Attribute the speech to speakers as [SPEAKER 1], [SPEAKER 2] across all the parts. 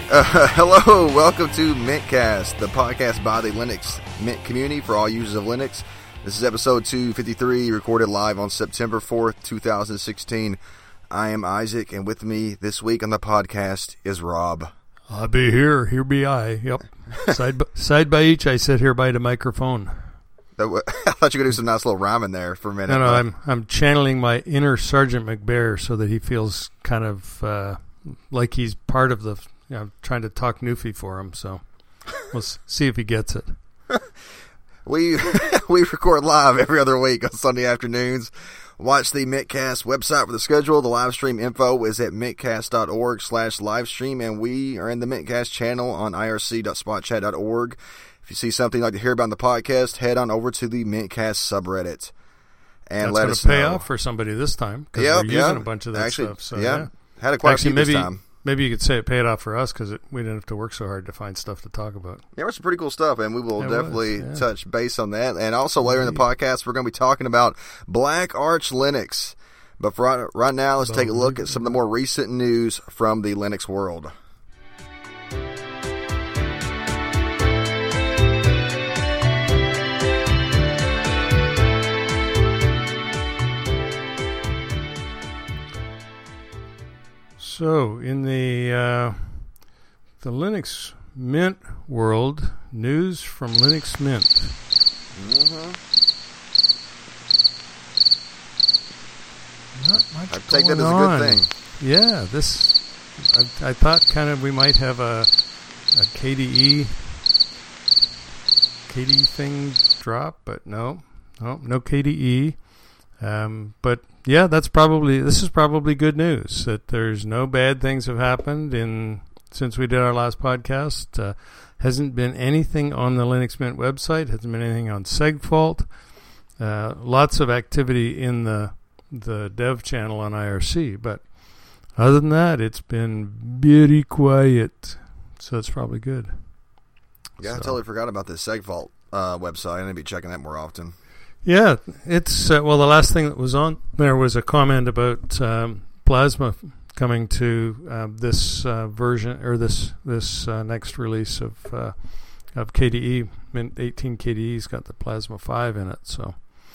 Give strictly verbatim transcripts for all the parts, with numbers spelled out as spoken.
[SPEAKER 1] Uh, hello, welcome to Mintcast, the podcast by the Linux Mint community for all users of Linux. This is episode two fifty-three, recorded live on September fourth, twenty sixteen. I am Isaac, and with me this week on the podcast is Rob.
[SPEAKER 2] I'll be here. Here be I. Yep. Side by, side by each, I sit here by the microphone.
[SPEAKER 1] I thought you could do some nice little rhyming there for a minute.
[SPEAKER 2] No, no, I'm I'm channeling my inner Sergeant McBear so that he feels kind of uh, like he's part of the. You know, I'm trying to talk Newfie for him, so we'll see if he gets it.
[SPEAKER 1] we we record live every other week on Sunday afternoons. Watch the Mintcast website for the schedule. The live stream info is at mintcast.org slash live stream, and we are in the Mintcast channel on I R C dot spotchat dot org. If you see something you'd like to hear about in the podcast, head on over to the Mintcast subreddit. And
[SPEAKER 2] That's
[SPEAKER 1] let
[SPEAKER 2] going
[SPEAKER 1] us
[SPEAKER 2] to pay
[SPEAKER 1] know.
[SPEAKER 2] off for somebody this time, because
[SPEAKER 1] yep,
[SPEAKER 2] we're using
[SPEAKER 1] yeah.
[SPEAKER 2] a bunch of that
[SPEAKER 1] Actually,
[SPEAKER 2] stuff. So,
[SPEAKER 1] yeah.
[SPEAKER 2] yeah.
[SPEAKER 1] Had a quite
[SPEAKER 2] Actually,
[SPEAKER 1] a few
[SPEAKER 2] maybe,
[SPEAKER 1] this time.
[SPEAKER 2] Maybe you could say it paid off for us because we didn't have to work so hard to find stuff to talk about.
[SPEAKER 1] There was some pretty cool stuff, and we will
[SPEAKER 2] It
[SPEAKER 1] definitely
[SPEAKER 2] was, yeah.
[SPEAKER 1] touch base on that. And also later in the podcast, we're going to be talking about Black Arch Linux. But for right, right now, let's take a look at some of the more recent news from the Linux world.
[SPEAKER 2] So, in the uh, the Linux Mint world, news from Linux Mint.
[SPEAKER 1] Mm-hmm.
[SPEAKER 2] Not much
[SPEAKER 1] I take that
[SPEAKER 2] going
[SPEAKER 1] as a
[SPEAKER 2] on.
[SPEAKER 1] good thing.
[SPEAKER 2] Yeah, this I, I thought kind of we might have a, a K D E K D E thing drop, but no, no, no K D E. Um, but yeah, that's probably this is probably good news that there's no bad things have happened in since we did our last podcast. Uh, hasn't been anything on the Linux Mint website. Hasn't been anything on SegFault. Uh, lots of activity in the the dev channel on I R C, but other than that, it's been very quiet. So it's probably good.
[SPEAKER 1] Yeah,
[SPEAKER 2] so.
[SPEAKER 1] I totally forgot about this SegFault uh, website. I need to be checking that more often.
[SPEAKER 2] Yeah, it's uh, well. The last thing that was on there was a comment about um, Plasma coming to uh, this uh, version or this this uh, next release of uh, of K D E. Mint eighteen K D E's got the Plasma five in it. So,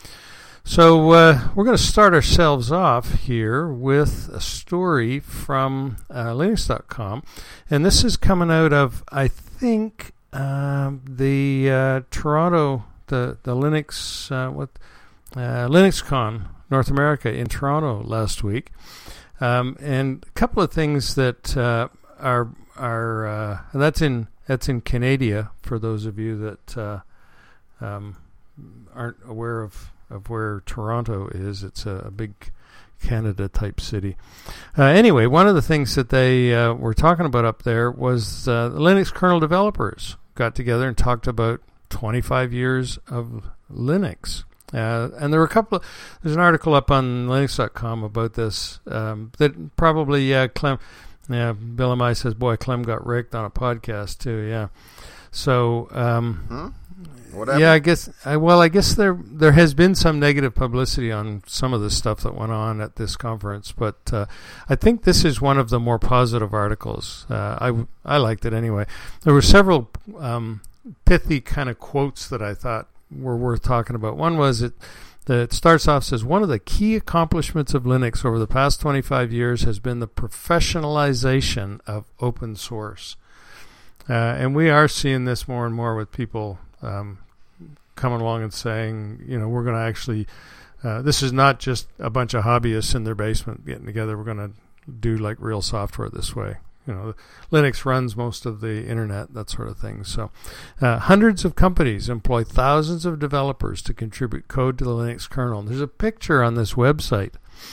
[SPEAKER 2] so uh, we're going to start ourselves off here with a story from uh, Linux dot com, and this is coming out of I think um, the uh, Toronto. The the Linux uh, what uh, LinuxCon North America in Toronto last week, um, and a couple of things that uh, are are uh, and that's in that's in Canada for those of you that uh, um, aren't aware of, of where Toronto is. It's a, a big Canada type city. Uh, anyway, one of the things that they uh, were talking about up there was uh, the Linux kernel developers got together and talked about twenty-five years of Linux. Uh, and there were a couple of, there's an article up on Linux dot com about this um, that probably, yeah, Clem, yeah, Bill and I says, boy, Clem got raked on a podcast too, yeah. So, um,
[SPEAKER 1] hmm? What happened?
[SPEAKER 2] yeah, I guess, I, well, I guess there there has been some negative publicity on some of the stuff that went on at this conference, but uh, I think this is one of the more positive articles. Uh, I, I liked it anyway. There were several um, pithy kind of quotes that I thought were worth talking about. One was it that it starts off says one of the key accomplishments of Linux over the past twenty-five years has been the professionalization of open source, uh, and we are seeing this more and more with people um, coming along and saying, you know, we're going to actually uh, this is not just a bunch of hobbyists in their basement getting together. We're going to do like real software this way. You know, Linux runs most of the internet, that sort of thing. So uh, hundreds of companies employ thousands of developers to contribute code to the Linux kernel. And there's a picture on this website.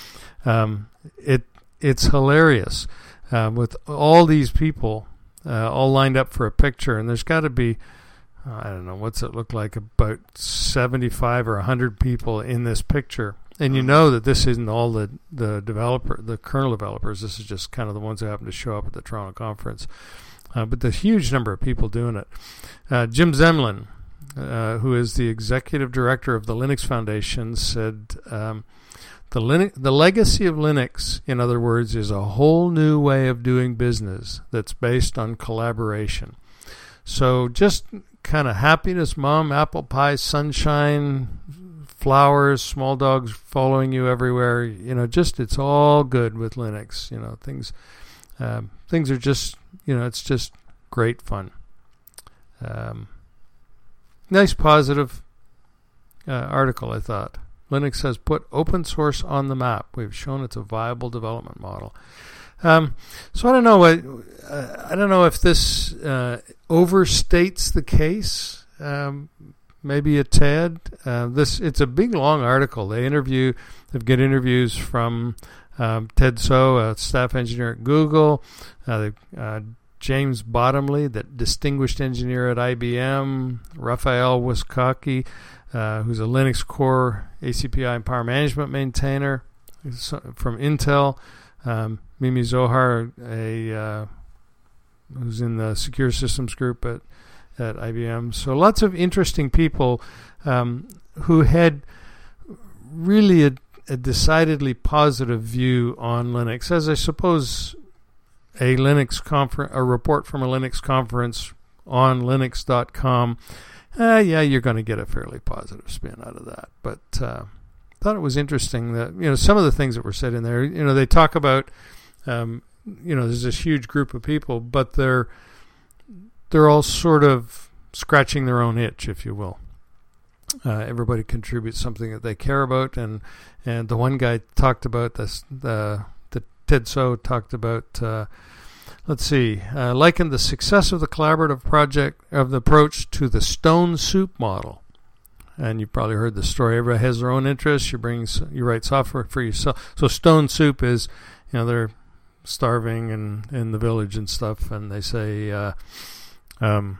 [SPEAKER 2] Um, it It's hilarious uh, with all these people uh, all lined up for a picture. And there's got to be, I don't know, what's it look like, about seventy-five or one hundred people in this picture. And you know that this isn't all the, the developer, the kernel developers. This is just kind of the ones who happen to show up at the Toronto conference. Uh, but the huge number of people doing it. Uh, Jim Zemlin, uh, who is the executive director of the Linux Foundation, said um, the Linux, the legacy of Linux, in other words, is a whole new way of doing business that's based on collaboration. So just kind of happiness, mom, apple pie, sunshine, flowers, small dogs following you everywhere. You know, just it's all good with Linux. You know, things um, things are just, you know, it's just great fun. Um, nice positive uh, article, I thought. Linux has put open source on the map. We've shown it's a viable development model. Um, so I don't know what uh, I don't know if this uh, overstates the case. Um, maybe a tad. Uh, this it's a big long article. They interview. They get interviews from um, Ted So, a staff engineer at Google, uh, uh, James Bottomley, the distinguished engineer at I B M, Raphael Wiskocki, uh, who's a Linux core A C P I and power management maintainer from Intel, um, Mimi Zohar, a uh, who's in the secure systems group at, at I B M. So lots of interesting people um, who had really a, a decidedly positive view on Linux, as I suppose a Linux conference, a report from a Linux conference on Linux dot com, uh, yeah, you're going to get a fairly positive spin out of that. But uh, thought it was interesting that, you know, some of the things that were said in there, you know, they talk about, um, you know, there's this huge group of people, but they're they're all sort of scratching their own itch, if you will. Uh, everybody contributes something that they care about, and and the one guy talked about this, the the Ted So talked about. Uh, Let's see. Uh, likened the success of the collaborative project of the approach to the Stone Soup model, and you've probably heard the story. Everybody has their own interests. You bring, you write software for yourself. So Stone Soup is, you know, they're starving and in the village and stuff, and they say, uh, um,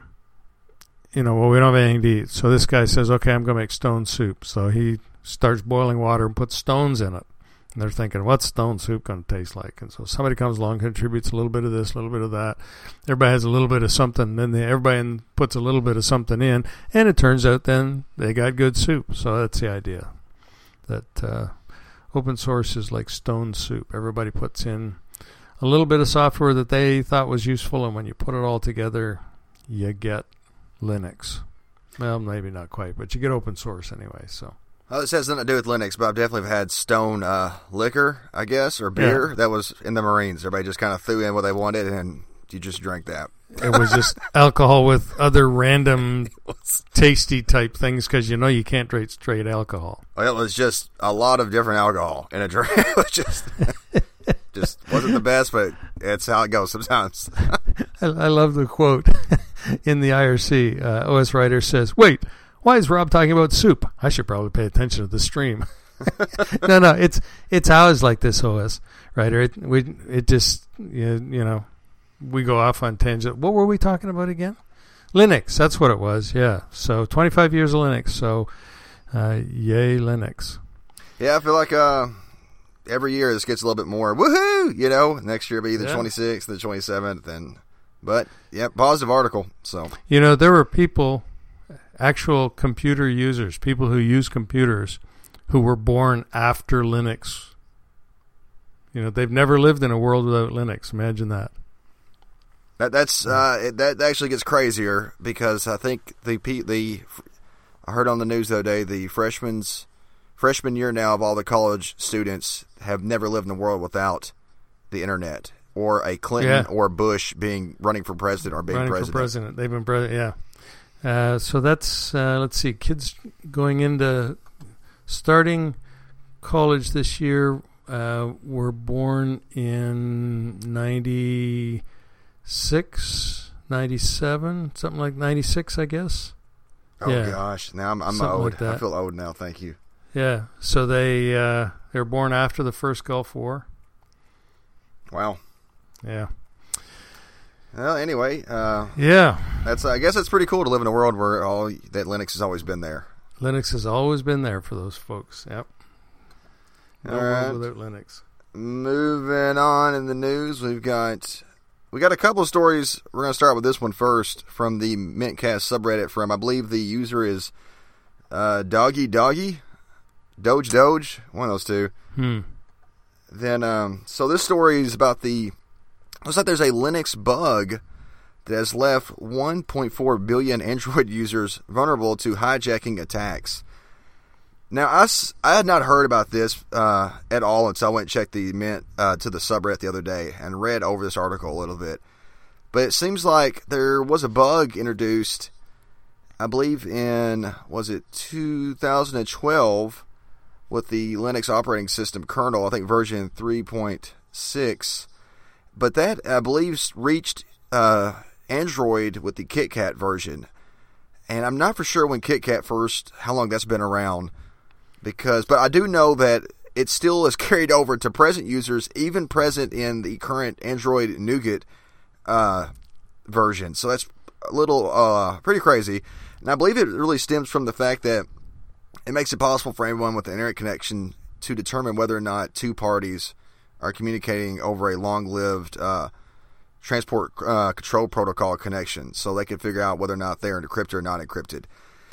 [SPEAKER 2] you know, well, we don't have anything to eat. So this guy says, okay, I'm going to make stone soup. So he starts boiling water and puts stones in it. And they're thinking, what's stone soup going to taste like? And so somebody comes along, contributes a little bit of this, a little bit of that. Everybody has a little bit of something, and then everybody puts a little bit of something in, and it turns out then they got good soup. So that's the idea, that uh, open source is like stone soup. Everybody puts in a little bit of software that they thought was useful, and when you put it all together, you get Linux. Well, maybe not quite, but you get open source anyway, so.
[SPEAKER 1] Well, this has nothing to do with Linux, but I've definitely had stone uh, liquor, I guess, or beer
[SPEAKER 2] yeah.
[SPEAKER 1] that was in the Marines. Everybody just kind of threw in what they wanted, and you just drank that.
[SPEAKER 2] It was just alcohol with other random tasty type things, because you know you can't drink straight alcohol.
[SPEAKER 1] Well, it was just a lot of different alcohol in a drink. It was just, just wasn't the best, but it's how it goes sometimes.
[SPEAKER 2] I, I love the quote in the I R C. Uh, O S Writer says, wait, why is Rob talking about soup? I should probably pay attention to the stream. no, no, it's it's ours like this, O S Writer. It, we, it just, you, you know, we go off on tangent. What were we talking about again? Linux, that's what it was, yeah. So twenty-five years of Linux, so uh, yay Linux.
[SPEAKER 1] Yeah, I feel like uh, every year this gets a little bit more, woohoo, you know. Next year will be the yeah. twenty-sixth, the twenty-seventh, and, but, yeah, positive article, so.
[SPEAKER 2] You know, there were people, actual computer users, people who use computers, who were born after Linux. You know, they've never lived in a world without Linux. Imagine that.
[SPEAKER 1] That that's uh, it, that actually gets crazier, because I think the the I heard on the news the other day, the freshman's freshman year now of all the college students have never lived in a world without the internet, or a Clinton yeah. or Bush being running for president or being
[SPEAKER 2] running
[SPEAKER 1] president.
[SPEAKER 2] for president. They've been president, yeah. Uh, so that's, uh, let's see, kids going into starting college this year uh, were born in ninety-six, ninety-seven, something like ninety-six, I guess.
[SPEAKER 1] Oh,
[SPEAKER 2] yeah.
[SPEAKER 1] gosh. Now I'm, I'm
[SPEAKER 2] something
[SPEAKER 1] old.
[SPEAKER 2] Like
[SPEAKER 1] I feel old now, thank you.
[SPEAKER 2] Yeah, so they, uh, they were born after the first Gulf War.
[SPEAKER 1] Wow.
[SPEAKER 2] Yeah.
[SPEAKER 1] Well, anyway, uh,
[SPEAKER 2] yeah,
[SPEAKER 1] that's. I guess it's pretty cool to live in a world where all that Linux has always been there.
[SPEAKER 2] Linux has always been there for those folks. Yep. No
[SPEAKER 1] all right.
[SPEAKER 2] world without Linux.
[SPEAKER 1] Moving on in the news, we've got we got a couple of stories. We're going to start with this one first from the Mintcast subreddit from, I believe the user is uh, Doggy Doggy, Doge Doge, one of those two.
[SPEAKER 2] Hmm.
[SPEAKER 1] Then, um, so this story is about the, looks like there's a Linux bug that has left one point four billion Android users vulnerable to hijacking attacks. Now, I, I had not heard about this uh, at all until I went and checked the Mint uh, to the subreddit the other day and read over this article a little bit. But it seems like there was a bug introduced, I believe in, was it two thousand twelve, with the Linux operating system kernel, I think version three point six. But that, I believe, reached uh, Android with the KitKat version. And I'm not for sure when KitKat first, how long that's been around. Because, but I do know that it still is carried over to present users, even present in the current Android Nougat uh, version. So that's a little uh, pretty crazy. And I believe it really stems from the fact that it makes it possible for anyone with an internet connection to determine whether or not two parties are communicating over a long-lived uh, transport uh, control protocol connection. So they can figure out whether or not they're encrypted or not encrypted.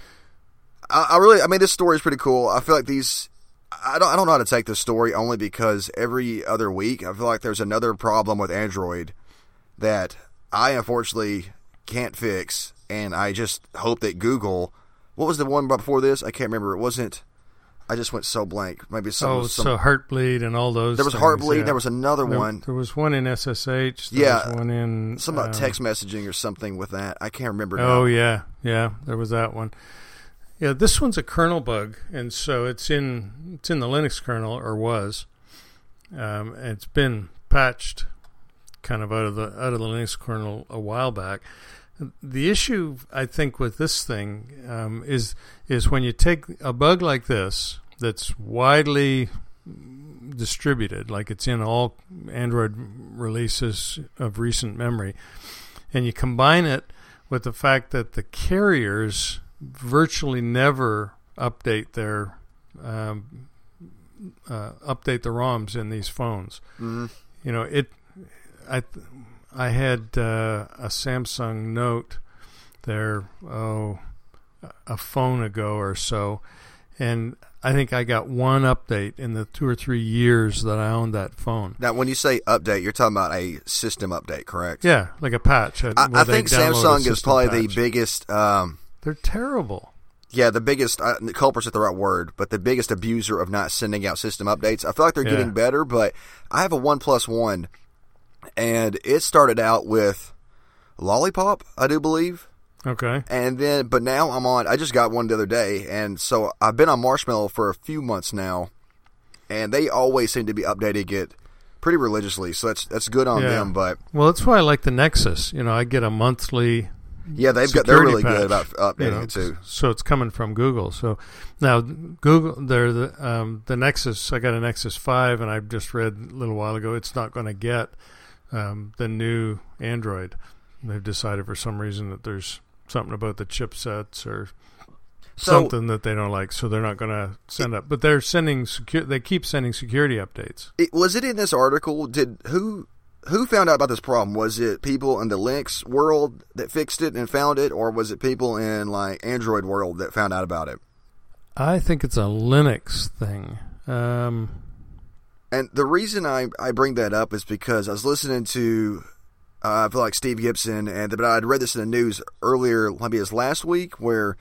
[SPEAKER 1] I really, I mean, this story is pretty cool. I feel like these, I don't, I don't know how to take this story only because every other week I feel like there's another problem with Android that I unfortunately can't fix, and I just hope that Google, what was the one before this? I can't remember. It wasn't, I just went so blank. Maybe some.
[SPEAKER 2] Oh,
[SPEAKER 1] some,
[SPEAKER 2] so Heartbleed and all those.
[SPEAKER 1] There was
[SPEAKER 2] things,
[SPEAKER 1] Heartbleed.
[SPEAKER 2] yeah.
[SPEAKER 1] There was another
[SPEAKER 2] there,
[SPEAKER 1] one.
[SPEAKER 2] There was one in S S H. There
[SPEAKER 1] yeah,
[SPEAKER 2] was one in
[SPEAKER 1] some about
[SPEAKER 2] um,
[SPEAKER 1] text messaging or something with that. I can't remember now.
[SPEAKER 2] Oh yeah, yeah. There was that one. Yeah, this one's a kernel bug, and so it's in it's in the Linux kernel, or was. Um, and it's been patched, kind of out of the out of the Linux kernel a while back. The issue, I think, with this thing um, is is when you take a bug like this that's widely distributed, like it's in all Android releases of recent memory, and you combine it with the fact that the carriers virtually never update their um, uh, update the ROMs in these phones.
[SPEAKER 1] Mm-hmm.
[SPEAKER 2] You know, it. I I had uh, a Samsung Note there, oh, a phone ago or so, and I think I got one update in the two or three years that I owned that phone.
[SPEAKER 1] Now, when you say update, you're talking about a system update, correct?
[SPEAKER 2] Yeah, like a patch.
[SPEAKER 1] I, I think Samsung is probably
[SPEAKER 2] patch.
[SPEAKER 1] the biggest. Um,
[SPEAKER 2] They're terrible.
[SPEAKER 1] Yeah, the biggest, uh, culprit's not the right word, but the biggest abuser of not sending out system updates. I feel like they're
[SPEAKER 2] yeah.
[SPEAKER 1] getting better, but I have a OnePlus One, and it started out with Lollipop, I do believe.
[SPEAKER 2] Okay.
[SPEAKER 1] And then, but now I'm on, I just got one the other day, and so I've been on Marshmallow for a few months now, and they always seem to be updating it pretty religiously, so that's that's good on
[SPEAKER 2] yeah.
[SPEAKER 1] them, but.
[SPEAKER 2] Well, that's why I like the Nexus. You know, I get a monthly.
[SPEAKER 1] Yeah, they've got. They're really
[SPEAKER 2] patch,
[SPEAKER 1] good about updating
[SPEAKER 2] you know,
[SPEAKER 1] it too.
[SPEAKER 2] So it's coming from Google. So now Google, they're the um, the Nexus. I got a Nexus five, and I just read a little while ago it's not going to get um, the new Android. They've decided for some reason that there's something about the chipsets or
[SPEAKER 1] so,
[SPEAKER 2] something that they don't like, so they're not going to send up. But they're sending secure. They keep sending security updates.
[SPEAKER 1] It, was it in this article? Did who? Who found out about this problem? Was it people in the Linux world that fixed it and found it, or was it people in like Android world that found out about it?
[SPEAKER 2] I think it's a Linux thing. Um,
[SPEAKER 1] and the reason I, I bring that up is because I was listening to, uh, I feel like Steve Gibson, and but I'd read this in the news earlier, maybe it was last week, where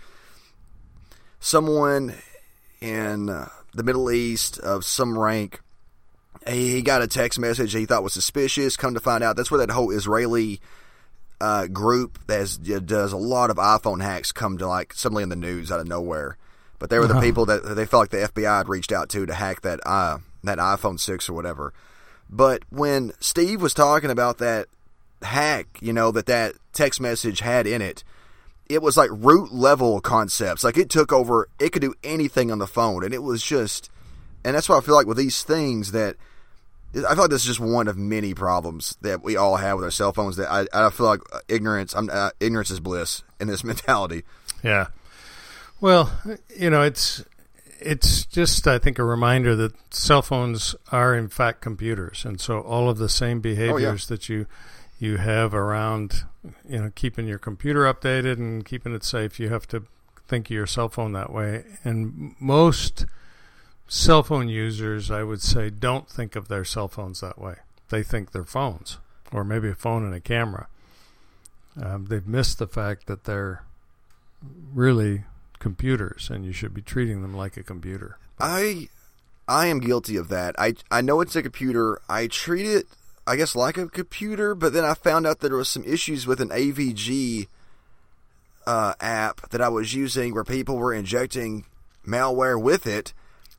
[SPEAKER 1] someone in uh, the Middle East of some rank, he got a text message he thought was suspicious. Come to find out, that's where that whole Israeli uh, group that has, does a lot of iPhone hacks come to, like, suddenly in the news out of nowhere. But they were the people that they felt like the F B I had reached out to to hack that uh, that iPhone six or whatever. But when Steve was talking about that hack, you know, that that text message had in it, it was like root level concepts. Like it took over, it could do anything on the phone. And it was just, and that's why I feel like with these things that, I feel like this is just one of many problems that we all have with our cell phones. That I, I feel like ignorance, I'm, uh, ignorance is bliss in this mentality.
[SPEAKER 2] Yeah. Well, you know, it's it's just, I think, a reminder that cell phones are in fact computers, and so all of the same behaviors oh, yeah. that you you have around, you know, keeping your computer updated and keeping it safe. You have to think of your cell phone that way. And most cell phone users, I would say, don't think of their cell phones that way. They think they're phones, or maybe a phone and a camera. Um, they've missed the fact that they're really computers, and you should be treating them like a computer.
[SPEAKER 1] I I am guilty of that. I I know it's a computer. I treat it, I guess, like a computer, but then I found out that there was some issues with an A V G uh, app that I was using where people were injecting malware with it.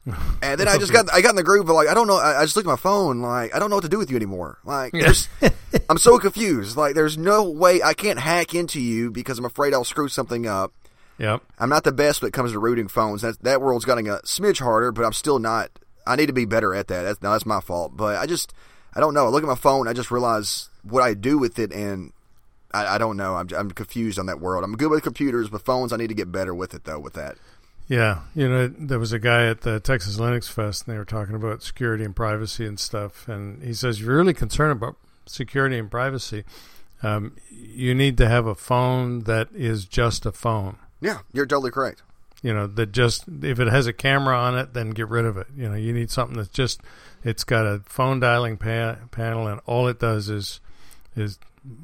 [SPEAKER 1] And then I just got I got in the groove of like I don't know I, I just looked at my phone like I don't know what to do with you anymore. Like there's, I'm so confused. Like there's no way I can't hack into you because I'm afraid I'll screw something up.
[SPEAKER 2] Yep.
[SPEAKER 1] I'm not the best when it comes to rooting phones. That that world's getting a smidge harder, but I'm still not. I need to be better at that. That's, no, that's my fault. But I just I don't know. I look at my phone, I just realize what I do with it, and I, I don't know. I'm I'm confused on that world. I'm good with computers, but phones I need to get better with it though. With that.
[SPEAKER 2] Yeah, you know, there was a guy at the Texas Linux Fest, and they were talking about security and privacy and stuff, and he says, you're really concerned about security and privacy. Um, you need to have a phone that is just a phone.
[SPEAKER 1] Yeah, you're totally correct.
[SPEAKER 2] You know, that just, if it has a camera on it, then get rid of it. You know, you need something that's just, it's got a phone dialing pa- panel, and all it does is, is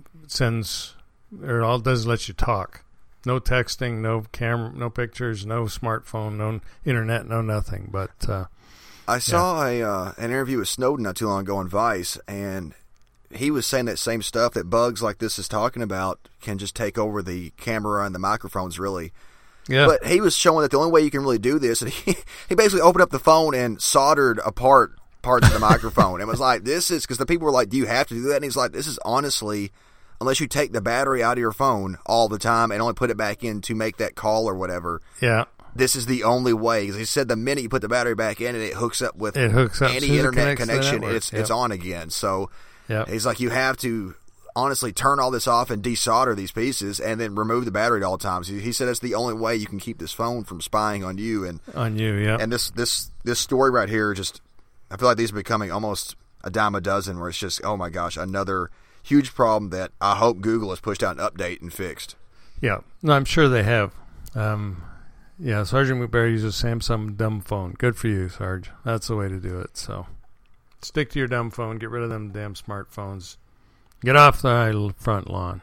[SPEAKER 2] sends, or all it does is let you talk. No texting, no camera, no pictures, no smartphone, no internet, no nothing. But uh,
[SPEAKER 1] I saw yeah. a uh, an interview with Snowden not too long ago on Vice, and he was saying that same stuff that bugs like this is talking about can just take over the camera and the microphones, really.
[SPEAKER 2] Yeah.
[SPEAKER 1] But he was showing that the only way you can really do this, and he, he basically opened up the phone and soldered apart parts of the microphone. And was like, this is, because the people were like, do you have to do that? And he's like, this is honestly, unless you take the battery out of your phone all the time and only put it back in to make that call or whatever.
[SPEAKER 2] Yeah.
[SPEAKER 1] This is the only way. He said the minute you put the battery back in and it hooks up with
[SPEAKER 2] it hooks up
[SPEAKER 1] any internet connection, it's
[SPEAKER 2] yep.
[SPEAKER 1] it's on again. So
[SPEAKER 2] yep.
[SPEAKER 1] he's like, you have to honestly turn all this off and desolder these pieces and then remove the battery at all times. He, he said it's the only way you can keep this phone from spying on you. And
[SPEAKER 2] on you, yeah.
[SPEAKER 1] And this, this, this story right here, just I feel like these are becoming almost a dime a dozen where it's just, oh my gosh, another huge problem that I hope Google has pushed out an update and fixed.
[SPEAKER 2] Yeah, no, I'm sure they have. Um, yeah, Sergeant McBair uses Samsung dumb phone. Good for you, Sarge. That's the way to do it. So stick to your dumb phone. Get rid of them damn smartphones. Get off the front lawn.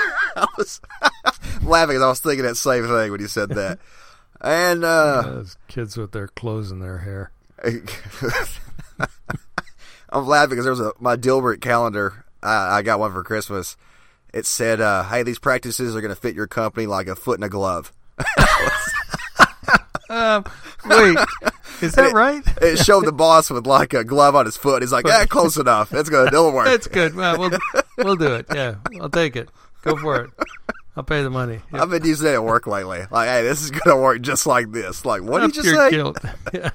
[SPEAKER 1] I was laughing because I was thinking that same thing when you said that. And uh,
[SPEAKER 2] yeah, those kids with their clothes in their hair.
[SPEAKER 1] I'm laughing because there was a my Dilbert calendar. I, I got one for Christmas. It said, uh, hey, these practices are going to fit your company like a foot in a glove.
[SPEAKER 2] um, wait, is that
[SPEAKER 1] it,
[SPEAKER 2] right?
[SPEAKER 1] It showed the boss with like a glove on his foot. He's like, yeah, close enough. That's good. It'll work.
[SPEAKER 2] That's good. Well, we'll, we'll do it. Yeah, I'll take it. Go for it. I'll pay the money. Yep.
[SPEAKER 1] I've been using it at work lately. Like, hey, this is going to work just like this. Like, what
[SPEAKER 2] Up
[SPEAKER 1] did you
[SPEAKER 2] your
[SPEAKER 1] say?
[SPEAKER 2] Guilt. Yeah.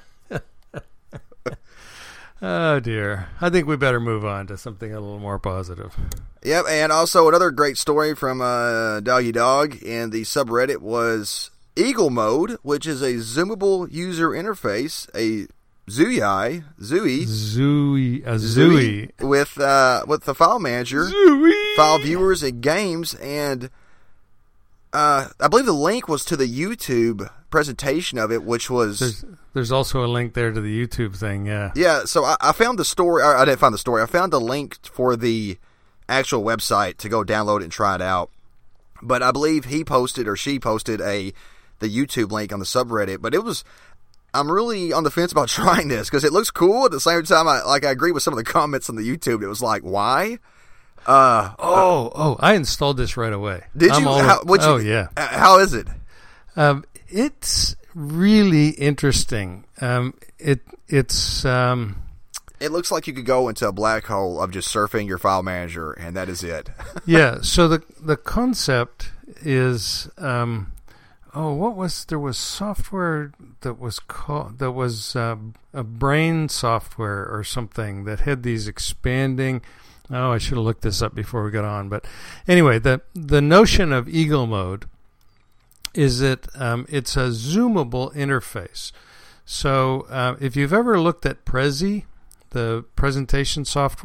[SPEAKER 2] Oh, dear. I think we better move on to something a little more positive.
[SPEAKER 1] Yep, and also another great story from uh, Doggy Dog in the subreddit was Eagle Mode, which is a zoomable user interface, a Zui, Zui,
[SPEAKER 2] Zui, a Zui,
[SPEAKER 1] Zui with uh, with the file manager,
[SPEAKER 2] Zui.
[SPEAKER 1] file viewers and games, and uh, I believe the link was to the YouTube presentation of it, which was
[SPEAKER 2] there's, there's also a link there to the YouTube thing. Yeah,
[SPEAKER 1] yeah. So I, I found the story. I didn't find the story. I found the link for the actual website to go download it and try it out. But I believe he posted or she posted a the YouTube link on the subreddit. But it was. I'm really on the fence about trying this because it looks cool. At the same time, I like I agree with some of the comments on the YouTube. It was like, why? Uh,
[SPEAKER 2] oh, oh! I installed this right away.
[SPEAKER 1] Did
[SPEAKER 2] I'm
[SPEAKER 1] you?
[SPEAKER 2] all,
[SPEAKER 1] How, you?
[SPEAKER 2] Oh, yeah.
[SPEAKER 1] How is it?
[SPEAKER 2] Um, it's really interesting. Um, it it's um,
[SPEAKER 1] it looks like you could go into a black hole of just surfing your file manager, and that is it.
[SPEAKER 2] Yeah. So the the concept is, um, oh, what was there was software that was called that was uh, a brain software or something that had these expanding. Oh, I should have looked this up before we got on. But anyway, the the notion of Eagle Mode is that um, it's a zoomable interface. So uh, if you've ever looked at Prezi, the presentation software,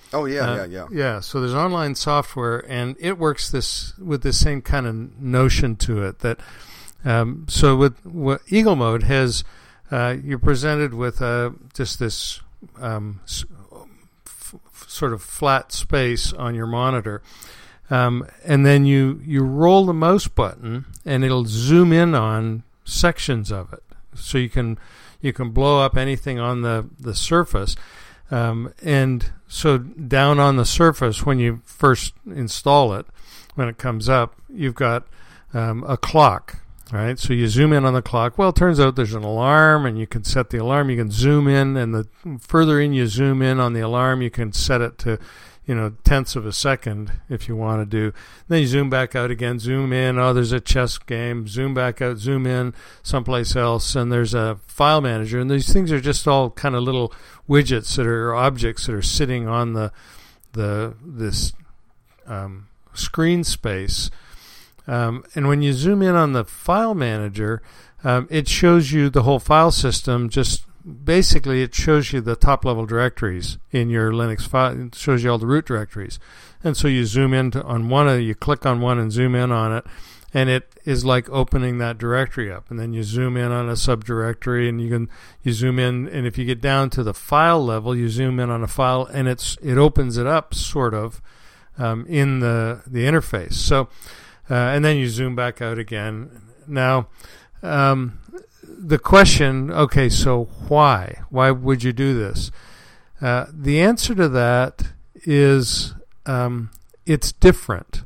[SPEAKER 1] Oh yeah,
[SPEAKER 2] uh,
[SPEAKER 1] yeah, yeah.
[SPEAKER 2] Yeah, so there's online software, and it works this with the same kind of notion to it. That um, so with what Eagle Mode has, uh, you're presented with uh, just this um, s- f- sort of flat space on your monitor. Um, and then you, you roll the mouse button, and it'll zoom in on sections of it. So you can you can blow up anything on the, the surface. Um, and so down on the surface, when you first install it, when it comes up, you've got um, a clock, right? So you zoom in on the clock. Well, it turns out there's an alarm, and you can set the alarm. You can zoom in, and the further in you zoom in on the alarm, you can set it to, you know, tenths of a second if you want to do. Then you zoom back out again, zoom in. Oh, there's a chess game. Zoom back out, zoom in someplace else, and there's a file manager. And these things are just all kind of little widgets that are objects that are sitting on the the this um, screen space. Um, and when you zoom in on the file manager, um, it shows you the whole file system. Just basically, it shows you the top level directories in your Linux file. It shows you all the root directories. And so you zoom in to, on one, of, you click on one and zoom in on it, and it is like opening that directory up. And then you zoom in on a subdirectory, and you can you zoom in, and if you get down to the file level, you zoom in on a file, and it's it opens it up sort of um, in the the interface. So. Uh, and then you zoom back out again. Now, um, the question, okay, so why? Why would you do this? Uh, the answer to that is um, it's different.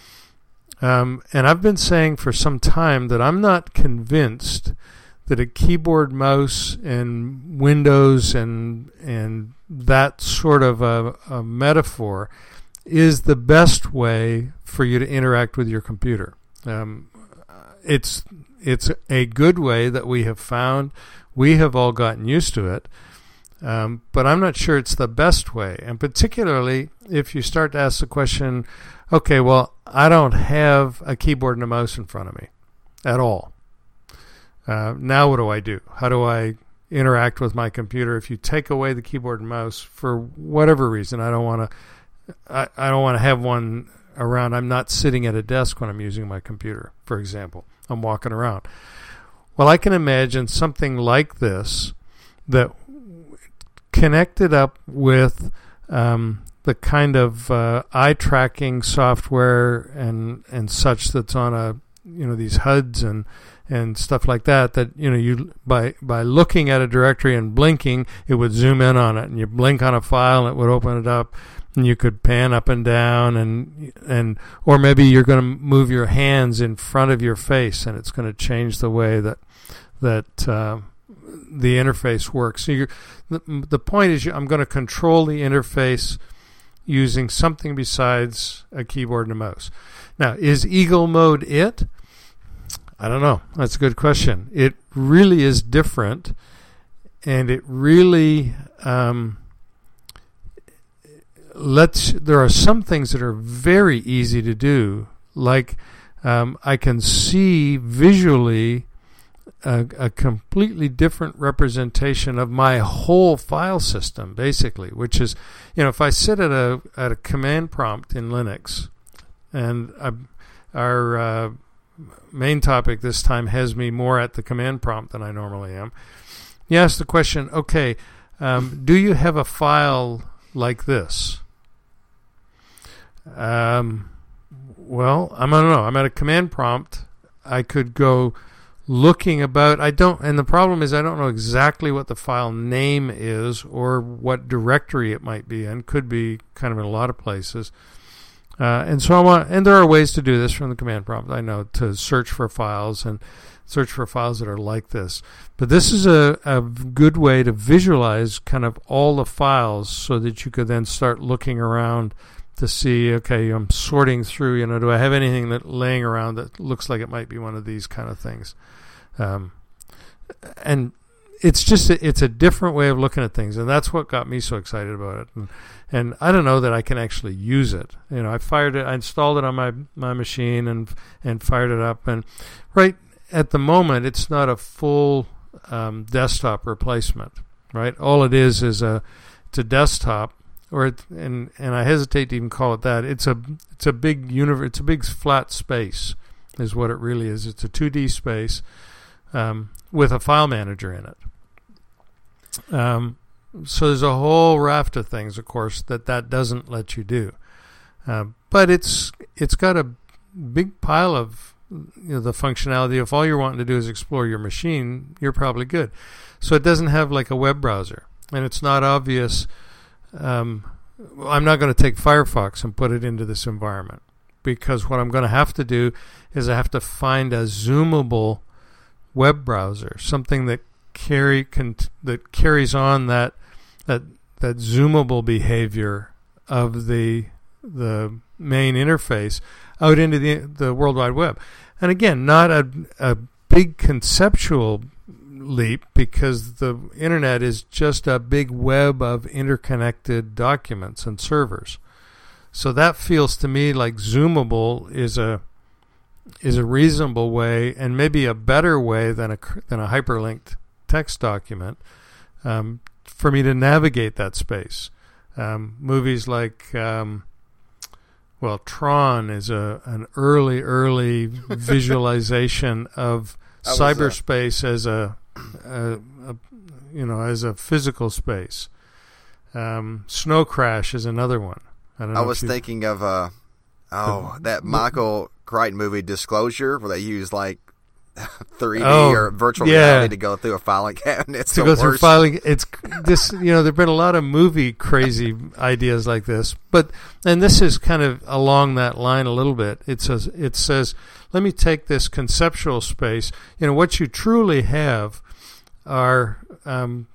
[SPEAKER 2] Um, and I've been saying for some time that I'm not convinced that a keyboard, mouse, and Windows and and that sort of a, a metaphor is the best way for you to interact with your computer. Um, it's it's a good way that we have found. We have all gotten used to it, um, but I'm not sure it's the best way. And particularly if you start to ask the question, okay, well, I don't have a keyboard and a mouse in front of me at all. Uh, now what do I do? How do I interact with my computer? If you take away the keyboard and mouse for whatever reason, I don't want to I, I don't want to have one around. I'm not sitting at a desk when I'm using my computer, for example. I'm walking around. Well, I can imagine something like this that connected up with um, the kind of uh, eye tracking software and and such that's on a you know these H U Ds and and stuff like that. That you know you by by looking at a directory and blinking, it would zoom in on it, and you blink on a file and it would open it up. And you could pan up and down, and and or maybe you're going to move your hands in front of your face, and it's going to change the way that that uh, the interface works. So you're, the the point is, you, I'm going to control the interface using something besides a keyboard and a mouse. Now, is Eagle Mode it? I don't know. That's a good question. It really is different, and it really. Um, Let's. There are some things that are very easy to do, like um, I can see visually a, a completely different representation of my whole file system, basically. Which is, you know, if I sit at a at a command prompt in Linux, and I, our uh, main topic this time has me more at the command prompt than I normally am. You ask the question, okay, um, do you have a file like this? Um, well, I don't know. I'm at a command prompt. I could go looking about. I don't, and the problem is I don't know exactly what the file name is or what directory it might be in. Could be kind of in a lot of places. Uh, and so I want, and there are ways to do this from the command prompt. I know to search for files and search for files that are like this. But this is a, a good way to visualize kind of all the files so that you could then start looking around to see, okay, I'm sorting through, you know, do I have anything that laying around that looks like it might be one of these kind of things? Um, and it's just, a, it's a different way of looking at things, and that's what got me so excited about it. And, and I don't know that I can actually use it. You know, I fired it, I installed it on my, my machine and and fired it up, and right at the moment, it's not a full um, desktop replacement, right? All it is is a, it's a desktop or it, and and I hesitate to even call it that. It's a it's a big universe. It's a big flat space, is what it really is. It's a two D space um, with a file manager in it. Um, so there's a whole raft of things, of course, that that doesn't let you do. Uh, but it's it's got a big pile of, you know, the functionality. If all you're wanting to do is explore your machine, you're probably good. So it doesn't have like a web browser, and it's not obvious. Um, I'm not going to take Firefox and put it into this environment, because what I'm going to have to do is I have to find a zoomable web browser, something that carry can, that carries on that that that zoomable behavior of the the main interface out into the the World Wide Web. And again, not a a big conceptual leap, because the internet is just a big web of interconnected documents and servers. So that feels to me like zoomable is a is a reasonable way, and maybe a better way than a than a hyperlinked text document, um, for me to navigate that space. Um, movies like um, well, Tron is a an early early visualization of cyberspace as a, a, a you know as a physical space. Um, Snow Crash is another one. I don't know.
[SPEAKER 1] I was thinking of uh oh the, that Michael Crichton movie Disclosure, where they use like three D oh, or virtual yeah. reality to go through a filing cabinet. It's
[SPEAKER 2] to go worst. through filing, it's this. You know, there've been a lot of movie crazy ideas like this, but and this is kind of along that line a little bit. It says it says, let me take this conceptual space. You know, what you truly have are, um,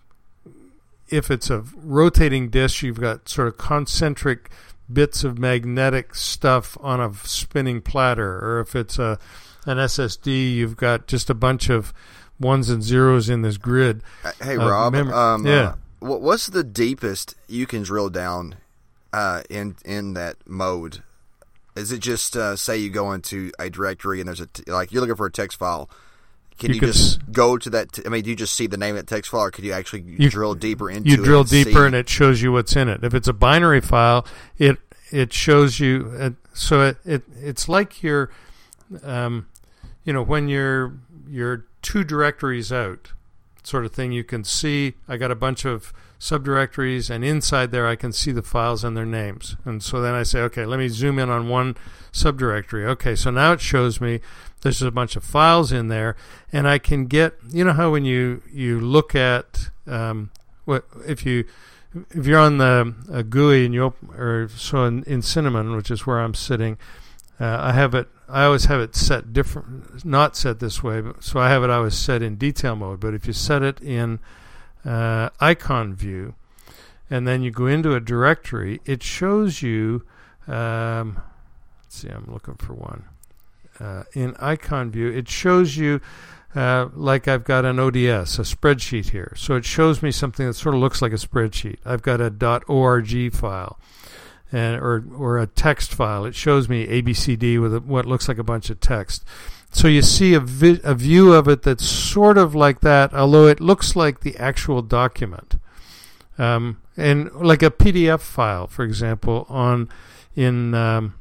[SPEAKER 2] if it's a rotating disk, you've got sort of concentric bits of magnetic stuff on a spinning platter, or if it's a an S S D, you've got just a bunch of ones and zeros in this grid.
[SPEAKER 1] Hey, Rob,
[SPEAKER 2] mem-
[SPEAKER 1] um,
[SPEAKER 2] yeah.
[SPEAKER 1] Uh, what's the deepest you can drill down uh, in in that mode? Is it just uh, say you go into a directory and there's a t- like you're looking for a text file? Can you, you just s- go to that? T- I mean, do you just see the name of that text file, or could you actually you, drill deeper into it?
[SPEAKER 2] You drill deeper,
[SPEAKER 1] see?
[SPEAKER 2] and it shows you what's in it. If it's a binary file, it it shows you. Uh, so it, it it's like you're. Um, You know, when you're you're two directories out, sort of thing, you can see I got a bunch of subdirectories, and inside there I can see the files and their names. And so then I say, okay, let me zoom in on one subdirectory. Okay, so now it shows me there's a bunch of files in there, and I can get, you know how when you, you look at, um, what if you if you're on the a G U I and you open, or so in, in Cinnamon, which is where I'm sitting, uh, I have it. I always have it set different, not set this way, but, so I have it always set in detail mode. But if you set it in uh, icon view, and then you go into a directory, it shows you, um, let's see, I'm looking for one. Uh, in icon view, it shows you, uh, like I've got an O D S, a spreadsheet here. So it shows me something that sort of looks like a spreadsheet. I've got a .org file. And, or or a text file. It shows me A B C D with a, what looks like a bunch of text. So you see a, vi- a view of it that's sort of like that, although it looks like the actual document. Um, and like a P D F file, for example, on in um,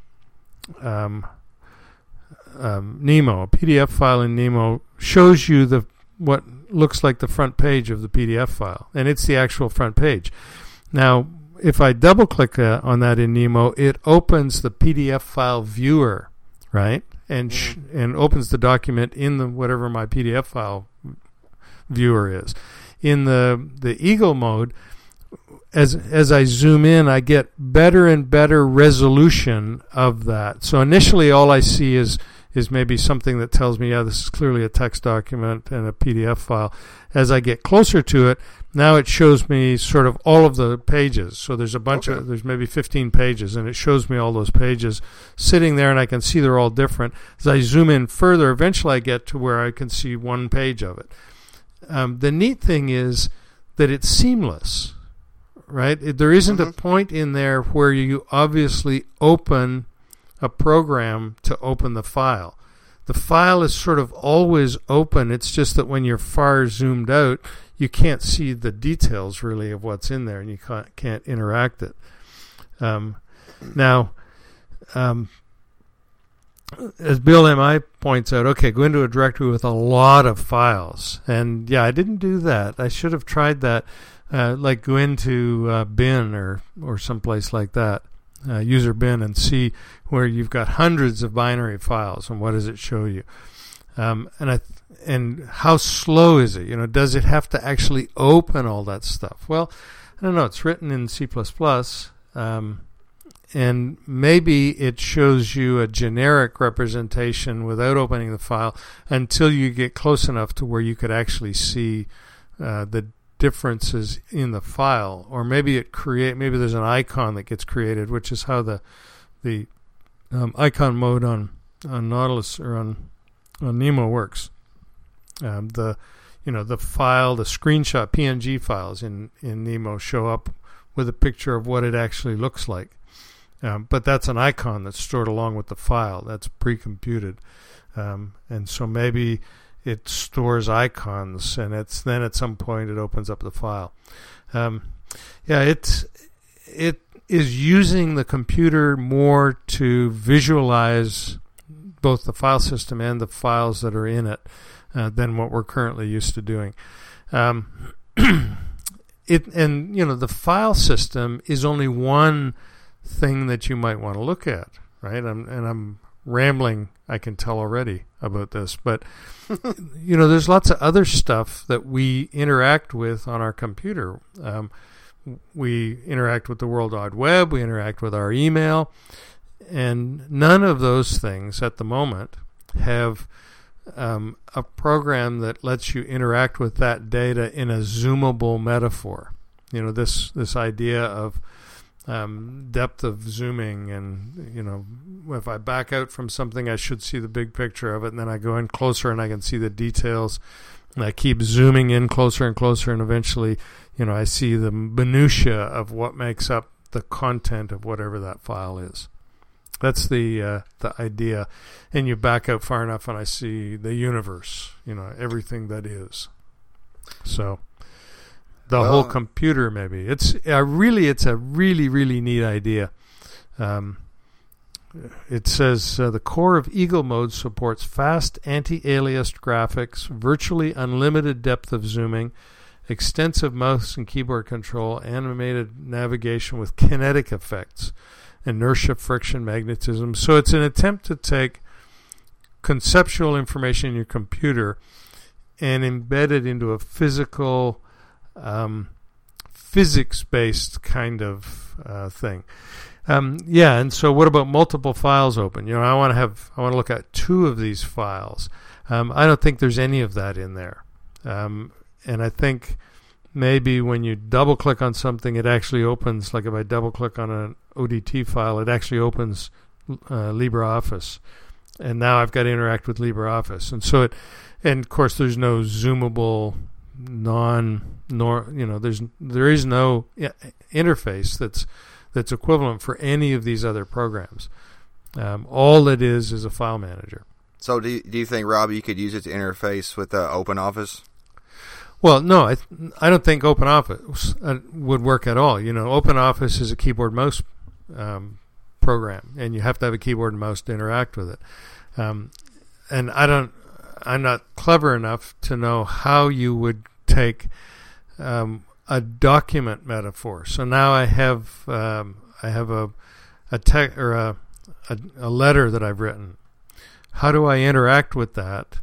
[SPEAKER 2] um, um, Nemo, a P D F file in Nemo shows you the what looks like the front page of the P D F file, and it's the actual front page. Now, if I double-click uh, on that in Nemo, it opens the P D F file viewer, right, and sh- and opens the document in the whatever my P D F file viewer is. In the the Eagle mode, as as I zoom in, I get better and better resolution of that. So initially, all I see is is maybe something that tells me, yeah, this is clearly a text document and a P D F file. As I get closer to it, now it shows me sort of all of the pages. So there's a bunch okay. of, there's maybe fifteen pages, and it shows me all those pages sitting there, and I can see they're all different. As I zoom in further, eventually I get to where I can see one page of it. Um, the neat thing is that it's seamless, right? It, there isn't mm-hmm. a point in there where you obviously open a program to open the file. The file is sort of always open. It's just that when you're far zoomed out, you can't see the details really of what's in there, and you can't, can't interact it. Um, now, um, as Bill M I points out, okay, go into a directory with a lot of files. And yeah, I didn't do that. I should have tried that. Uh, like go into uh, bin or, or someplace like that, uh, user bin, and see where you've got hundreds of binary files and what does it show you. Um, and I th- and how slow is it? You know, does it have to actually open all that stuff? Well, I don't know. It's written in C plus plus. Um, And maybe it shows you a generic representation without opening the file until you get close enough to where you could actually see uh, the differences in the file. Or maybe it create maybe there's an icon that gets created, which is how the the um, icon mode on on Nautilus or on on Nemo works. Um, the you know the file, the screenshot P N G files in in Nemo show up with a picture of what it actually looks like. Um, but that's an icon that's stored along with the file. That's pre-computed. Um, and so maybe it stores icons, and it's then at some point it opens up the file. Um, yeah, it's, it is using the computer more to visualize both the file system and the files that are in it uh, than what we're currently used to doing. Um, it and, you know, the file system is only one thing that you might want to look at, right? I'm, and I'm rambling, I can tell already about this, but you know, there's lots of other stuff that we interact with on our computer. Um, we interact with the World Wide Web, we interact with our email, and none of those things at the moment have um, a program that lets you interact with that data in a zoomable metaphor. You know, this this idea of Um, depth of zooming, and you know, if I back out from something, I should see the big picture of it, and then I go in closer and I can see the details, and I keep zooming in closer and closer, and eventually, you know, I see the minutia of what makes up the content of whatever that file is. That's the uh, the idea, and you back out far enough, and I see the universe, you know, everything that is. So. The well, whole computer, maybe. It's uh, really, it's a really, really neat idea. Um, it says uh, the core of Eagle Mode supports fast anti-aliased graphics, virtually unlimited depth of zooming, extensive mouse and keyboard control, animated navigation with kinetic effects, inertia, friction, magnetism. So it's an attempt to take conceptual information in your computer and embed it into a physical Um, physics-based kind of uh, thing. Um, yeah, and so what about multiple files open? You know, I want to have, I want to look at two of these files. Um, I don't think there's any of that in there. Um, and I think maybe when you double-click on something, it actually opens, like if I double-click on an O D T file, it actually opens uh, LibreOffice. And now I've got to interact with LibreOffice. And so it, and of course there's no zoomable non nor you know there's there is no interface that's that's equivalent for any of these other programs. Um, all it is is a file manager.
[SPEAKER 1] So do you, do you think, Rob, you could use it to interface with uh, OpenOffice?
[SPEAKER 2] Well, no, I I don't think OpenOffice uh, would work at all. You know, OpenOffice is a keyboard mouse um, program, and you have to have a keyboard and mouse to interact with it. Um, and I don't. I'm not clever enough to know how you would take um, a document metaphor. So now I have um, I have a a tech or a, a a letter that I've written. How do I interact with that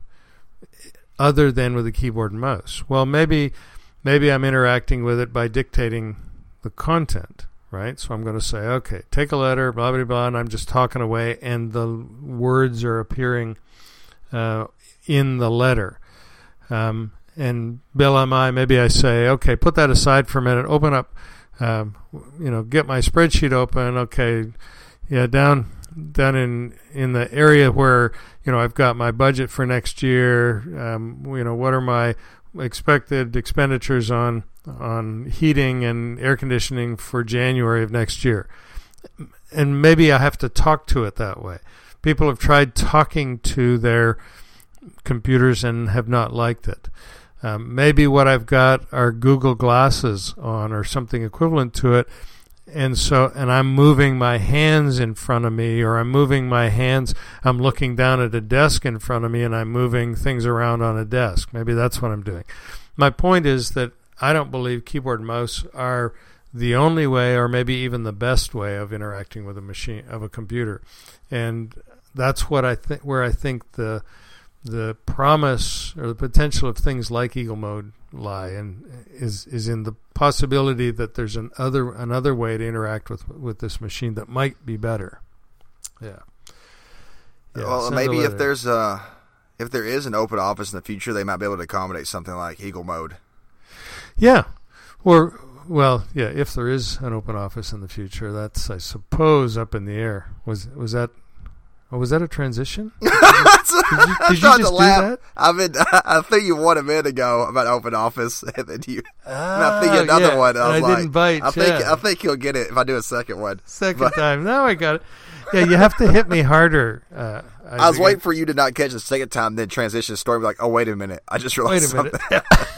[SPEAKER 2] other than with a keyboard and mouse? Well, maybe maybe I'm interacting with it by dictating the content, right? So I'm going to say, okay, take a letter, blah blah blah, and I'm just talking away, and the words are appearing Uh, in the letter. Um, and Bill M I, maybe I say, okay, put that aside for a minute, open up, um, you know, get my spreadsheet open. Okay, yeah, down down in, in the area where, you know, I've got my budget for next year, um, you know, what are my expected expenditures on on heating and air conditioning for January of next year. And maybe I have to talk to it that way. People have tried talking to their computers and have not liked it. Um, maybe what I've got are Google Glasses on or something equivalent to it, and so, and I'm moving my hands in front of me, or I'm moving my hands, I'm looking down at a desk in front of me, and I'm moving things around on a desk. Maybe that's what I'm doing. My point is that I don't believe keyboard and mouse are the only way, or maybe even the best way, of interacting with a machine, of a computer. And that's what I think, where I think the the promise or the potential of things like Eagle Mode lie, and is is in the possibility that there's an other another way to interact with with this machine that might be better. Yeah.
[SPEAKER 1] yeah well, maybe if there's a if there is an open office in the future, they might be able to accommodate something like Eagle Mode.
[SPEAKER 2] Yeah, or well, yeah, if there is an open office in the future, that's, I suppose, up in the air. Was was that? Oh, was that a transition? Did you, did you, did you just do that?
[SPEAKER 1] I mean, I think you one a minute ago about open office, and then you.
[SPEAKER 2] Ah,
[SPEAKER 1] and I think another
[SPEAKER 2] yeah,
[SPEAKER 1] one. I was
[SPEAKER 2] I
[SPEAKER 1] like,
[SPEAKER 2] didn't bite.
[SPEAKER 1] I think
[SPEAKER 2] yeah.
[SPEAKER 1] I think you'll get it if I do a second one.
[SPEAKER 2] Second
[SPEAKER 1] but,
[SPEAKER 2] time. Now I got it. Yeah, you have to hit me harder. Uh, I,
[SPEAKER 1] I was waiting for you to not catch the second time, then transition the story. Be like, oh, wait a minute, I just realized
[SPEAKER 2] Wait a minute.
[SPEAKER 1] something.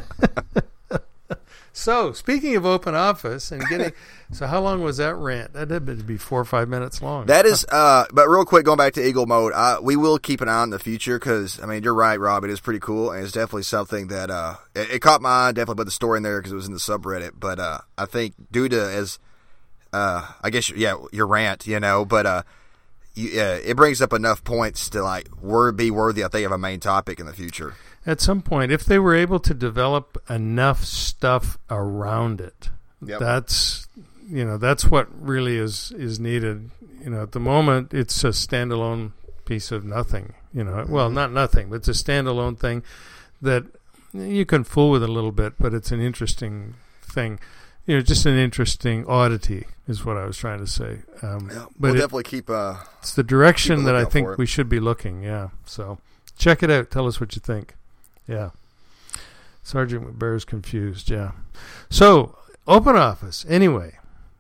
[SPEAKER 2] So, speaking of open office and getting, so how long was that rant? That had to be four or five minutes long.
[SPEAKER 1] That is, uh, but real quick, going back to Eagle Mode, uh, we will keep an eye on the future because, I mean, you're right, Rob. It is pretty cool, and it's definitely something that uh, it, it caught my eye. Definitely put the story in there because it was in the subreddit. But uh, I think due to as, uh, I guess, yeah, your rant, you know, but uh, you, uh, it brings up enough points to like word be worthy, I think, of a main topic in the future.
[SPEAKER 2] At some point, if they were able to develop enough stuff around it,
[SPEAKER 1] yep.
[SPEAKER 2] that's you know that's what really is is needed. You know, at the moment, it's a standalone piece of nothing. You know, well,
[SPEAKER 1] Mm-hmm.
[SPEAKER 2] not nothing, but it's a standalone thing that you can fool with a little bit, but it's an interesting thing. You know, just an interesting oddity is what I was trying to say. Um,
[SPEAKER 1] yeah,
[SPEAKER 2] but
[SPEAKER 1] we'll
[SPEAKER 2] it,
[SPEAKER 1] definitely keep. Uh,
[SPEAKER 2] it's the direction
[SPEAKER 1] keep a
[SPEAKER 2] that I
[SPEAKER 1] lookout
[SPEAKER 2] think
[SPEAKER 1] for it.
[SPEAKER 2] we should be looking. Yeah, so check it out. Tell us what you think. Yeah. Sergeant McBear's confused, yeah. So, open office. Anyway,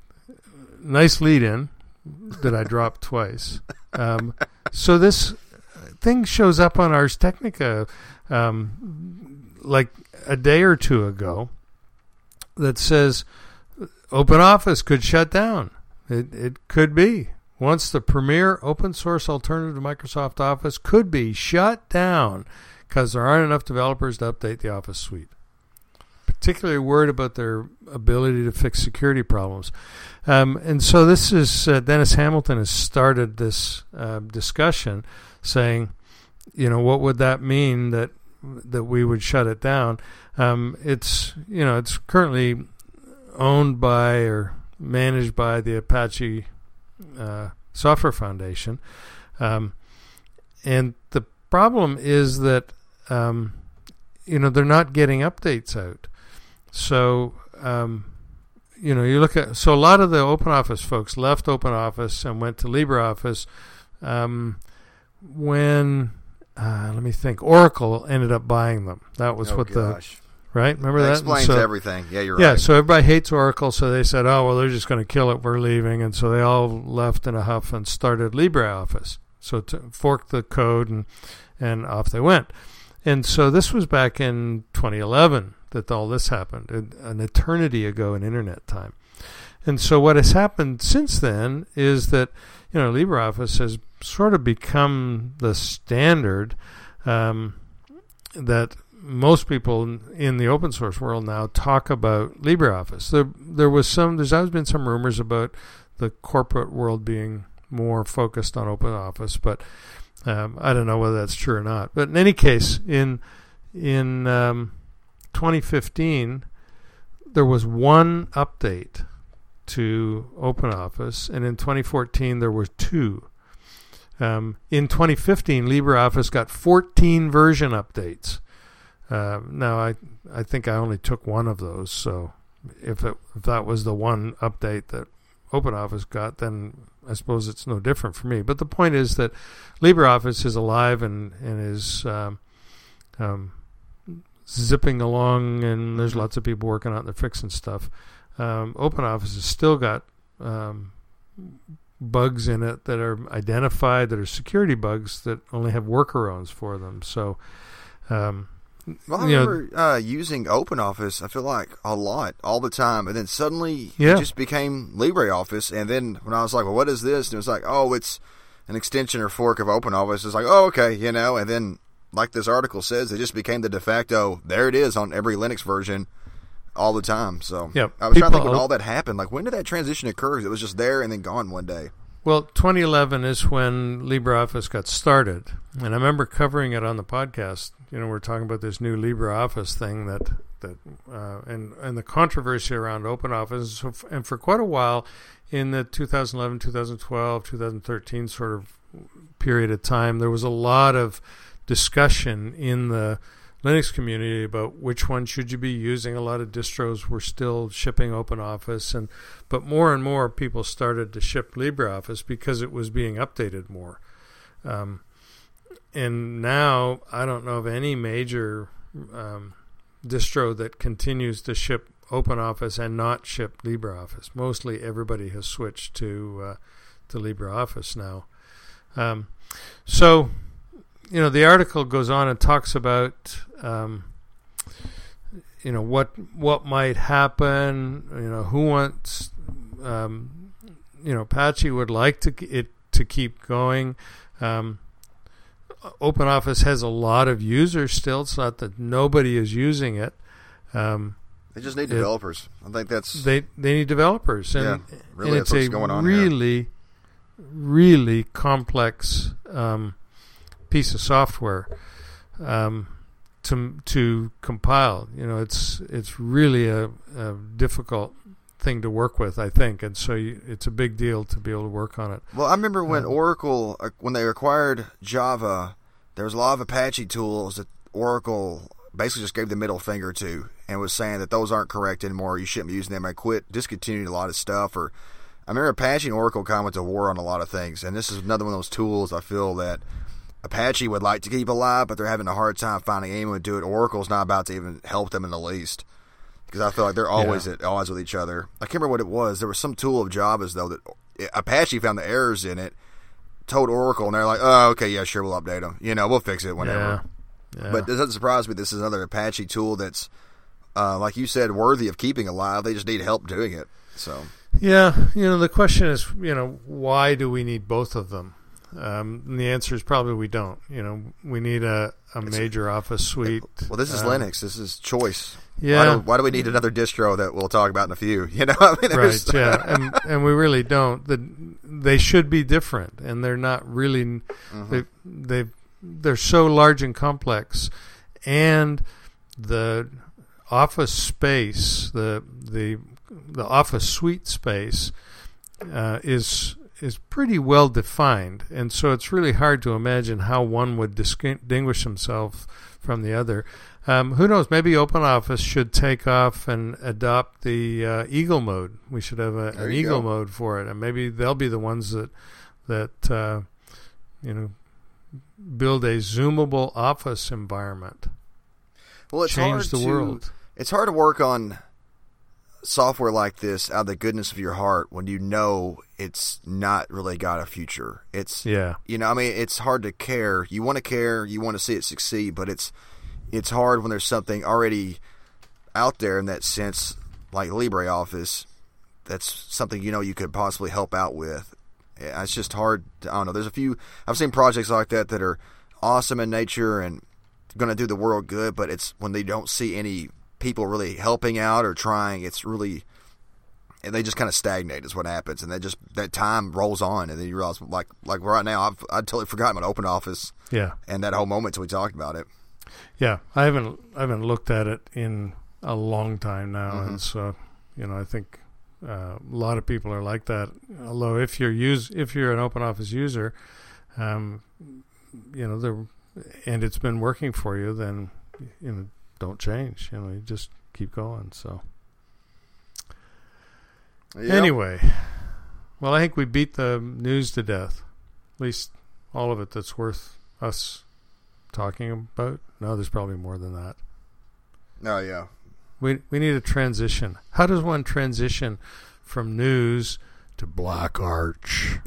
[SPEAKER 2] nice lead in that I dropped twice. Um, so this thing shows up on Ars Technica um, like a day or two ago that says open office could shut down. It, it could be. Once the premier open source alternative to Microsoft Office could be shut down because there aren't enough developers to update the Office suite. Particularly worried about their ability to fix security problems. Um, and so this is, uh, Dennis Hamilton has started this uh, discussion saying, you know, what would that mean that that we would shut it down? Um, it's, you know, it's currently owned by or managed by the Apache uh, Software Foundation. Um, and the problem is that Um, you know, they're not getting updates out. So, um, you know, you look at, so a lot of the OpenOffice folks left OpenOffice and went to LibreOffice um, when, uh, let me think, Oracle ended up buying them. That was
[SPEAKER 1] oh,
[SPEAKER 2] what
[SPEAKER 1] gosh.
[SPEAKER 2] the, right? Remember
[SPEAKER 1] that
[SPEAKER 2] that?
[SPEAKER 1] explains
[SPEAKER 2] so,
[SPEAKER 1] everything. Yeah, you're
[SPEAKER 2] yeah,
[SPEAKER 1] right.
[SPEAKER 2] so everybody hates Oracle, so they said, oh, well, they're just going to kill it. We're leaving. And so they all left in a huff and started LibreOffice. So to forked the code and, and off they went. And so this was back in twenty eleven that all this happened, an eternity ago in Internet time. And so what has happened since then is that, you know, LibreOffice has sort of become the standard um, that most people in the open source world now talk about LibreOffice. There, there was some, there's always been some rumors about the corporate world being more focused on OpenOffice, but Um, I don't know whether that's true or not. But in any case, in in um, twenty fifteen, there was one update to OpenOffice, and in twenty fourteen, there were two. Um, in twenty fifteen, LibreOffice got fourteen version updates. Uh, now, I I think I only took one of those, so if, it, if that was the one update that OpenOffice got, then I suppose it's no different for me. But the point is that LibreOffice is alive and, and is um, um, zipping along, and there's lots of people working on it and they're fixing stuff. Um, OpenOffice has still got um, bugs in it that are identified, that are security bugs that only have workarounds for them. So, um,
[SPEAKER 1] Well, I
[SPEAKER 2] you
[SPEAKER 1] remember
[SPEAKER 2] know,
[SPEAKER 1] uh, using OpenOffice, I feel like, a lot, all the time. And then suddenly
[SPEAKER 2] yeah.
[SPEAKER 1] it just became LibreOffice. And then when I was like, well, what is this? And it was like, oh, it's an extension or fork of OpenOffice. It's like, oh, okay, you know. And then, like this article says, it just became the de facto, there it is on every Linux version all the time. So
[SPEAKER 2] yep.
[SPEAKER 1] I was
[SPEAKER 2] People,
[SPEAKER 1] trying to think when all that happened. Like, when did that transition occur? It was just there and then gone one day.
[SPEAKER 2] Well, twenty eleven is when LibreOffice got started. And I remember covering it on the podcast. You know, we're talking about this new LibreOffice thing that, that uh, and, and the controversy around OpenOffice. So f- and for quite a while in the two thousand eleven, two thousand twelve, two thousand thirteen sort of period of time, there was a lot of discussion in the Linux community about which one should you be using. A lot of distros were still shipping OpenOffice, and but more and more people started to ship LibreOffice because it was being updated more. Um, and now I don't know of any major um, distro that continues to ship OpenOffice and not ship LibreOffice. Mostly everybody has switched to uh, to LibreOffice now. Um, so. You know, the article goes on and talks about, um, you know, what what might happen. You know, who wants, um, you know, Apache would like to it to keep going. Um, OpenOffice has a lot of users still. It's not that nobody is using it. Um,
[SPEAKER 1] they just need developers. It, I think that's
[SPEAKER 2] they they need developers, and,
[SPEAKER 1] yeah, really
[SPEAKER 2] and
[SPEAKER 1] that's
[SPEAKER 2] it's
[SPEAKER 1] what's
[SPEAKER 2] a
[SPEAKER 1] going on
[SPEAKER 2] really,
[SPEAKER 1] here.
[SPEAKER 2] really complex. Um, piece of software um, to to compile. You know, it's it's really a, a difficult thing to work with, I think, and so you, it's a big deal to be able to work on it.
[SPEAKER 1] Well, I remember when
[SPEAKER 2] um,
[SPEAKER 1] Oracle, uh, when they acquired Java, there was a lot of Apache tools that Oracle basically just gave the middle finger to and was saying that those aren't correct anymore. You shouldn't be using them. I quit, discontinued a lot of stuff. Or I remember Apache and Oracle kind of went to war on a lot of things, and this is another one of those tools I feel that Apache would like to keep alive, but they're having a hard time finding anyone to do it. Oracle's not about to even help them in the least, because I feel like they're always yeah. at odds with each other. I can't remember what it was. There was some tool of Java's, though, that Apache found the errors in it, told Oracle, and they're like, oh, okay, yeah, sure, we'll update them. You know, we'll fix it whenever.
[SPEAKER 2] Yeah. Yeah.
[SPEAKER 1] But it doesn't surprise me. This is another Apache tool that's, uh, like you said, worthy of keeping alive. They just need help doing it. So
[SPEAKER 2] yeah, you know, the question is, you know, why do we need both of them? Um, and the answer is probably we don't. You know, we need a, a major a, Office suite.
[SPEAKER 1] Well, this is uh, Linux. This is choice.
[SPEAKER 2] Yeah.
[SPEAKER 1] Why do, why do we need another distro that we'll talk about in a few? You know, I mean,
[SPEAKER 2] right? Yeah, and and we really don't. The, they should be different, and they're not really. Mm-hmm. They they they're so large and complex, and the Office space, the the the Office suite space, uh, is. is pretty well defined, and so it's really hard to imagine how one would distinguish himself from the other. Um, who knows? Maybe OpenOffice should take off and adopt the uh, Eagle mode. We should have a, an Eagle go. mode for it, and maybe they'll be the ones that that uh, you know build a zoomable Office environment.
[SPEAKER 1] Well, it's
[SPEAKER 2] change
[SPEAKER 1] hard
[SPEAKER 2] the
[SPEAKER 1] to,
[SPEAKER 2] world.
[SPEAKER 1] It's hard to work on software like this out of the goodness of your heart when you know it's not really got a future. It's
[SPEAKER 2] yeah,
[SPEAKER 1] you know, I mean, it's hard to care. You want to care, you want to see it succeed, but it's it's hard when there's something already out there in that sense, like LibreOffice. That's something you know you could possibly help out with. It's just hard. To, I don't know. There's a few. I've seen projects like that that are awesome in nature and going to do the world good, but it's when they don't see any people really helping out or trying, it's really, and they just kind of stagnate is what happens, and they just, that time rolls on, and then you realize, like like right now, I've I totally forgot about OpenOffice,
[SPEAKER 2] yeah,
[SPEAKER 1] and that whole moment till we talked about it.
[SPEAKER 2] Yeah, I haven't I haven't looked at it in a long time now,
[SPEAKER 1] Mm-hmm.
[SPEAKER 2] and so you know I think uh, a lot of people are like that. Although if you're use if you're an OpenOffice user, um, you know, there, and it's been working for you, then you know. Don't change, you know, you just keep going. So yep. Anyway, well, I think we beat the news to death, at least all of it that's worth us talking about. No, there's probably more than that.
[SPEAKER 1] Oh yeah,
[SPEAKER 2] we we need a transition. How does one transition from news to Black Arch?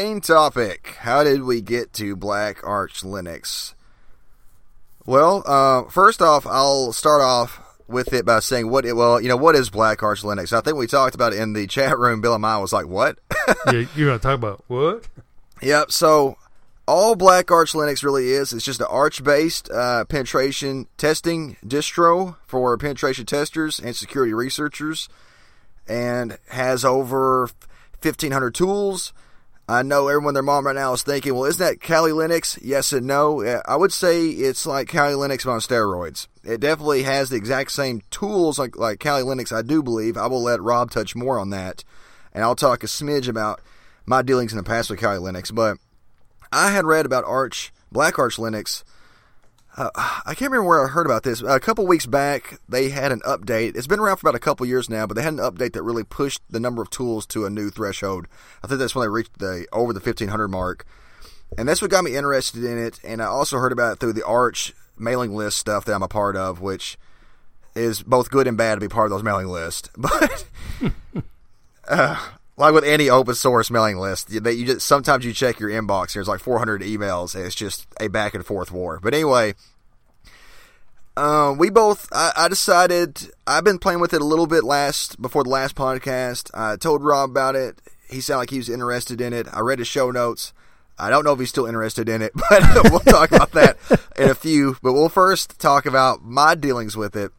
[SPEAKER 1] main topic. How did we get to Black Arch Linux? Well, uh, first off, I'll start off with it by saying what it, well, you know, what is Black Arch Linux? I think we talked about it in the chat room. Bill and Maya was like, what?
[SPEAKER 2] Yeah, you're going to talk about what?
[SPEAKER 1] Yep, so all Black Arch Linux really is, is just an Arch-based uh, penetration testing distro for penetration testers and security researchers, and has over fifteen hundred tools. I know everyone, their mom right now is thinking, well, isn't that Kali Linux? Yes and no. I would say it's like Kali Linux but on steroids. It definitely has the exact same tools like, like Kali Linux, I do believe. I will let Rob touch more on that, and I'll talk a smidge about my dealings in the past with Kali Linux. But I had read about Arch, Black Arch Linux. Uh, I can't remember where I heard about this. A couple weeks back, they had an update. It's been around for about a couple years now, but they had an update that really pushed the number of tools to a new threshold. I think that's when they reached the over the fifteen hundred mark. And that's what got me interested in it. And I also heard about it through the Arch mailing list stuff that I'm a part of, which is both good and bad to be part of those mailing lists. But uh, like with any open source mailing list, you, you just sometimes you check your inbox. There's like four hundred emails, and it's just a back and forth war. But anyway, uh, we both. I, I decided I've been playing with it a little bit last before the last podcast. I told Rob about it. He sounded like he was interested in it. I read his show notes. I don't know if he's still interested in it, but we'll talk about that in a few. But we'll first talk about my dealings with it.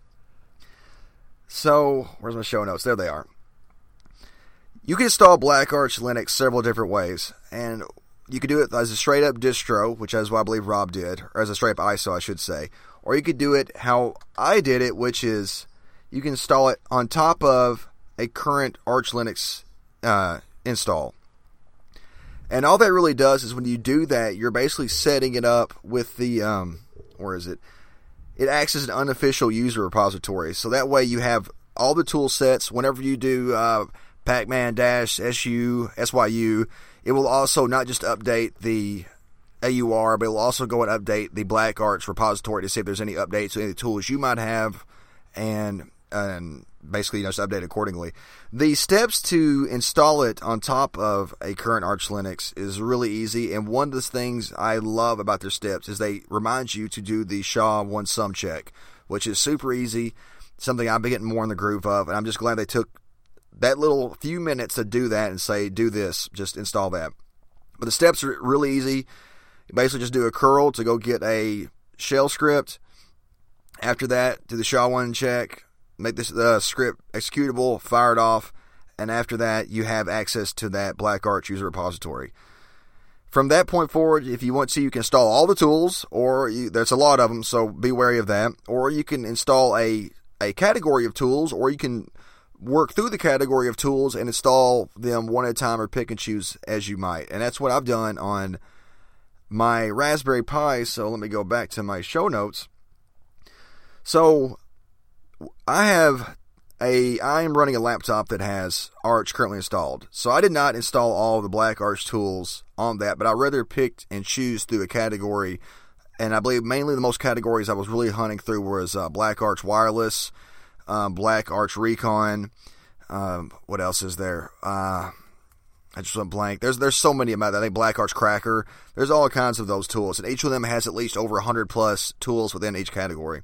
[SPEAKER 1] So, where's my show notes? There they are. You can install Black Arch Linux several different ways, and you could do it as a straight-up distro, which is what I believe Rob did, or as a straight-up I S O, I should say. Or you could do it how I did it, which is you can install it on top of a current Arch Linux uh, install. And all that really does is when you do that, you're basically setting it up with the, um, where is it? It acts as an unofficial user repository. So that way you have all the tool sets. Whenever you do uh, Pacman-S U, S Y U, it will also not just update the A U R, but it will also go and update the Black Arch repository to see if there's any updates to any of the tools you might have, and and basically you know, just update accordingly. The steps to install it on top of a current Arch Linux is really easy, and one of the things I love about their steps is they remind you to do the S H A one sum check, which is super easy, something I've been getting more in the groove of, and I'm just glad they took that little few minutes to do that and say, do this, just install that. But the steps are really easy. You basically just do a curl to go get a shell script. After that, do the S H A one check, make this uh, script executable, fire it off, and after that, you have access to that Black Arch user repository. From that point forward, if you want to, you can install all the tools, or you, there's a lot of them, so be wary of that. Or you can install a, a category of tools, or you can work through the category of tools and install them one at a time or pick and choose as you might. And that's what I've done on my Raspberry Pi. So let me go back to my show notes. So I have a, I am running a laptop that has Arch currently installed. So I did not install all of the Black Arch tools on that, but I rather picked and choose through a category. And I believe mainly the most categories I was really hunting through was uh, Black Arch Wireless, Um, Black Arch Recon. Um, what else is there? Uh, I just went blank. There's there's so many about that. I think Black Arch Cracker. There's all kinds of those tools, and each of them has at least over one hundred plus tools within each category.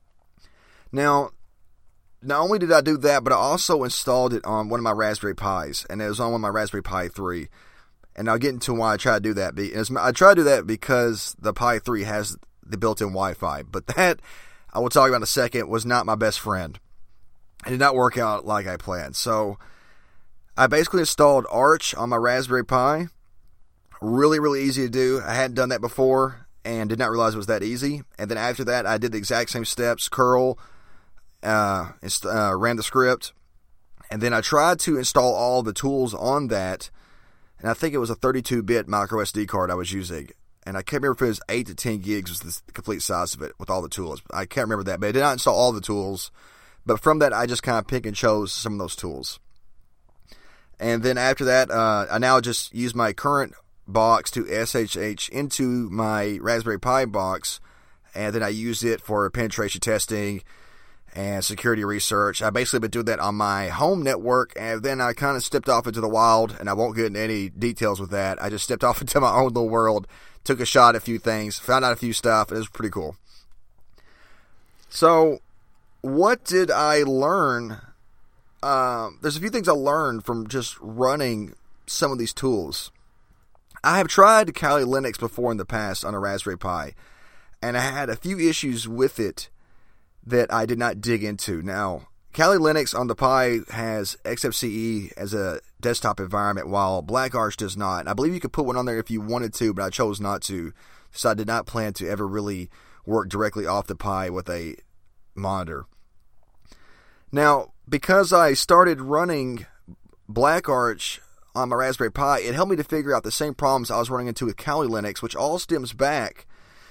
[SPEAKER 1] Now, not only did I do that, but I also installed it on one of my Raspberry Pis, and it was on one of my Raspberry Pi three. And I'll get into why I try to do that. I try to do that because the Pi three has the built-in Wi-Fi, but that I will talk about in a second was not my best friend. It did not work out like I planned. So I basically installed Arch on my Raspberry Pi. Really, really easy to do. I hadn't done that before and did not realize it was that easy. And then after that, I did the exact same steps, curl, uh, inst- uh, ran the script. And then I tried to install all the tools on that. And I think it was a thirty-two bit micro S D card I was using. And I can't remember if it was eight to ten gigs was the complete size of it with all the tools. I can't remember that. But I did not install all the tools. But from that, I just kind of pick and chose some of those tools. And then after that, uh, I now just use my current box to S S H into my Raspberry Pi box. And then I use it for penetration testing and security research. I basically been doing that on my home network, and then I kind of stepped off into the wild, and I won't get into any details with that. I just stepped off into my own little world, took a shot at a few things, found out a few stuff, and it was pretty cool. So, what did I learn? Um, there's a few things I learned from just running some of these tools. I have tried Kali Linux before in the past on a Raspberry Pi, and I had a few issues with it that I did not dig into. Now, Kali Linux on the Pi has X F C E as a desktop environment, while BlackArch does not. And I believe you could put one on there if you wanted to, but I chose not to, so I did not plan to ever really work directly off the Pi with a monitor. Now, because I started running BlackArch on my Raspberry Pi, it helped me to figure out the same problems I was running into with Kali Linux, which all stems back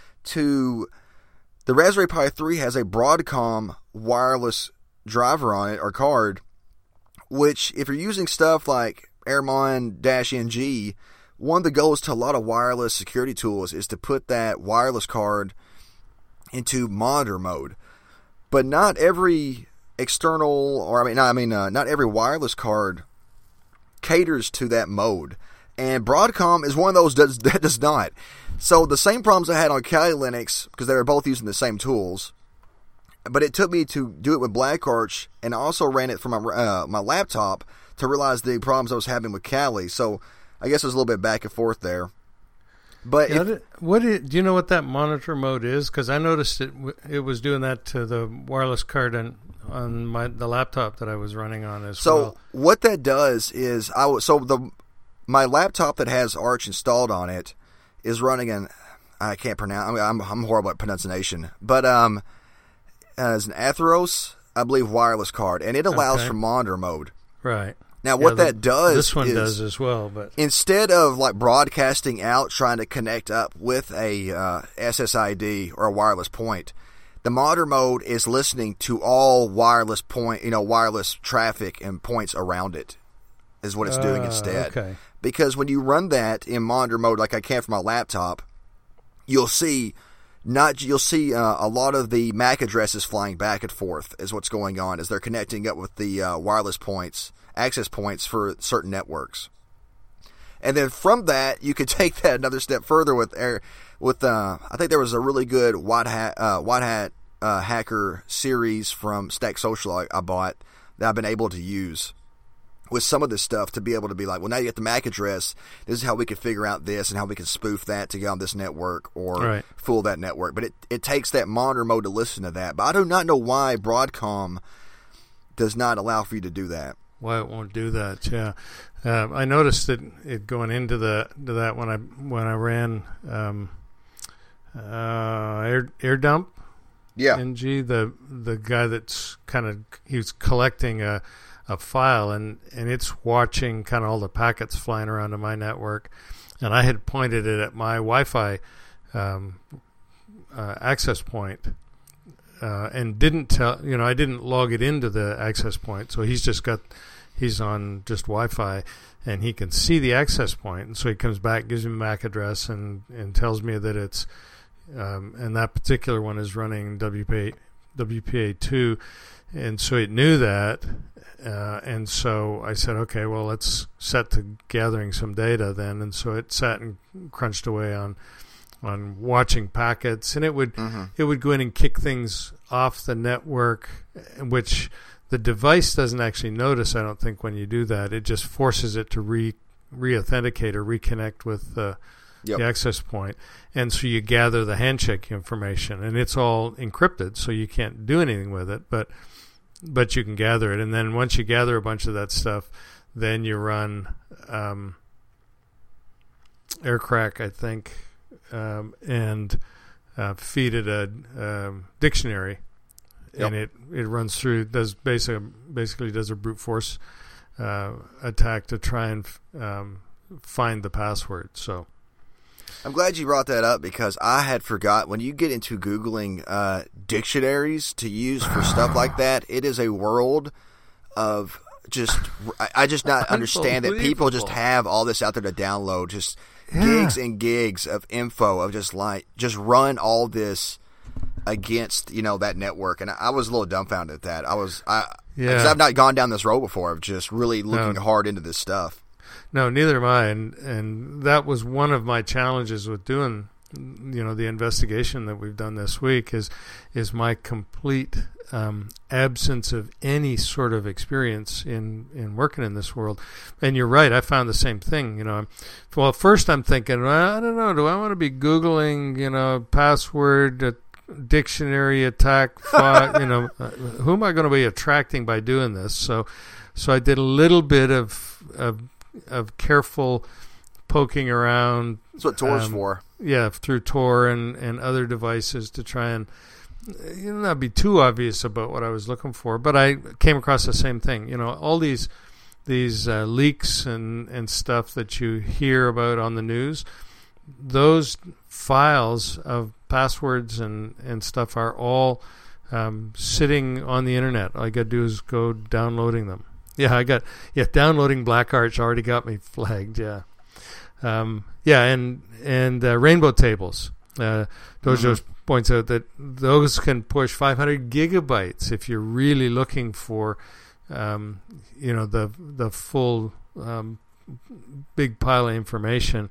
[SPEAKER 1] to the Raspberry Pi three has a Broadcom wireless driver on it, or card, which if you're using stuff like Airmon-N G, one of the goals to a lot of wireless security tools is to put that wireless card into monitor mode. But not every external, or I mean, not, I mean, uh, not every wireless card caters to that mode, and Broadcom is one of those that, that does not. So the same problems I had on Kali Linux, because they were both using the same tools, but it took me to do it with BlackArch, and I also ran it from my uh, my laptop to realize the problems I was having with Kali. So I guess there's a little bit back and forth there. But
[SPEAKER 2] yeah,
[SPEAKER 1] if,
[SPEAKER 2] what is, do you know what that monitor mode is? Because I noticed it it was doing that to the wireless card on on my the laptop that I was running on as
[SPEAKER 1] so
[SPEAKER 2] well.
[SPEAKER 1] So what that does is I w- so the my laptop that has Arch installed on it is running an, I can't pronounce, I mean, I'm I'm horrible at pronunciation, but um, as an Atheros, I believe, wireless card, and it allows
[SPEAKER 2] okay.
[SPEAKER 1] for monitor mode.
[SPEAKER 2] Right.
[SPEAKER 1] Now, what
[SPEAKER 2] yeah, the,
[SPEAKER 1] that does
[SPEAKER 2] this one
[SPEAKER 1] is,
[SPEAKER 2] does as well, but
[SPEAKER 1] instead of like broadcasting out, trying to connect up with a uh, S S I D or a wireless point, the monitor mode is listening to all wireless point, you know, wireless traffic and points around it, is what it's uh, doing instead.
[SPEAKER 2] Okay.
[SPEAKER 1] Because when you run that in monitor mode, like I can from my laptop, you'll see not you'll see uh, a lot of the M A C addresses flying back and forth is what's going on as they're connecting up with the uh, wireless points, access points for certain networks. And then from that, you could take that another step further with air, with uh, I think there was a really good White Hat uh, White Hat uh, hacker series from Stack Social I, I bought that I've been able to use with some of this stuff to be able to be like, well, now you get the M A C address. This is how we can figure out this and how we can spoof that to get on this network or
[SPEAKER 2] right.
[SPEAKER 1] fool that network. But it, it takes that monitor mode to listen to that. But I do not know why Broadcom does not allow for you to do that.
[SPEAKER 2] Why it won't do that? Yeah, uh, I noticed that it going into the to that when I when I ran um, uh, air air dump.
[SPEAKER 1] Yeah,
[SPEAKER 2] N G, the the guy that's kind of he was collecting a. a file and, and it's watching kind of all the packets flying around to my network, and I had pointed it at my Wi-Fi um, uh, access point uh, and didn't tell you know I didn't log it into the access point, so he's just got he's on just Wi-Fi and he can see the access point, and so he comes back, gives me a M A C address and, and tells me that it's um, and that particular one is running W P A two, and so it knew that. Uh, and so I said, okay, well, let's set to gathering some data then. And so it sat and crunched away on on watching packets, and it would mm-hmm. it would go in and kick things off the network, which the device doesn't actually notice, I don't think, when you do that. It just forces it to re re-authenticate or reconnect with the, yep. the access point. And so you gather the handshake information, and it's all encrypted, so you can't do anything with it, but but you can gather it. And then once you gather a bunch of that stuff, then you run um, Aircrack, I think, um, and uh, feed it a um, dictionary, yep. and it, it runs through, does basically, basically does a brute force uh, attack to try and um, find the password. So
[SPEAKER 1] I'm glad you brought that up, because I had forgot, when you get into Googling uh, dictionaries to use for stuff like that, it is a world of just, I, I just not understand that people just have all this out there to download, just yeah. gigs and gigs of info of just like, just run all this against, you know, that network. And I, I was a little dumbfounded at that. I was, I,
[SPEAKER 2] Yeah.
[SPEAKER 1] because I've not gone down this road before of just really looking
[SPEAKER 2] No.
[SPEAKER 1] hard into this stuff.
[SPEAKER 2] No, neither am I, and and that was one of my challenges with doing, you know, the investigation that we've done this week is is my complete um, absence of any sort of experience in, in working in this world. And you're right, I found the same thing. You know, well, first I'm thinking, well, I don't know, do I want to be Googling, you know, password uh, dictionary attack? File, you know, uh, who am I going to be attracting by doing this? So, so I did a little bit of of of careful poking around.
[SPEAKER 1] That's what Tor's
[SPEAKER 2] um,
[SPEAKER 1] for.
[SPEAKER 2] Yeah, through Tor and, and other devices to try and you know, not be too obvious about what I was looking for. But I came across the same thing. You know, all these these uh, leaks and, and stuff that you hear about on the news, those files of passwords and, and stuff are all um, sitting on the internet. All I got to do is go downloading them. Yeah, I got yeah. Downloading Black Arch already got me flagged. Yeah, um, yeah, and and uh, rainbow tables. Uh, Dojo mm-hmm. points out that those can push five hundred gigabytes if you're really looking for, um, you know, the the full um, big pile of information.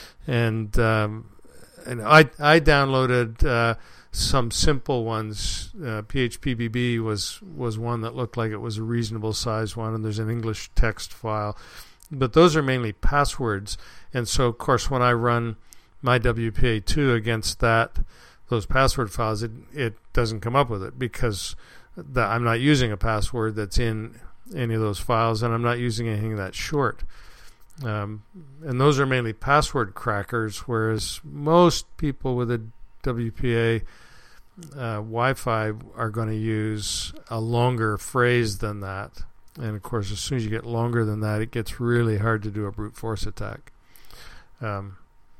[SPEAKER 2] And um, and I I downloaded uh, some simple ones. Uh, P H P B B was was one that looked like it was a reasonable size one, and there's an English text file. But those are mainly passwords, and so of course when I run my W P A two against that those password files, it it doesn't come up with it because the, I'm not using a password that's in any of those files, and I'm not using anything that's short. Um, and those are mainly password crackers, whereas most people with a W P A uh, Wi-Fi are going to use a longer phrase than that. And, of course, as soon as you get longer than that, it gets really hard to do a brute force attack. Um,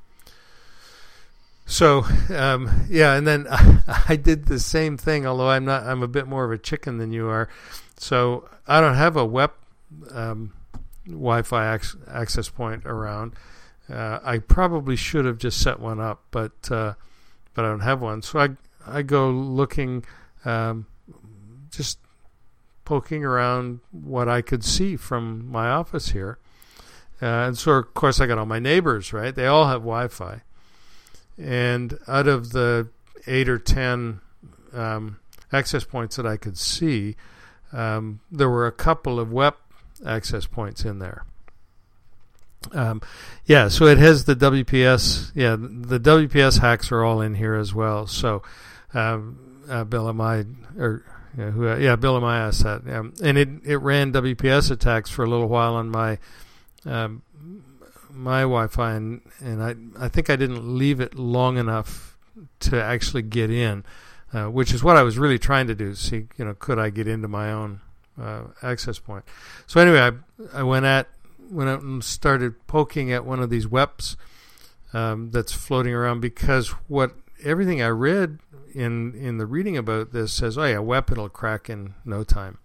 [SPEAKER 2] so, um, yeah, and then I did the same thing, although I'm not. I'm a bit more of a chicken than you are. So I don't have a W E P um, Wi-Fi ac- access point around. Uh, I probably should have just set one up, but uh, but I don't have one. So I I go looking, um, just poking around what I could see from my office here. Uh, and so, of course, I got all my neighbors, right? They all have Wi-Fi. And out of the eight or ten um, access points that I could see, um, there were a couple of W E P access points in there. Um, yeah, so it has the W P S. Yeah, the W P S hacks are all in here as well. So um, uh, Bill M I, or yeah, who, yeah, Bill M I asked that, um, and it it ran W P S attacks for a little while on my um, my Wi-Fi, and and I I think I didn't leave it long enough to actually get in, uh, which is what I was really trying to do. See, you know, could I get into my own uh, access point? So anyway, I I went at went out and started poking at one of these W E Ps um, that's floating around, because what everything I read in in the reading about this says, oh yeah, W E P it'll crack in no time.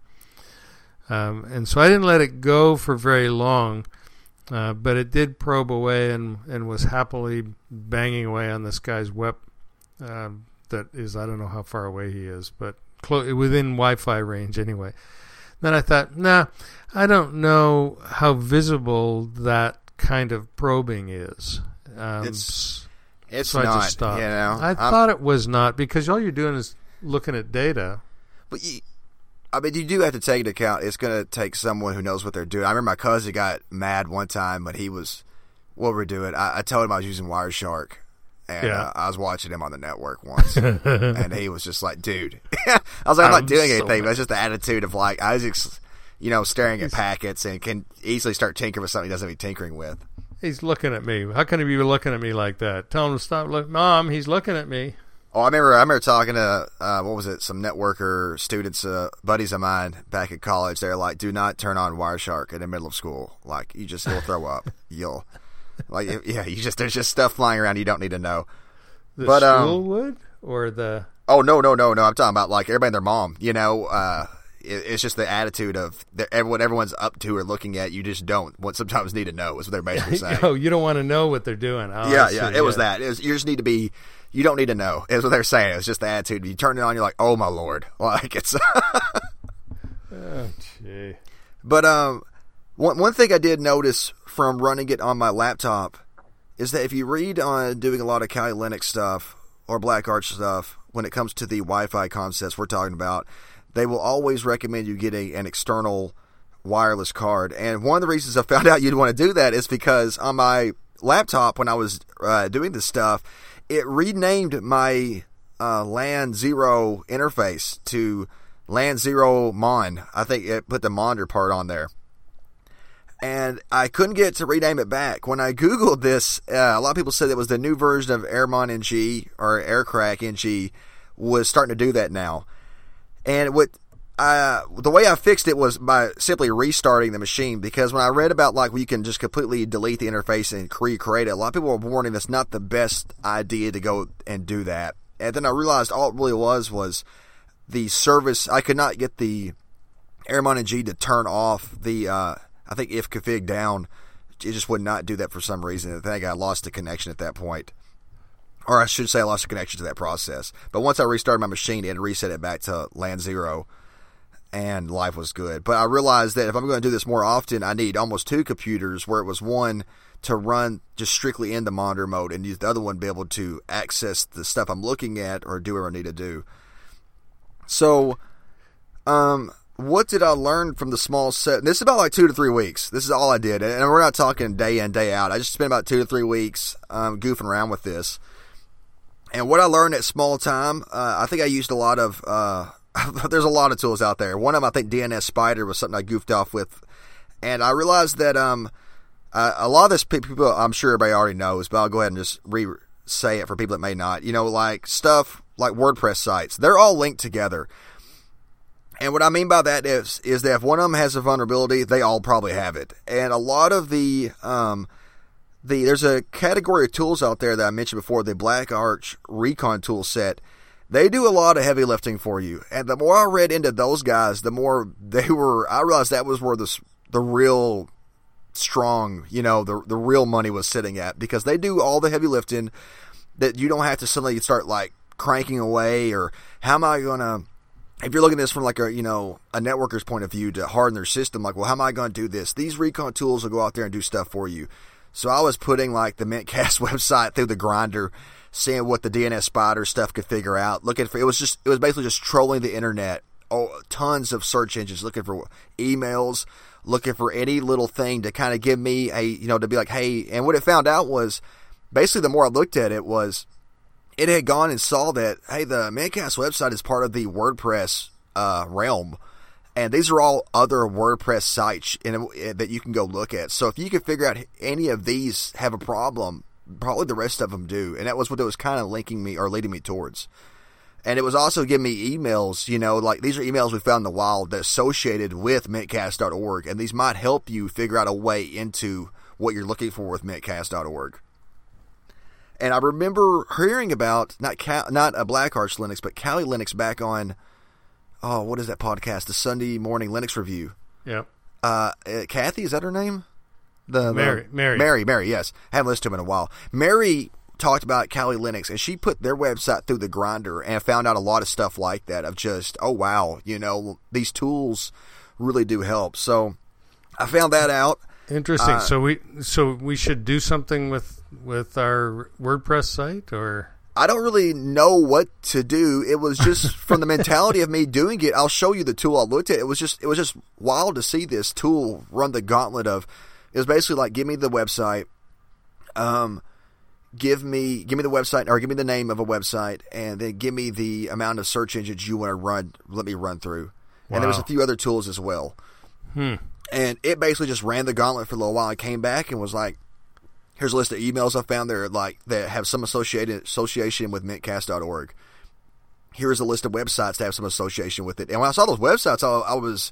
[SPEAKER 2] Um, and so I didn't let it go for very long, uh, but it did probe away and, and was happily banging away on this guy's W E P um, that is, I don't know how far away he is, but clo- within Wi-Fi range anyway. Then I thought, nah, I don't know how visible that kind of probing is. Um,
[SPEAKER 1] It's it's
[SPEAKER 2] so
[SPEAKER 1] not,
[SPEAKER 2] I just stopped.
[SPEAKER 1] you know.
[SPEAKER 2] I
[SPEAKER 1] I'm,
[SPEAKER 2] thought it was not, because all you're doing is looking at data.
[SPEAKER 1] But you, I mean, you do have to take into account it's going to take someone who knows what they're doing. I remember my cousin got mad one time when he was, what were we doing? I, I told him I was using Wireshark, and
[SPEAKER 2] Yeah.
[SPEAKER 1] uh, I was watching him on the network once, and he was just like, dude. I was like, I'm,
[SPEAKER 2] I'm
[SPEAKER 1] not doing
[SPEAKER 2] so
[SPEAKER 1] anything,
[SPEAKER 2] mad.
[SPEAKER 1] but it's just the attitude of like, I was, ex- you know, staring at packets and can easily start tinkering with something he doesn't be tinkering with.
[SPEAKER 2] He's looking at me. How can he be looking at me like that? Tell him to stop looking. Mom, he's looking at me.
[SPEAKER 1] Oh, I remember. I remember talking to uh, what was it? Some networker students, uh, buddies of mine back at college. They're like, "Do not turn on Wireshark in the middle of school. Like, you just you'll throw up. You'll like, yeah, you just there's just stuff flying around you don't need to know."
[SPEAKER 2] The
[SPEAKER 1] But, um,
[SPEAKER 2] school would? Or the...
[SPEAKER 1] Oh no, no, no, no! I'm talking about like everybody and their mom. You know, uh, it, it's just the attitude of the, what everyone's up to or looking at. You just don't. What sometimes need to know is what they're basically saying.
[SPEAKER 2] Oh, you don't want to know what they're doing. Oh,
[SPEAKER 1] yeah,
[SPEAKER 2] I
[SPEAKER 1] yeah.
[SPEAKER 2] see,
[SPEAKER 1] It was that. It was, you just need to be you don't need to know, is what they're saying. It's just the attitude. You turn it on, you're like, oh, my Lord. Like, it's...
[SPEAKER 2] oh, gee.
[SPEAKER 1] But um, one, one thing I did notice from running it on my laptop is that if you read on doing a lot of Kali Linux stuff or Black Arch stuff, when it comes to the Wi-Fi concepts we're talking about, they will always recommend you get a, an external wireless card. And one of the reasons I found out you'd want to do that is because on my laptop, when I was uh, doing this stuff, it renamed my uh, LAN zero interface to LAN zero Mon. I think it put the Monder part on there. And I couldn't get it to rename it back. When I Googled this, uh, a lot of people said it was the new version of AirMon N G or AirCrack N G was starting to do that now. And what I, the way I fixed it was by simply restarting the machine, because when I read about like you can just completely delete the interface and recreate it, a lot of people were warning that's not the best idea to go and do that. And then I realized all it really was was the service. I could not get the AirMon N G to turn off the... Uh, I think if config down, it just would not do that for some reason. I think I lost the connection at that point. Or I should say I lost the connection to that process. But once I restarted my machine, it reset it back to LAN zero, and life was good. But I realized that if I'm going to do this more often, I need almost two computers, where it was one to run just strictly in the monitor mode, and use the other one to be able to access the stuff I'm looking at or do whatever I need to do. So, um... what did I learn from the small set? This is about like two to three weeks. This is all I did. And we're not talking day in, day out. I just spent about two to three weeks um, goofing around with this. And what I learned at small time, uh, I think I used a lot of, uh, there's a lot of tools out there. One of them, I think D N S Spider was something I goofed off with. And I realized that um, uh, a lot of this people, I'm sure everybody already knows, but I'll go ahead and just re-say it for people that may not. You know, like stuff like WordPress sites, they're all linked together. And what I mean by that is, is that if one of them has a vulnerability, they all probably have it. And a lot of the, um, the there's a category of tools out there that I mentioned before, the Black Arch Recon tool set. They do a lot of heavy lifting for you. And the more I read into those guys, the more they were, I realized that was where the, the real strong, you know, the, the real money was sitting at. Because they do all the heavy lifting that you don't have to suddenly start like cranking away, or how am I going to... If you're looking at this from like a, you know, a networker's point of view to harden their system, like, well, how am I going to do this? These recon tools will go out there and do stuff for you. So I was putting like the Mintcast website through the grinder, seeing what the D N S Spider stuff could figure out. Looking for, it was just, it was basically just trolling the internet. Oh, tons of search engines, looking for emails, looking for any little thing to kind of give me a, you know, to be like, hey, and what it found out was basically the more I looked at it was, it had gone and saw that, hey, the Mintcast website is part of the WordPress uh, realm. And these are all other WordPress sites in, in, that you can go look at. So if you can figure out any of these have a problem, probably the rest of them do. And that was what it was kind of linking me or leading me towards. And it was also giving me emails, you know, like these are emails we found in the wild that associated with mintcast dot org. And these might help you figure out a way into what you're looking for with mintcast dot org. And I remember hearing about, not Cal, not a Black Arch Linux, but Kali Linux back on, oh, what is that podcast? The Sunday Morning Linux Review.
[SPEAKER 2] Yep.
[SPEAKER 1] Uh, Kathy, is that her name? The
[SPEAKER 2] Mary.
[SPEAKER 1] the,
[SPEAKER 2] Mary.
[SPEAKER 1] Mary, Mary, yes. I haven't listened to him in a while. Mary talked about Kali Linux, and she put their website through the grinder and found out a lot of stuff like that of just, oh, wow, you know, these tools really do help. So I found that out.
[SPEAKER 2] Interesting.
[SPEAKER 1] Uh,
[SPEAKER 2] so we so we should do something with with our WordPress site, or
[SPEAKER 1] I don't really know what to do. It was just from the mentality of me doing it. I'll show you the tool I looked at. It was just it was just wild to see this tool run the gauntlet of. It was basically like, give me the website, um, give me give me the website, or give me the name of a website, and then give me the amount of search engines you want to run. Let me run through. Wow. And there was a few other tools as well.
[SPEAKER 2] Hmm.
[SPEAKER 1] And it basically just ran the gauntlet for a little while. I came back and was like, here's a list of emails I found there like that have some associated association with mintcast dot org. Here's a list of websites that have some association with it. And when I saw those websites, I, I was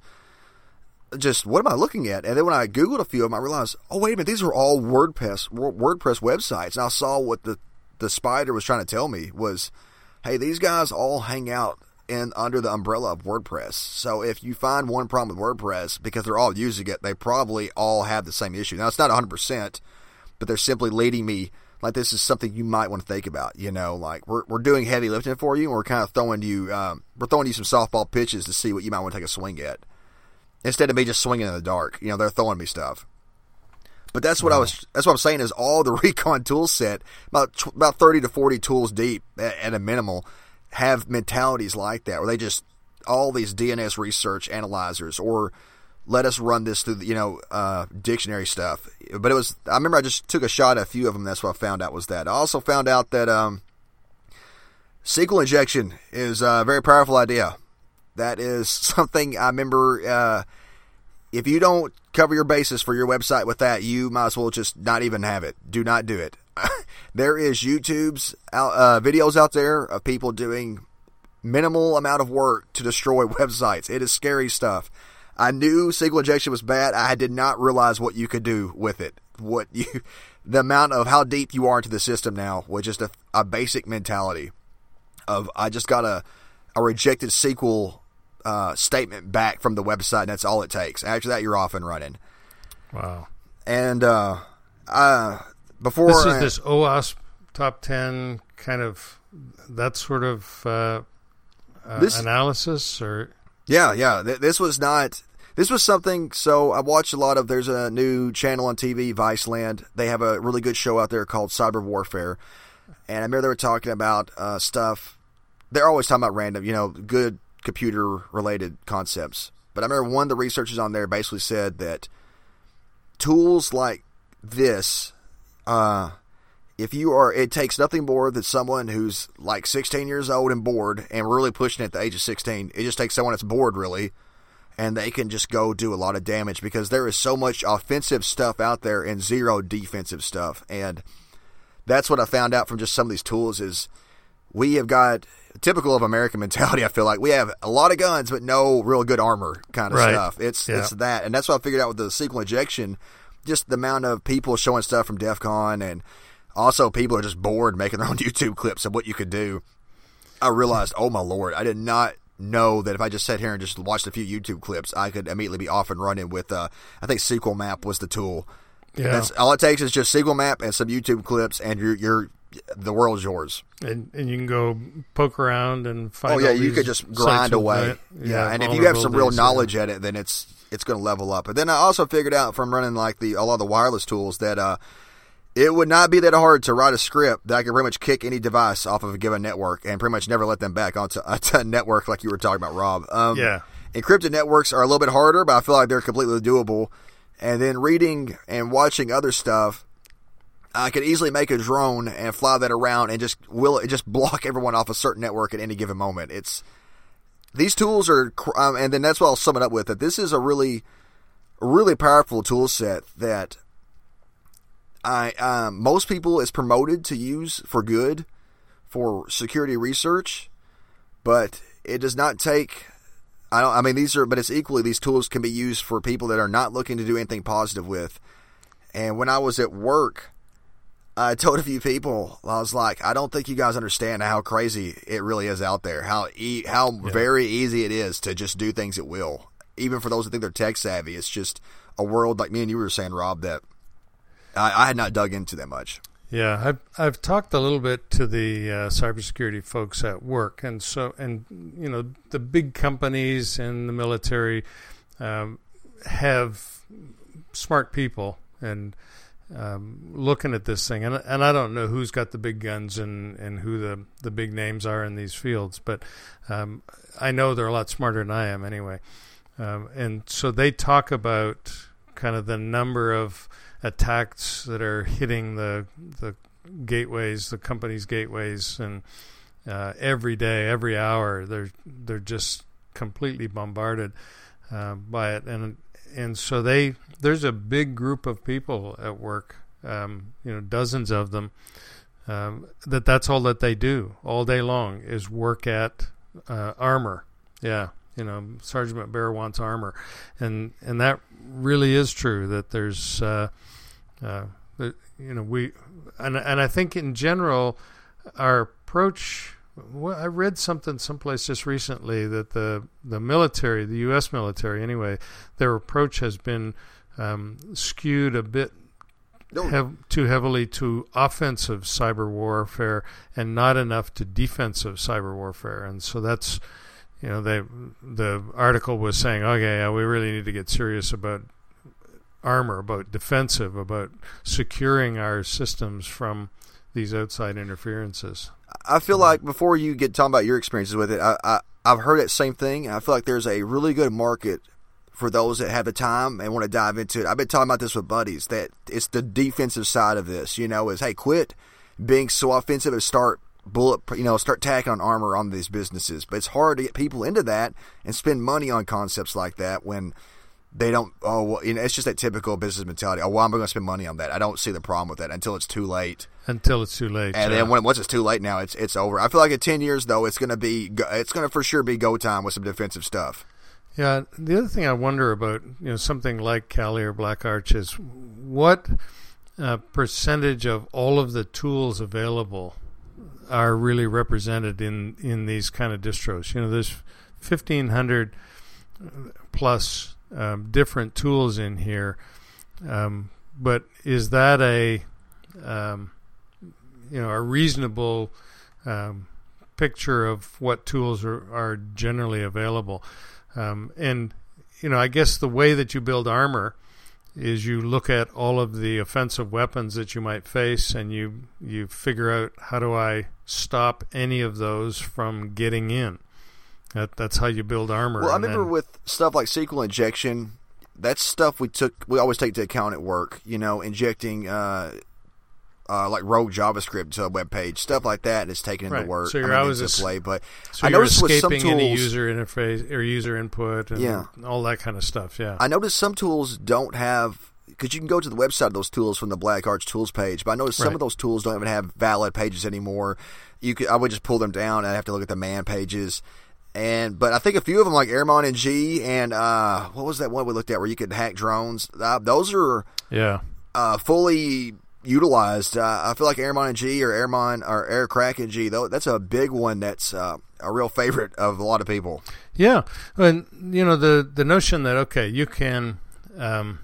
[SPEAKER 1] just, what am I looking at? And then when I Googled a few of them, I realized, oh, wait a minute, these are all WordPress WordPress websites. And I saw what the, the spider was trying to tell me was, hey, these guys all hang out in under the umbrella of WordPress. So if you find one problem with WordPress, because they're all using it, they probably all have the same issue. Now, it's not one hundred percent, but they're simply leading me like this is something you might want to think about. You know, like we're we're doing heavy lifting for you, and we're kind of throwing you um, we're throwing you some softball pitches to see what you might want to take a swing at, instead of me just swinging in the dark. You know, they're throwing me stuff. But that's what wow. I was. That's what I'm saying is all the Recon tool set, about about thirty to forty tools deep at, at a minimal, have mentalities like that, where they just all these D N S research analyzers, or let us run this through, you know, uh, dictionary stuff. But it was. I remember I just took a shot at a few of them. That's what I found out was that. I also found out that um, S Q L injection is a very powerful idea. That is something I remember. Uh, If you don't cover your bases for your website with that, you might as well just not even have it. Do not do it. There is YouTube's uh, videos out there of people doing minimal amount of work to destroy websites. It is scary stuff. I knew S Q L injection was bad. I did not realize what you could do with it. What you, the amount of how deep you are into the system now was just a, a basic mentality of I just got a, a rejected S Q L Uh, statement back from the website, and that's all it takes. After that, you're off and running.
[SPEAKER 2] Wow.
[SPEAKER 1] And uh, uh, before
[SPEAKER 2] this is
[SPEAKER 1] I,
[SPEAKER 2] this OWASP top ten kind of that sort of uh, uh,
[SPEAKER 1] this,
[SPEAKER 2] analysis, or
[SPEAKER 1] yeah, yeah. Th- this was not. This was something. So I watched a lot of. There's a new channel on T V, Viceland. They have a really good show out there called Cyber Warfare, and I remember they were talking about uh, stuff. They're always talking about random, you know, good computer-related concepts. But I remember one of the researchers on there basically said that tools like this, uh, if you are, it takes nothing more than someone who's like sixteen years old and bored and really pushing it at the age of sixteen. It just takes someone that's bored, really, and they can just go do a lot of damage because there is so much offensive stuff out there and zero defensive stuff. And that's what I found out from just some of these tools is we have got typical of American mentality. I feel like we have a lot of guns, but no real good armor kind of
[SPEAKER 2] right.
[SPEAKER 1] stuff. It's
[SPEAKER 2] yeah.
[SPEAKER 1] it's that, and that's what I figured out with the S Q L injection. Just the amount of people showing stuff from DEF CON, and also people are just bored making their own YouTube clips of what you could do. I realized, oh my lord, I did not know that if I just sat here and just watched a few YouTube clips, I could immediately be off and running with. Uh, I think S Q L Map was the tool.
[SPEAKER 2] Yeah,
[SPEAKER 1] that's all it takes is just S Q L Map and some YouTube clips, and you're you're. The world's yours,
[SPEAKER 2] and and you can go poke around and find.
[SPEAKER 1] Oh yeah,
[SPEAKER 2] all
[SPEAKER 1] you could just grind away.
[SPEAKER 2] That,
[SPEAKER 1] yeah,
[SPEAKER 2] yeah,
[SPEAKER 1] and if you have some real knowledge yeah. at it, then it's it's going to level up. And then I also figured out from running like the a lot of the wireless tools that uh, it would not be that hard to write a script that I could pretty much kick any device off of a given network and pretty much never let them back onto, onto a network like you were talking about, Rob. Um,
[SPEAKER 2] yeah,
[SPEAKER 1] encrypted networks are a little bit harder, but I feel like they're completely doable. And then reading and watching other stuff. I could easily make a drone and fly that around and just will it just block everyone off a certain network at any given moment. It's these tools are, um, and then that's what I'll sum it up with. That this is a really, really powerful tool set that I um, most people is promoted to use for good for security research, but it does not take. I don't. I mean, these are, but it's equally these tools can be used for people that are not looking to do anything positive with. And when I was at work. I told a few people, I was like, I don't think you guys understand how crazy it really is out there, how e- how yeah. very easy it is to just do things at will. Even for those that think they're tech savvy, it's just a world like me and you were saying, Rob, that I, I had not dug into that much.
[SPEAKER 2] Yeah, I've I've talked a little bit to the uh, cybersecurity folks at work, and so and you know the big companies and the military um, have smart people and. Um, looking at this thing, and and I don't know who's got the big guns and, and who the, the big names are in these fields, but um, I know they're a lot smarter than I am anyway. Um, and so they talk about kind of the number of attacks that are hitting the the gateways, the company's gateways, and uh, every day, every hour, they're they're just completely bombarded uh, by it, and. And so they, there's a big group of people at work, um, you know, dozens of them, um, that that's all that they do all day long is work at uh, armor. Yeah, you know, Sergeant McBear wants armor, and and that really is true. That there's, uh, uh, that, you know, we, and and I think in general, our approach. Well, I read something someplace just recently that the, the military, the U S military anyway, their approach has been um, skewed a bit hev- too heavily to offensive cyber warfare and not enough to defensive cyber warfare. And so that's, you know, they, the article was saying, okay, yeah, we really need to get serious about armor, about defensive, about securing our systems from these outside interferences.
[SPEAKER 1] I feel like before you get talking about your experiences with it, I, I, I've heard that same thing. I feel like there's a really good market for those that have the time and want to dive into it. I've been talking about this with buddies, that it's the defensive side of this, you know, is, hey, quit being so offensive and start bullet, you know, start tacking on armor on these businesses. But it's hard to get people into that and spend money on concepts like that when they don't, oh, well, you know, it's just that typical business mentality. Oh, well, I'm going to spend money on that. I don't see the problem with that until it's too late.
[SPEAKER 2] Until it's too late.
[SPEAKER 1] And
[SPEAKER 2] yeah.
[SPEAKER 1] then when, once it's too late now, it's it's over. I feel like in ten years, though, it's going to be, it's going to for sure be go time with some defensive stuff.
[SPEAKER 2] Yeah, the other thing I wonder about, you know, something like Kali or Black Arch is what uh, percentage of all of the tools available are really represented in, in these kind of distros. You know, there's fifteen hundred plus um, different tools in here, um, but is that a, um, you know, a reasonable um, picture of what tools are, are generally available? Um, and, you know, I guess the way that you build armor is you look at all of the offensive weapons that you might face and you you figure out, how do I stop any of those from getting in? That That's how you build armor.
[SPEAKER 1] Well, I
[SPEAKER 2] and
[SPEAKER 1] remember
[SPEAKER 2] then,
[SPEAKER 1] with stuff like S Q L injection, that's stuff we took, we always take into account at work, you know, injecting uh, uh, like rogue JavaScript to a web page, stuff like that is taken into
[SPEAKER 2] right.
[SPEAKER 1] work.
[SPEAKER 2] So you're
[SPEAKER 1] I mean,
[SPEAKER 2] always
[SPEAKER 1] into
[SPEAKER 2] a,
[SPEAKER 1] play, but
[SPEAKER 2] so
[SPEAKER 1] I
[SPEAKER 2] you're
[SPEAKER 1] noticed with some
[SPEAKER 2] escaping
[SPEAKER 1] tools,
[SPEAKER 2] any user interface or user input and
[SPEAKER 1] yeah.
[SPEAKER 2] all that kind of stuff. Yeah,
[SPEAKER 1] I noticed some tools don't have, because you can go to the website of those tools from the Black Arch tools page, but I noticed some
[SPEAKER 2] right.
[SPEAKER 1] of those tools don't even have valid pages anymore. You could, I would just pull them down and I'd have to look at the man pages. And but I think a few of them, like Airmon N G and uh, what was that one we looked at where you could hack drones? Uh, those are
[SPEAKER 2] yeah
[SPEAKER 1] uh, fully utilized. Uh, I feel like Airmon N G or Airmon or Aircrack N G, though, that's a big one. That's uh, a real favorite of a lot of people.
[SPEAKER 2] Yeah, and you know the the notion that okay, you can. Um,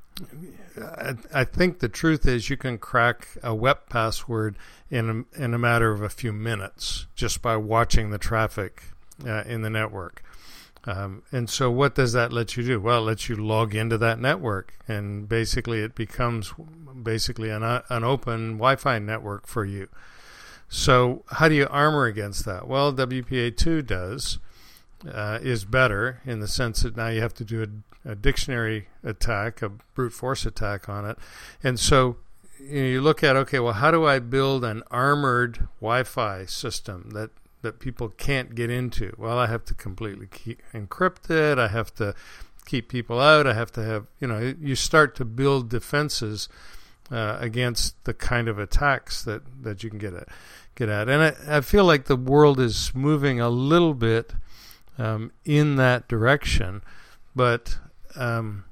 [SPEAKER 2] I, I think the truth is you can crack a web password in a, in a matter of a few minutes just by watching the traffic uh, in the network. Um, and so what does that let you do? Well, it lets you log into that network, and basically it becomes basically an, uh, an open Wi-Fi network for you. So how do you armor against that? Well, W P A two does, uh, is better in the sense that now you have to do a, a dictionary attack, a brute force attack on it. And so you know, you look at, okay, well, how do I build an armored Wi-Fi system that that people can't get into? Well, I have to completely keep, encrypt it. I have to keep people out. I have to have, you know, you start to build defenses uh, against the kind of attacks that, that you can get at. Get at. And I, I feel like the world is moving a little bit um, in that direction, but um,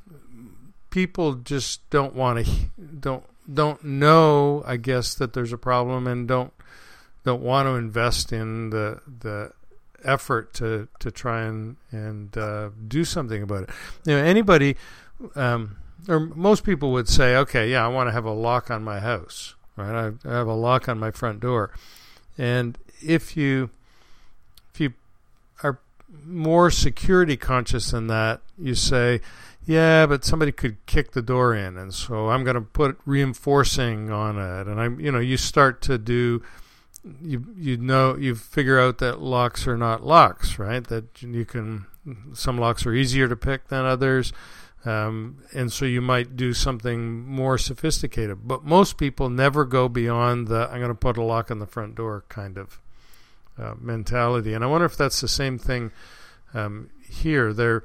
[SPEAKER 2] people just don't want to, don't, don't know, I guess, that there's a problem and don't, don't want to invest in the the effort to, to try and and uh, do something about it. You know, anybody um, or most people would say, okay, yeah, I want to have a lock on my house, right? I, I have a lock on my front door, and if you if you are more security conscious than that, you say, yeah, but somebody could kick the door in, and so I'm going to put reinforcing on it, and I'm you know you start to do. You you know you figure out that locks are not locks, right? That you can some locks are easier to pick than others, um, and so you might do something more sophisticated. But most people never go beyond the I'm going to put a lock on the front door kind of uh, mentality. And I wonder if that's the same thing um, here. There,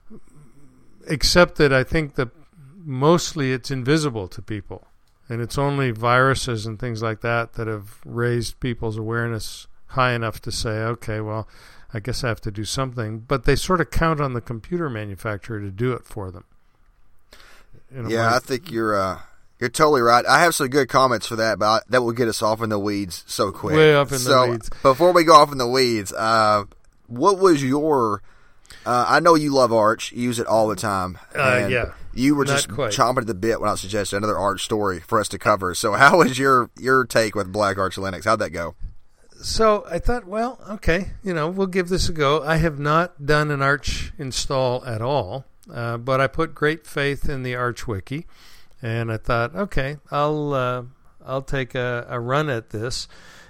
[SPEAKER 2] except that I think that mostly it's invisible to people. And it's only viruses and things like that that have raised people's awareness high enough to say, okay, well, I guess I have to do something. But they sort of count on the computer manufacturer to do it for them.
[SPEAKER 1] Yeah, I think you're uh, you're totally right. I have some good comments for that, but I, that will get us off in the weeds so quick.
[SPEAKER 2] Way off in
[SPEAKER 1] so
[SPEAKER 2] the weeds.
[SPEAKER 1] Before we go off in the weeds, uh, what was your Uh, I know you love Arch. You use it all the time.
[SPEAKER 2] Uh, yeah.
[SPEAKER 1] You were
[SPEAKER 2] Not
[SPEAKER 1] just
[SPEAKER 2] quite.
[SPEAKER 1] chomping at the bit when I suggested another Arch story for us to cover. So how was your, your take with Black Arch Linux? How'd that go?
[SPEAKER 2] So I thought, well, okay, you know, we'll give this a go. I have not done an Arch install at all, uh, but I put great faith in the Arch Wiki, and I thought, okay, I'll uh, I'll take a, a run at this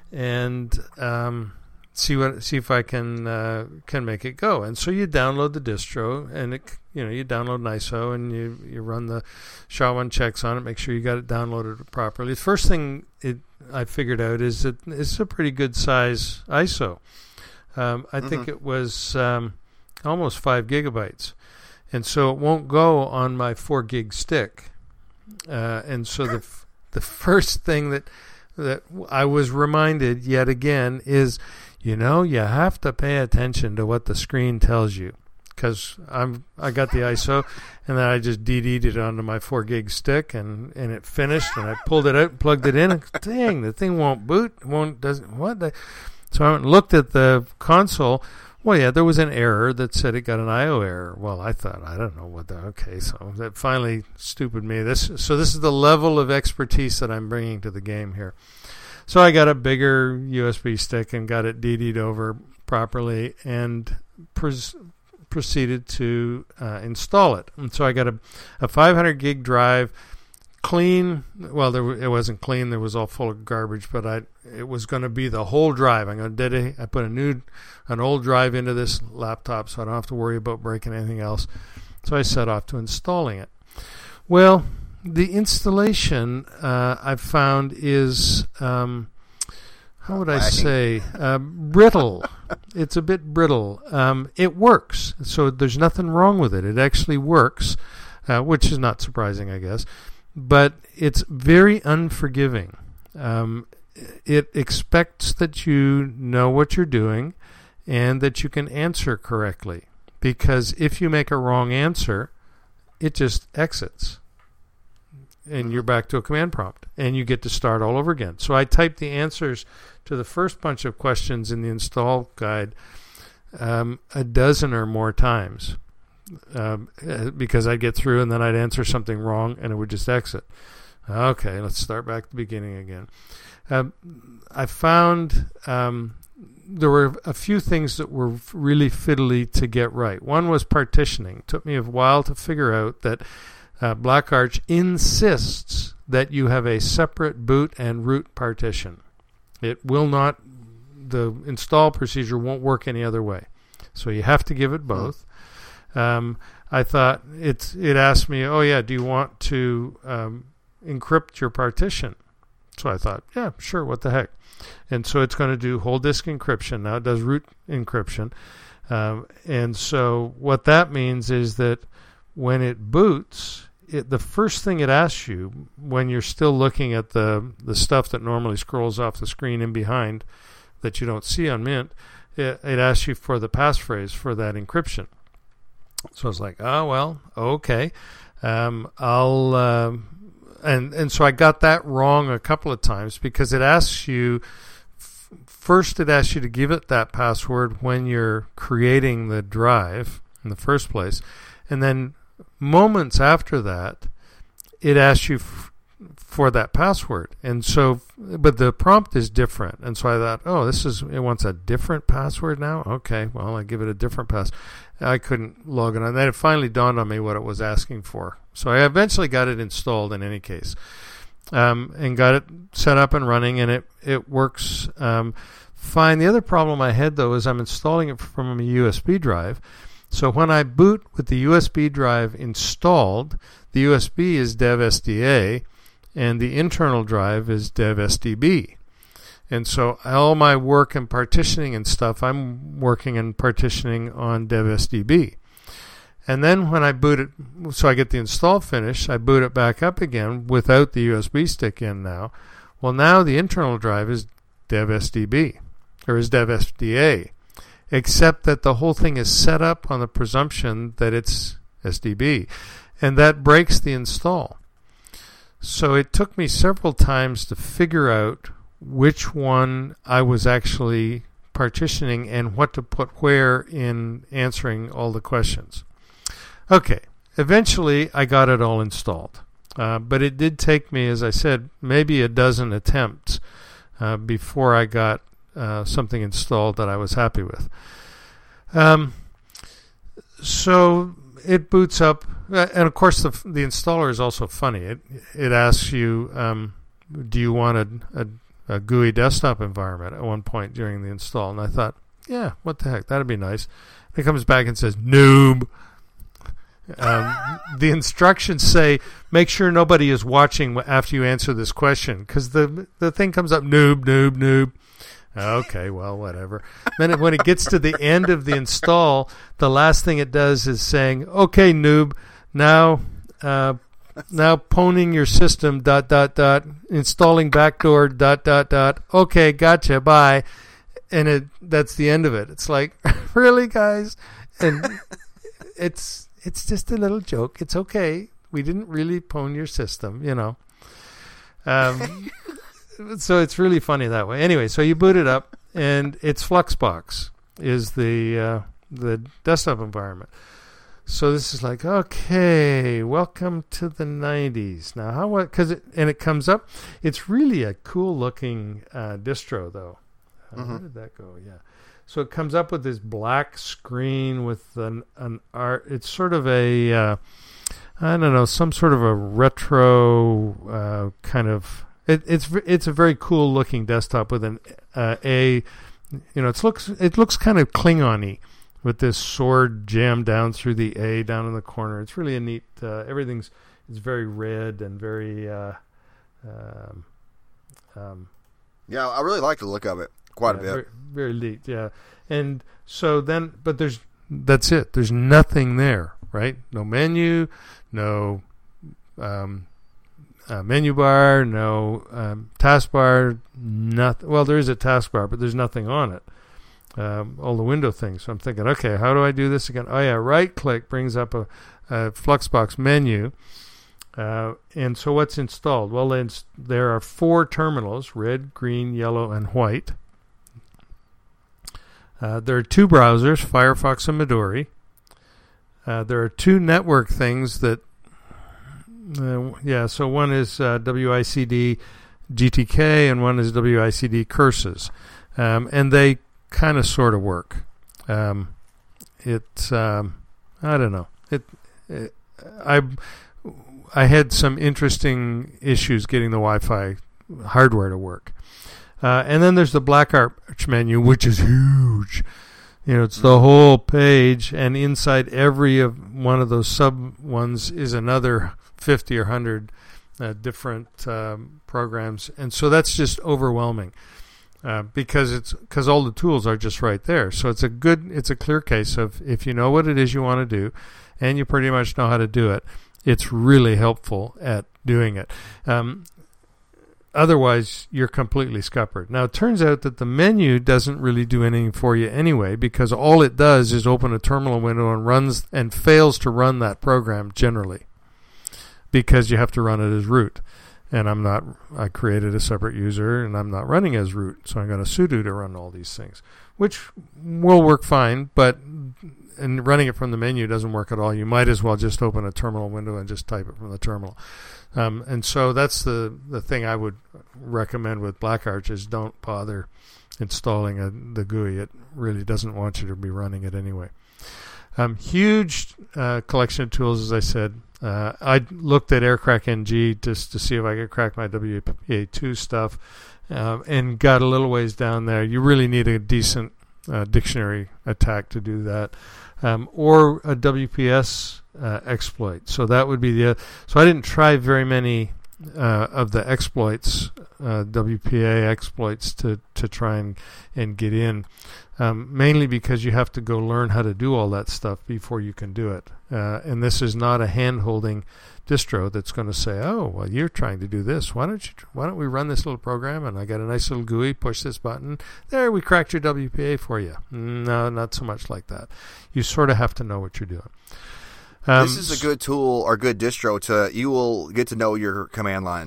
[SPEAKER 2] and um, see what see if I can uh, can make it go. And so you download the distro, and it, you know, you download an I S O, and you you run the SHA one checks on it, make sure you got it downloaded properly. The first thing it I figured out is that it's a pretty good size I S O. Um, I mm-hmm. think it was um, almost five gigabytes, and so it won't go on my four gig stick. Uh, and so the f- the first thing that that I was reminded yet again is, you know, you have to pay attention to what the screen tells you. Because I'm I got the I S O, and then I just D D'd it onto my four gig stick, and, and it finished, and I pulled it out and plugged it in, and dang, the thing won't boot, won't doesn't what? The, so I went and looked at the console. Well, yeah, there was an error that said it got an I O error. Well, I thought, I don't know what the okay. So that finally, stupid me. This so this is the level of expertise that I'm bringing to the game here. So I got a bigger U S B stick and got it D D'd over properly, and pres- proceeded to uh, install it. And so I got a, a five hundred gig drive, clean. Well, there it wasn't clean. There was all full of garbage, but I it was going to be the whole drive. I'm going to dedicate. I put a new, an old drive into this laptop, so I don't have to worry about breaking anything else. So I set off to installing it. Well, the installation uh, I've found is um, how would I say uh, brittle. It's a bit brittle. Um, it works, so there's nothing wrong with it. It actually works, uh, which is not surprising, I guess. But it's very unforgiving. Um, it expects that you know what you're doing and that you can answer correctly. Because if you make a wrong answer, it just exits. And you're back to a command prompt. And you get to start all over again. So I typed the answers to the first bunch of questions in the install guide um, a dozen or more times. Um, because I'd get through and then I'd answer something wrong and it would just exit. Okay, let's start back at the beginning again. Um, I found um, there were a few things that were really fiddly to get right. One was partitioning. It took me a while to figure out that uh, Black Arch insists that you have a separate boot and root partition. It will not, the install procedure won't work any other way. So you have to give it both. Um, I thought it it asked me, oh yeah, do you want to um, encrypt your partition? So I thought, yeah, sure, what the heck. And so it's going to do whole disk encryption. Now it does root encryption. Um, and so what that means is that when it boots, it, the first thing it asks you when you're still looking at the, the stuff that normally scrolls off the screen in behind that you don't see on Mint, it, it asks you for the passphrase for that encryption. So I was like, oh, well, okay. Um, I'll, uh, and, and so I got that wrong a couple of times because it asks you, f- first it asks you to give it that password when you're creating the drive in the first place. And then moments after that, it asks you f- for that password. And so, but the prompt is different. And so I thought, oh, this is, it wants a different password now? Okay, well, I give it a different password. I couldn't log it on. Then it finally dawned on me what it was asking for. So I eventually got it installed in any case, um, and got it set up and running, and it, it works um, fine. The other problem I had, though, is I'm installing it from a U S B drive. So when I boot with the U S B drive installed, the U S B is dev S D A, and the internal drive is dev S D B. And so all my work and partitioning and stuff, I'm working and partitioning on dev S D B. And then when I boot it, so I get the install finished, I boot it back up again without the U S B stick in now. Well, now the internal drive is dev S D B, or is dev S D A, except that the whole thing is set up on the presumption that it's S D B. And that breaks the install. So it took me several times to figure out which one I was actually partitioning and what to put where in answering all the questions. Okay, eventually I got it all installed. Uh, but it did take me, as I said, maybe a dozen attempts uh, before I got uh, something installed that I was happy with. Um, so it boots up, uh, and of course the the installer is also funny. It it asks you, um, do you want a, a, a G U I desktop environment at one point during the install? And I thought, yeah, what the heck, that'd be nice. It comes back and says, noob. Um, the instructions say, make sure nobody is watching after you answer this question, because the the thing comes up, noob, noob, noob. Okay, well, whatever. Then it, when it gets to the end of the install, the last thing it does is saying, okay, noob, now uh, now poning your system, dot, dot, dot, installing backdoor, dot, dot, dot. Okay, gotcha, bye. And it that's the end of it. It's like, really, guys? And it's... It's just a little joke. It's okay. We didn't really pwn your system, you know. Um, so it's really funny that way. Anyway, so you boot it up, and it's Fluxbox is the uh, the desktop environment. So this is like, okay, welcome to the nineties. Now, how what? Because it and it comes up. It's really a cool looking uh, distro, though. Uh, mm-hmm. Where did that go? Yeah. So it comes up with this black screen with an, an art. It's sort of a, uh, I don't know, some sort of a retro uh, kind of. It, it's it's a very cool looking desktop with an uh, a, you know, it looks it looks kind of Klingon-y with this sword jammed down through the A down in the corner. It's really a neat. Uh, everything's it's very red and very. Uh, um, um,
[SPEAKER 1] yeah, I really like the look of it. Quite
[SPEAKER 2] yeah,
[SPEAKER 1] a bit.
[SPEAKER 2] Very, very neat, yeah. And so then, but there's, that's it. There's nothing there, right? No menu, no um, uh, menu bar, no um, taskbar, nothing. Well, there is a taskbar, but there's nothing on it. Um, all the window things. So I'm thinking, okay, how do I do this again? Oh, yeah, right-click brings up a, a Fluxbox menu. Uh, and so what's installed? Well, then there are four terminals, red, green, yellow, and white. Uh, there are two browsers, Firefox and Midori. Uh, there are two network things that, uh, yeah, so one is uh, W I C D G T K and one is W I C D Curses. Um, and they kind of sort of work. Um, it, um, I don't know. It, it, I, I had some interesting issues getting the Wi-Fi hardware to work. Uh, and then there's the Black Arch menu, which is huge. You know, it's the whole page, and inside every of one of those sub ones is another fifty or one hundred uh, different um, programs, and so that's just overwhelming uh, because it's because all the tools are just right there. So it's a good, it's a clear case of if you know what it is you want to do, and you pretty much know how to do it, it's really helpful at doing it. Um, Otherwise, you're completely scuppered. Now, it turns out that the menu doesn't really do anything for you anyway, because all it does is open a terminal window and runs and fails to run that program generally, because you have to run it as root. And I'm not. I created a separate user, and I'm not running as root, so I'm going to sudo to run all these things, which will work fine. But and running it from the menu doesn't work at all. You might as well just open a terminal window and just type it from the terminal. Um, and so that's the, the thing I would recommend with Black Arch is don't bother installing a, the G U I. It really doesn't want you to be running it anyway. Um, huge uh, collection of tools, as I said. Uh, I looked at AirCrack N G just to see if I could crack my W P A two stuff um, and got a little ways down there. You really need a decent uh, dictionary attack to do that. Um, or a W P S uh, exploit. So that would be the. Uh, so I didn't try very many uh, of the exploits, uh, W P A exploits, to, to try and, and get in. Um, mainly because you have to go learn how to do all that stuff before you can do it. Uh, and this is not a hand-holding distro that's going to say, "Oh, well, you're trying to do this. Why don't you? Why don't we run this little program? And I got a nice little G U I. Push this button. There, we cracked your W P A for you." No, not so much like that. You sort of have to know what you're doing. Um,
[SPEAKER 1] this is a good tool or good distro to. You will get to know your command line.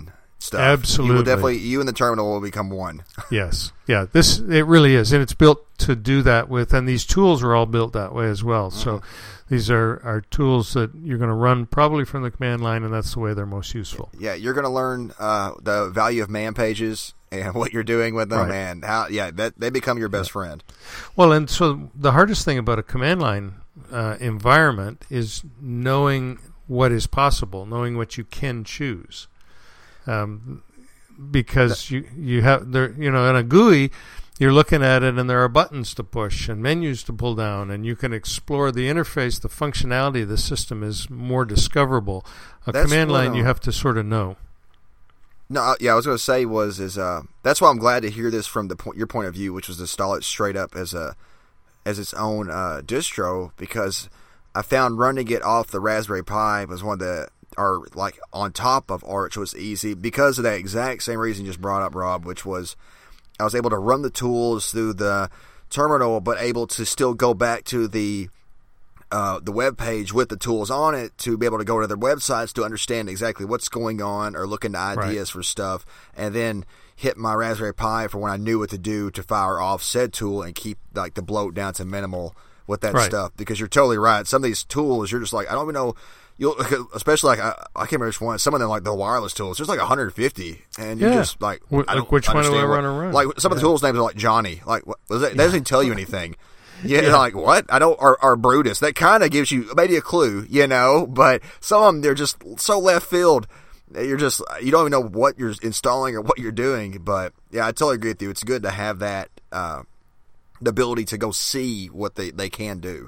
[SPEAKER 1] stuff.
[SPEAKER 2] Absolutely.
[SPEAKER 1] You will definitely, you and the terminal will become one.
[SPEAKER 2] Yes. Yeah. This, it really is. And it's built to do that with, and these tools are all built that way as well. Mm-hmm. So these are, are tools that you're going to run probably from the command line, and that's the way they're most useful.
[SPEAKER 1] Yeah. You're going to learn uh, the value of man pages and what you're doing with them,
[SPEAKER 2] right.
[SPEAKER 1] and how, yeah, that they become your best yeah. friend.
[SPEAKER 2] Well, and so the hardest thing about a command line uh, environment is knowing what is possible, knowing what you can choose. Um, because you you have there, you know, in a G U I, you're looking at it and there are buttons to push and menus to pull down, and you can explore the interface. The functionality of the system is more discoverable. A that's command line, you have to sort of know.
[SPEAKER 1] No, yeah, I was going to say was is uh, that's why I'm glad to hear this from the point, your point of view, which was to install it straight up as a as its own uh, distro, because I found running it off the Raspberry Pi was one of the or like on top of Arch was easy because of that exact same reason you just brought up, Rob, which was I was able to run the tools through the terminal, but able to still go back to the uh, the web page with the tools on it to be able to go to their websites to understand exactly what's going on or look into ideas right. for stuff, and then hit my Raspberry Pi for when I knew what to do to fire off said tool and keep like the bloat down to minimal with that right. stuff. Because you're totally right. Some of these tools, you're just like, I don't even know. You'll, especially like I, I can't remember which one. Some of them like the wireless tools. There's like one hundred fifty, and you
[SPEAKER 2] yeah.
[SPEAKER 1] just like,
[SPEAKER 2] w-
[SPEAKER 1] I don't
[SPEAKER 2] which one do I
[SPEAKER 1] what,
[SPEAKER 2] run around?
[SPEAKER 1] Like some
[SPEAKER 2] yeah.
[SPEAKER 1] of the tools names are like Johnny. Like what, was that, that doesn't tell you anything. Yeah, yeah. Like what? I don't. Or, or Brutus. That kind of gives you maybe a clue, you know. But some of them they're just so left field. You're just you don't even know what you're installing or what you're doing. But yeah, I totally agree with you. It's good to have that uh, the ability to go see what they, they can do.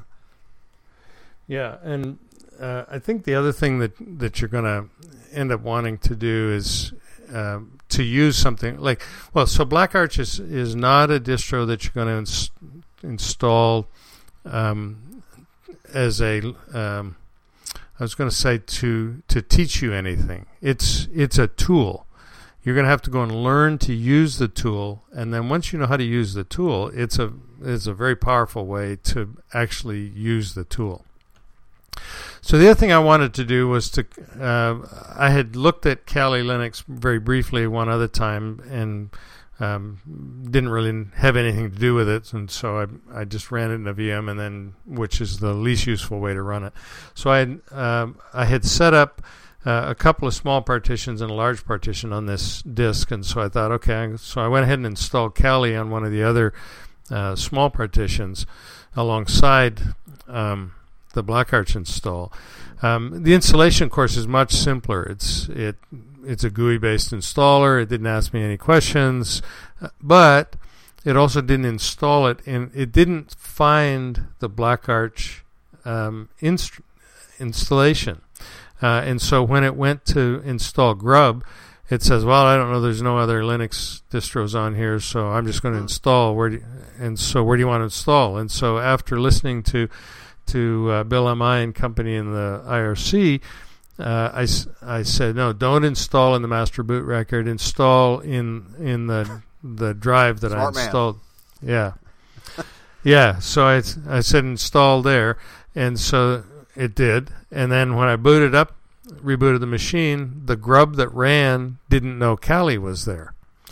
[SPEAKER 2] Yeah, and uh, I think the other thing that, that you're going to end up wanting to do is uh, to use something like, well, so Black Arch is, is not a distro that you're going to ins- install um, as a, um, I was going to say to to teach you anything. It's it's a tool. You're going to have to go and learn to use the tool, and then once you know how to use the tool, it's a it's a very powerful way to actually use the tool. So the other thing I wanted to do was to, uh, I had looked at Kali Linux very briefly one other time and um, didn't really have anything to do with it, and so I I just ran it in a V M, and then which is the least useful way to run it. So I had, um, I had set up uh, a couple of small partitions and a large partition on this disk, and so I thought, okay, so I went ahead and installed Kali on one of the other uh, small partitions alongside Um, the Black Arch install. Um, the installation, of course, is much simpler. It's it it's a G U I-based installer. It didn't ask me any questions, but it also didn't install it, and it didn't find the Black Arch um, inst- installation. Uh, and so when it went to install Grub, it says, "Well, I don't know. There's no other Linux distros on here, so I'm just going to install." Where do you, and so where do you want to install? And so after listening to to uh, Bill M I and company in the I R C, uh, I, I said, no, don't install in the master boot record. Install in in the the drive that
[SPEAKER 1] Smart
[SPEAKER 2] I installed. Man. Yeah, yeah. So I I said install there, and so it did. And then when I booted up, rebooted the machine, the grub that ran didn't know Kali was there.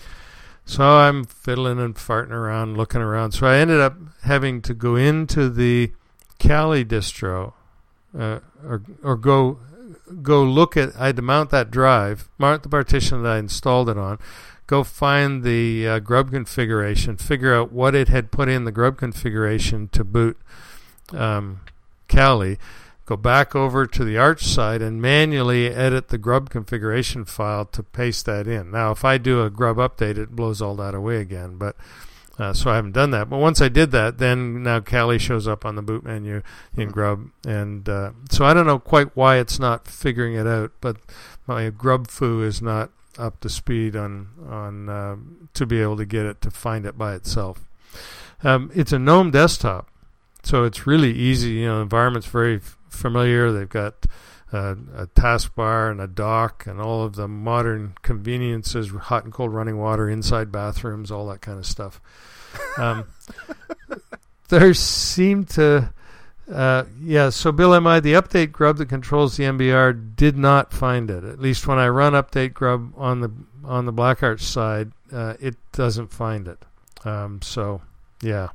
[SPEAKER 2] So I'm fiddling and farting around, looking around. So I ended up having to go into the Kali distro, uh, or or go go look at. I had to mount that drive, mount the partition that I installed it on, go find the uh, grub configuration, figure out what it had put in the grub configuration to boot um, Kali, go back over to the Arch side and manually edit the grub configuration file to paste that in. Now, if I do a grub update, it blows all that away again, but Uh, so I haven't done that. But once I did that, then now Kali shows up on the boot menu in Grub. And uh, so I don't know quite why it's not figuring it out, but my Grub foo is not up to speed on on uh, to be able to get it to find it by itself. Um, it's a GNOME desktop, so it's really easy. You know, the environment's very f- familiar. They've got uh, a taskbar and a dock and all of the modern conveniences, hot and cold running water, inside bathrooms, all that kind of stuff. Um, there seem to Uh, yeah, so Bill M I, the update grub that controls the M B R did not find it. At least when I run update grub on the on the Black Arch side, uh, it doesn't find it. Um, so, yeah.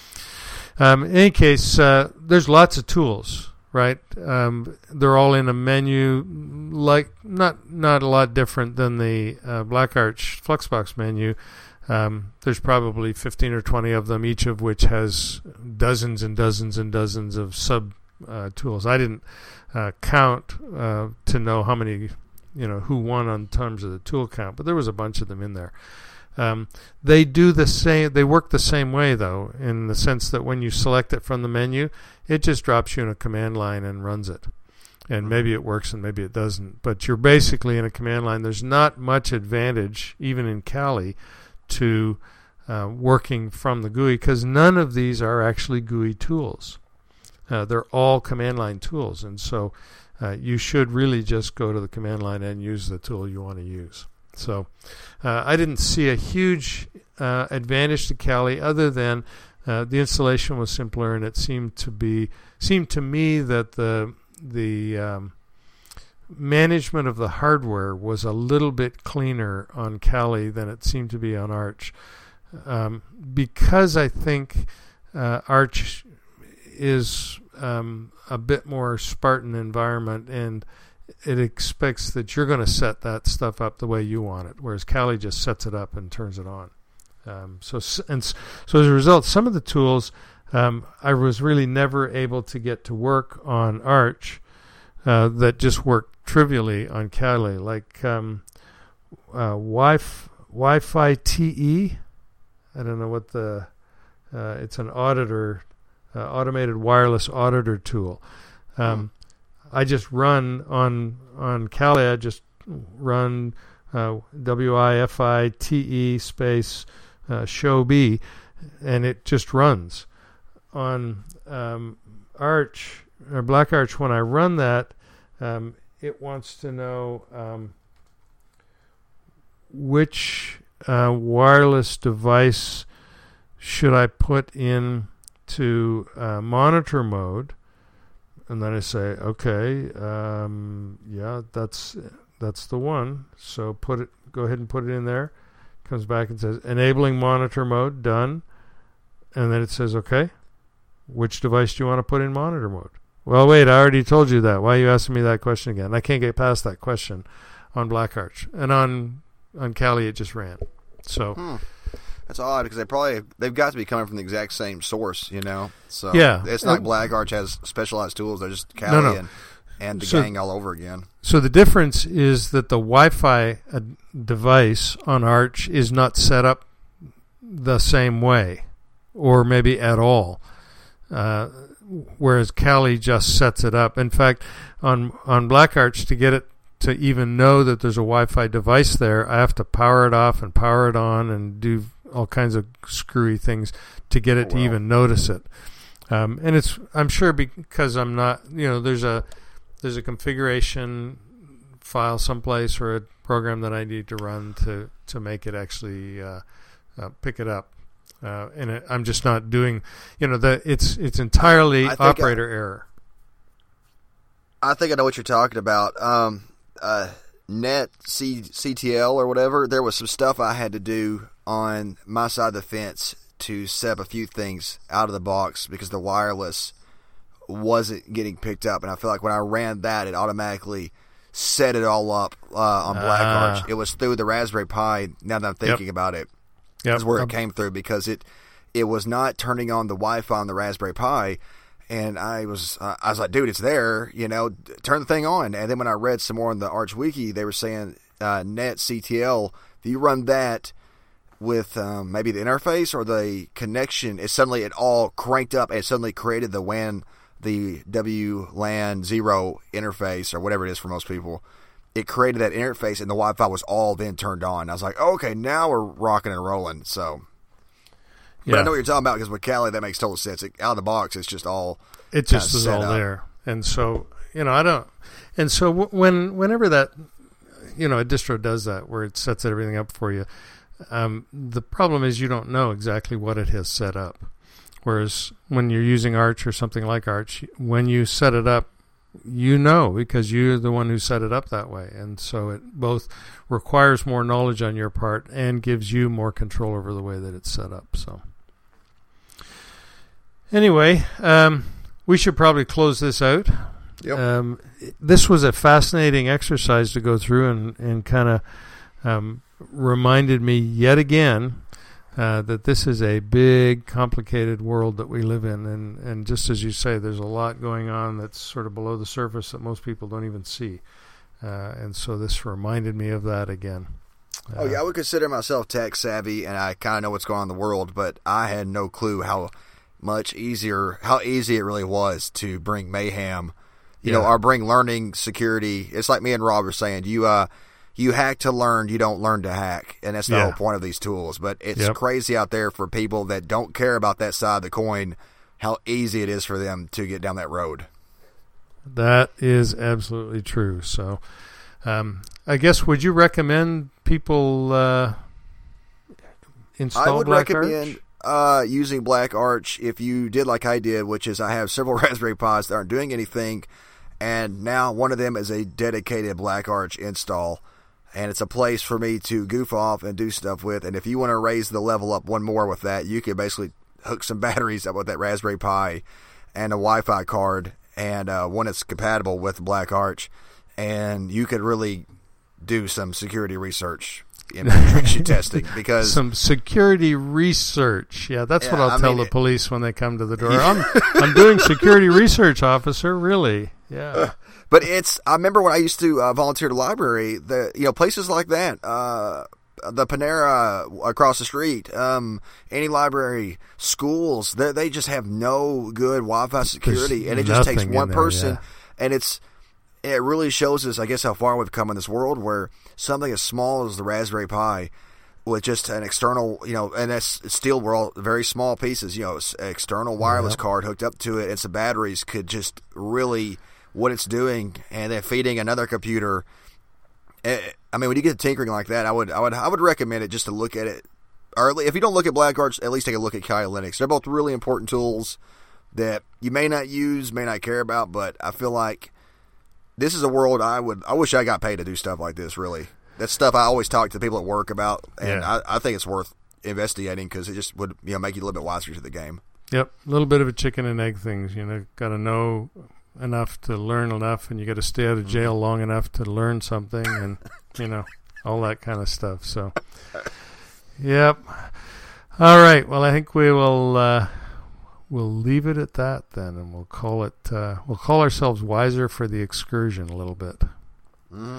[SPEAKER 2] Um, in any case, uh, there's lots of tools, right? Um, they're all in a menu, like not not a lot different than the uh, Black Arch Fluxbox menu. Um, there's probably fifteen or twenty of them, each of which has dozens and dozens and dozens of sub uh, tools. I didn't uh, count uh, to know how many, you know, who won on terms of the tool count, but there was a bunch of them in there. Um, they do the same. They work the same way, though, in the sense that when you select it from the menu, it just drops you in a command line and runs it. And maybe it works and maybe it doesn't. But you're basically in a command line. There's not much advantage, even in Kali, to uh, working from the G U I, because none of these are actually G U I tools. Uh, they're all command line tools, and so uh, you should really just go to the command line and use the tool you want to use. So uh, I didn't see a huge uh, advantage to Kali, other than uh, the installation was simpler, and it seemed to be seemed to me that the the um, management of the hardware was a little bit cleaner on Kali than it seemed to be on Arch, um, because I think uh, Arch is um, a bit more Spartan environment, and it expects that you're going to set that stuff up the way you want it, whereas Kali just sets it up and turns it on. Um, so and so as a result, some of the tools um, I was really never able to get to work on Arch uh, that just worked trivially on Kali, like um, uh, Wi-Fi, Wi-Fi T E. I don't know what the uh, it's an auditor, uh, automated wireless auditor tool. Um, hmm. I just run on on Kali. I just run uh, W I F I T E space uh, show B, and it just runs. On um, Arch or Black Arch, when I run that, um, it wants to know um, which uh, wireless device should I put in to uh, monitor mode, and then I say, okay, um, yeah, that's that's the one. So put it, go ahead and put it in there. Comes back and says enabling monitor mode, done, and then it says, okay, which device do you want to put in monitor mode? Well, wait, I already told you that. Why are you asking me that question again? I can't get past that question on Black Arch. And on on Kali, it just ran. So
[SPEAKER 1] hmm. That's odd, because they probably they've got to be coming from the exact same source, you know. So
[SPEAKER 2] yeah,
[SPEAKER 1] it's not like Black Arch has specialized tools. They're just Kali
[SPEAKER 2] no, no.
[SPEAKER 1] and, and the
[SPEAKER 2] so,
[SPEAKER 1] gang all over again.
[SPEAKER 2] So the difference is that the Wi-Fi uh, device on Arch is not set up the same way, or maybe at all. Uh, whereas Kali just sets it up. In fact, on on Black Arch, to get it to even know that there's a Wi-Fi device there, I have to power it off and power it on and do all kinds of screwy things to get it
[SPEAKER 1] oh,
[SPEAKER 2] to
[SPEAKER 1] wow.
[SPEAKER 2] even notice it. Um, and it's I'm sure because I'm not, you know, there's a there's a configuration file someplace or a program that I need to run to to make it actually uh, uh, pick it up. Uh, and it, I'm just not doing, you know, the it's it's entirely operator
[SPEAKER 1] I,
[SPEAKER 2] error.
[SPEAKER 1] I think I know what you're talking about. Um, uh, Net C, CTL or whatever. There was some stuff I had to do on my side of the fence to set up a few things out of the box because the wireless wasn't getting picked up, and I feel like when I ran that, it automatically set it all up uh, on Black
[SPEAKER 2] uh,
[SPEAKER 1] Arch. It was through the Raspberry Pi. Now that I'm thinking
[SPEAKER 2] yep.
[SPEAKER 1] about it.
[SPEAKER 2] Yep.
[SPEAKER 1] Is where
[SPEAKER 2] um,
[SPEAKER 1] it came through, because it it was not turning on the Wi-Fi on the Raspberry Pi, and I was uh, I was like, dude, it's there, you know, turn the thing on. And then when I read some more on the Arch Wiki, they were saying uh, Net C T L, if you run that with um, maybe the interface or the connection, it suddenly it all cranked up and it suddenly created the W A N, the W LAN zero interface or whatever it is for most people. It created that interface, and the Wi-Fi was all then turned on. I was like, oh, okay, now we're rocking and rolling. So,
[SPEAKER 2] yeah.
[SPEAKER 1] But I know what you're talking about, because with Kali, that makes total sense. It, out of the box, it's just all
[SPEAKER 2] it just is all
[SPEAKER 1] up.
[SPEAKER 2] there. And so, you know, I don't. And so when whenever that, you know, a distro does that, where it sets everything up for you, um, the problem is you don't know exactly what it has set up. Whereas when you're using Arch or something like Arch, when you set it up, you know, because you're the one who set it up that way. And so it both requires more knowledge on your part and gives you more control over the way that it's set up. So anyway, um, we should probably close this out.
[SPEAKER 1] Yep.
[SPEAKER 2] Um, this was a fascinating exercise to go through, and, and kind of um, reminded me yet again uh, that this is a big, complicated world that we live in. And, and just as you say, there's a lot going on that's sort of below the surface that most people don't even see. Uh, and so this reminded me of that again. Uh,
[SPEAKER 1] oh, yeah, I would consider myself tech savvy, and I kind of know what's going on in the world, but I had no clue how much easier, how easy it really was to bring mayhem, you
[SPEAKER 2] Yeah.
[SPEAKER 1] know, or bring learning, security. It's like me and Rob were saying, you uh, you hack to learn, you don't learn to hack, and that's the
[SPEAKER 2] Yeah.
[SPEAKER 1] whole point of these tools. But it's
[SPEAKER 2] Yep.
[SPEAKER 1] crazy out there for people that don't care about that side of the coin, how easy it is for them to get down that road.
[SPEAKER 2] That is absolutely true. So um, I guess, would you recommend people uh, install
[SPEAKER 1] I would
[SPEAKER 2] Black
[SPEAKER 1] recommend
[SPEAKER 2] Arch?
[SPEAKER 1] uh, using Black Arch if you did like I did, which is I have several Raspberry Pis that aren't doing anything, and now one of them is a dedicated Black Arch install, and it's a place for me to goof off and do stuff with. And if you want to raise the level up one more with that, you can basically hook some batteries up with that Raspberry Pi and a Wi-Fi card, and uh, one that's compatible with Black Arch, and you could really do some security research and intrusion testing, because
[SPEAKER 2] Some security research. Yeah, that's
[SPEAKER 1] Yeah,
[SPEAKER 2] what I'll
[SPEAKER 1] I
[SPEAKER 2] tell
[SPEAKER 1] mean
[SPEAKER 2] the
[SPEAKER 1] it-
[SPEAKER 2] police when they come to the door. I'm, I'm doing security research, officer. Really? Yeah.
[SPEAKER 1] But it's, I remember when I used to uh, volunteer at a library, the, you know, places like that, uh, the Panera across the street, um, any library, schools, they, they just have no good Wi-Fi security,
[SPEAKER 2] There's
[SPEAKER 1] and it just takes
[SPEAKER 2] nothing in
[SPEAKER 1] one
[SPEAKER 2] there,
[SPEAKER 1] person,
[SPEAKER 2] yeah.
[SPEAKER 1] and it's, it really shows us, I guess, how far we've come in this world where something as small as the Raspberry Pi with just an external, you know, and that's still, we're all very small pieces, you know, s- external wireless
[SPEAKER 2] Yep.
[SPEAKER 1] card hooked up to it, and some batteries could just really, what it's doing, and then feeding another computer. Eh, I mean, when you get to tinkering like that, I would, I would, I would recommend it just to look at it. Or if you don't look at Black Arch, at least take a look at Kali Linux. They're both really important tools that you may not use, may not care about, but I feel like this is a world I would, I wish I got paid to do stuff like this, really. That's stuff I always talk to people at work about, and
[SPEAKER 2] Yeah.
[SPEAKER 1] I, I think it's worth investigating because it just would, you know, make you a little bit wiser to the game.
[SPEAKER 2] Yep. A little bit of a chicken and egg things. You know, got to know enough to learn enough, and you got to stay out of jail long enough to learn something, and, you know, all that kind of stuff. So, yep. All right. Well, I think we will uh, we'll leave it at that then, and we'll call it uh, we'll call ourselves wiser for the excursion a little bit.
[SPEAKER 1] Mm-hmm.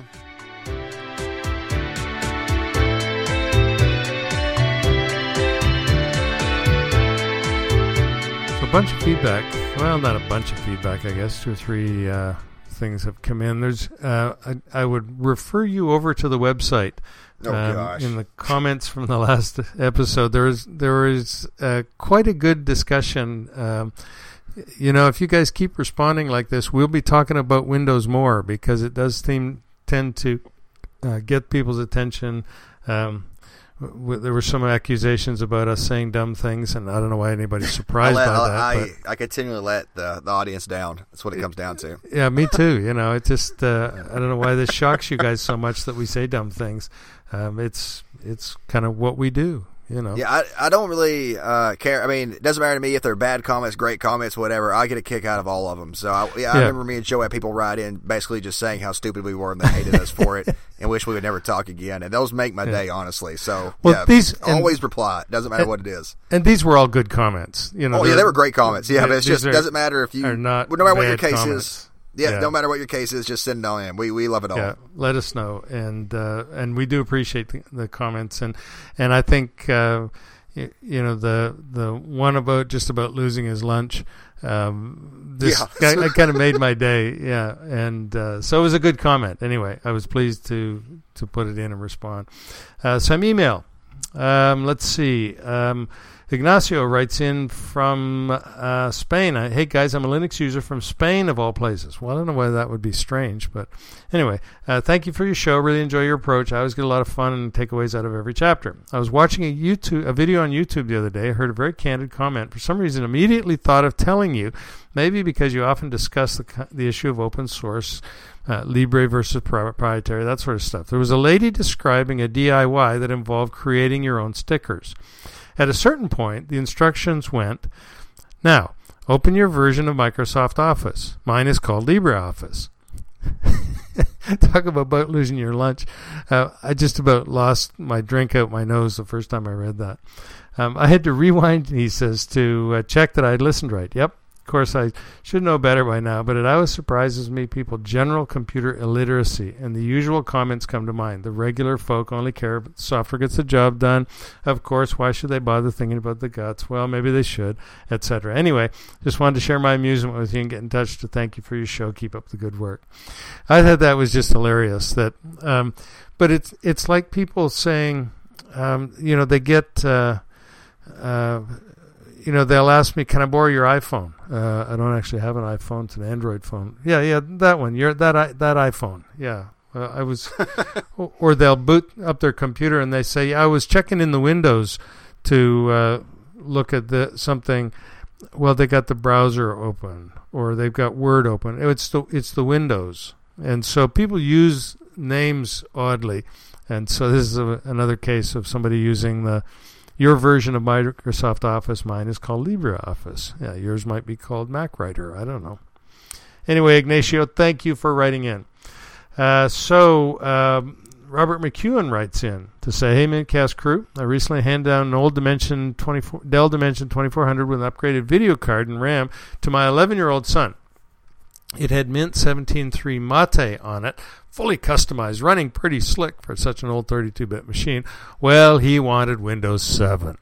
[SPEAKER 2] So a bunch of feedback. Well, not a bunch of feedback, I guess. Two or three uh, things have come in. There's. Uh, I, I would refer you over to the website.
[SPEAKER 1] Oh, gosh.
[SPEAKER 2] In the comments from the last episode, there was there was uh, quite a good discussion. Um, you know, if you guys keep responding like this, we'll be talking about Windows more, because it does seem tend to uh, get people's attention. Um, w- there were some accusations about us saying dumb things, and I don't know why anybody's surprised
[SPEAKER 1] I, let,
[SPEAKER 2] by that.
[SPEAKER 1] I,
[SPEAKER 2] but
[SPEAKER 1] I continually let the, the audience down. That's what it comes down to.
[SPEAKER 2] yeah, me too. You know, it just uh, I don't know why this shocks you guys so much that we say dumb things. Um, it's it's kind of what we do. You know.
[SPEAKER 1] Yeah, I, I don't really uh, care. I mean, it doesn't matter to me if they're bad comments, great comments, whatever. I get a kick out of all of them. So, I, yeah, I
[SPEAKER 2] Yeah.
[SPEAKER 1] remember me and Joe had people write in basically just saying how stupid we were and they hated us for it and wish we would never talk again. And those make my
[SPEAKER 2] Yeah.
[SPEAKER 1] day, honestly. So,
[SPEAKER 2] Well,
[SPEAKER 1] yeah,
[SPEAKER 2] these- and-
[SPEAKER 1] always reply. It doesn't matter
[SPEAKER 2] and-
[SPEAKER 1] what it is.
[SPEAKER 2] And these were all good comments. You know.
[SPEAKER 1] Oh, yeah,
[SPEAKER 2] they're-
[SPEAKER 1] they were great comments. Yeah,
[SPEAKER 2] they-
[SPEAKER 1] but it
[SPEAKER 2] these
[SPEAKER 1] just
[SPEAKER 2] are-
[SPEAKER 1] doesn't matter if you,
[SPEAKER 2] are not
[SPEAKER 1] no matter what your
[SPEAKER 2] bad
[SPEAKER 1] case
[SPEAKER 2] comments.
[SPEAKER 1] is. Yeah,
[SPEAKER 2] Yeah.
[SPEAKER 1] no matter what your case is, just send it on in. We we love it all.
[SPEAKER 2] Yeah, let us know, and uh, and we do appreciate the, the comments, and and I think uh, you, you know the the one about just about losing his lunch. Um, this
[SPEAKER 1] Yeah.
[SPEAKER 2] guy, kind of made my day. Yeah, and uh, so it was a good comment. Anyway, I was pleased to to put it in and respond. Uh, some email. Um, let's see. Um, Ignacio writes in from uh, Spain. Hey, guys, I'm a Linux user from Spain, of all places. Well, I don't know why that would be strange, but anyway, uh, thank you for your show. Really enjoy your approach. I always get a lot of fun and takeaways out of every chapter. I was watching a YouTube, a video on YouTube the other day. I heard a very candid comment. For some reason, immediately thought of telling you, maybe because you often discuss the, the issue of open source, uh, Libre versus proprietary, that sort of stuff. There was a lady describing a D I Y that involved creating your own stickers. At a certain point, the instructions went, now, open your version of Microsoft Office. Mine is called LibreOffice. Talk about, about losing your lunch. Uh, I just about lost my drink out my nose the first time I read that. Um, I had to rewind, he says, to uh, check that I'd listened right. Yep. Of course, I should know better by now, but it always surprises me people general computer illiteracy, and the usual comments come to mind. The regular folk only care if software gets the job done. Of course, why should they bother thinking about the guts? Well, maybe they should, et cetera. Anyway, just wanted to share my amusement with you and get in touch to thank you for your show. Keep up the good work. I thought that was just hilarious. That, um, but it's it's like people saying, um, you know, they get. Uh, uh, You know, they'll ask me, "Can I borrow your iPhone?" Uh, I don't actually have an iPhone; it's an Android phone. Yeah, yeah, that one. Your that that iPhone. Yeah, uh, I was. Or they'll boot up their computer and they say, yeah, "I was checking in the Windows to uh, look at the something." Well, they got the browser open, or they've got Word open. It's the it's the Windows, and so people use names oddly, and so this is a, another case of somebody using the. Your version of Microsoft Office, mine is called LibreOffice. Yeah, yours might be called MacWriter. I don't know. Anyway, Ignacio, thank you for writing in. Uh, so, um, Robert McEwen writes in to say, hey, Mintcast crew, I recently handed down an old Dimension twenty-four, Dell Dimension twenty-four hundred with an upgraded video card and RAM to my eleven-year-old son. It had Mint seventeen point three Mate on it, fully customized, running pretty slick for such an old thirty-two bit machine. Well, he wanted Windows seven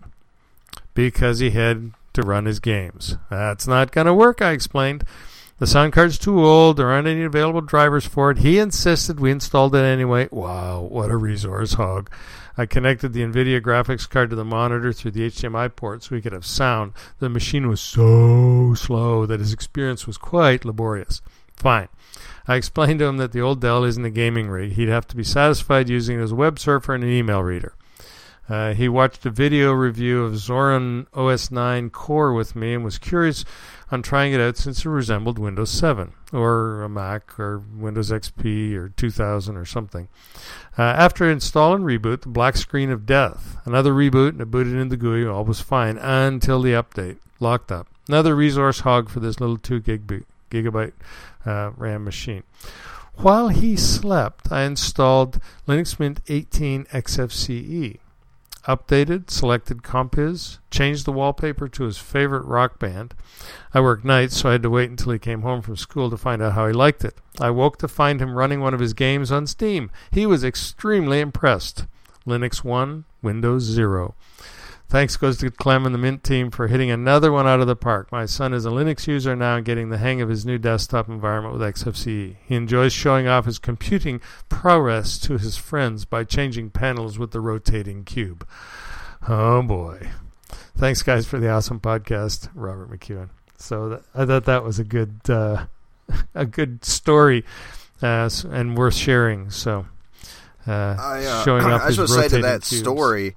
[SPEAKER 2] because he had to run his games. That's not going to work, I explained. The sound card's too old. There aren't any available drivers for it. He insisted we installed it anyway. Wow, what a resource hog. I connected the NVIDIA graphics card to the monitor through the H D M I port so we could have sound. The machine was so slow that his experience was quite laborious. Fine. I explained to him that the old Dell isn't a gaming rig. He'd have to be satisfied using it as a web surfer and an email reader. Uh, he watched a video review of Zorin O S nine Core with me and was curious on trying it out since it resembled Windows seven or a Mac or Windows X P or two thousand or something. Uh, after install and reboot, the black screen of death. Another reboot and it booted into the G U I. All was fine until the update. Locked up. Another resource hog for this little two gig gigabyte uh, RAM machine. While he slept, I installed Linux Mint eighteen X F C E. Updated, selected Compiz, changed the wallpaper to his favorite rock band. I worked nights, so I had to wait until he came home from school to find out how he liked it. I woke to find him running one of his games on Steam. He was extremely impressed. Linux one, Windows zero. Thanks goes to Clem and the Mint team for hitting another one out of the park. My son is a Linux user now and getting the hang of his new desktop environment with X F C E. He enjoys showing off his computing prowess to his friends by changing panels with the rotating cube. Oh, boy. Thanks, guys, for the awesome podcast, Robert McEwen. So that, I thought that was a good uh, a good story uh, and worth sharing. So uh,
[SPEAKER 1] I, uh,
[SPEAKER 2] showing off
[SPEAKER 1] I
[SPEAKER 2] his
[SPEAKER 1] just
[SPEAKER 2] rotating
[SPEAKER 1] say to that
[SPEAKER 2] cubes.
[SPEAKER 1] story,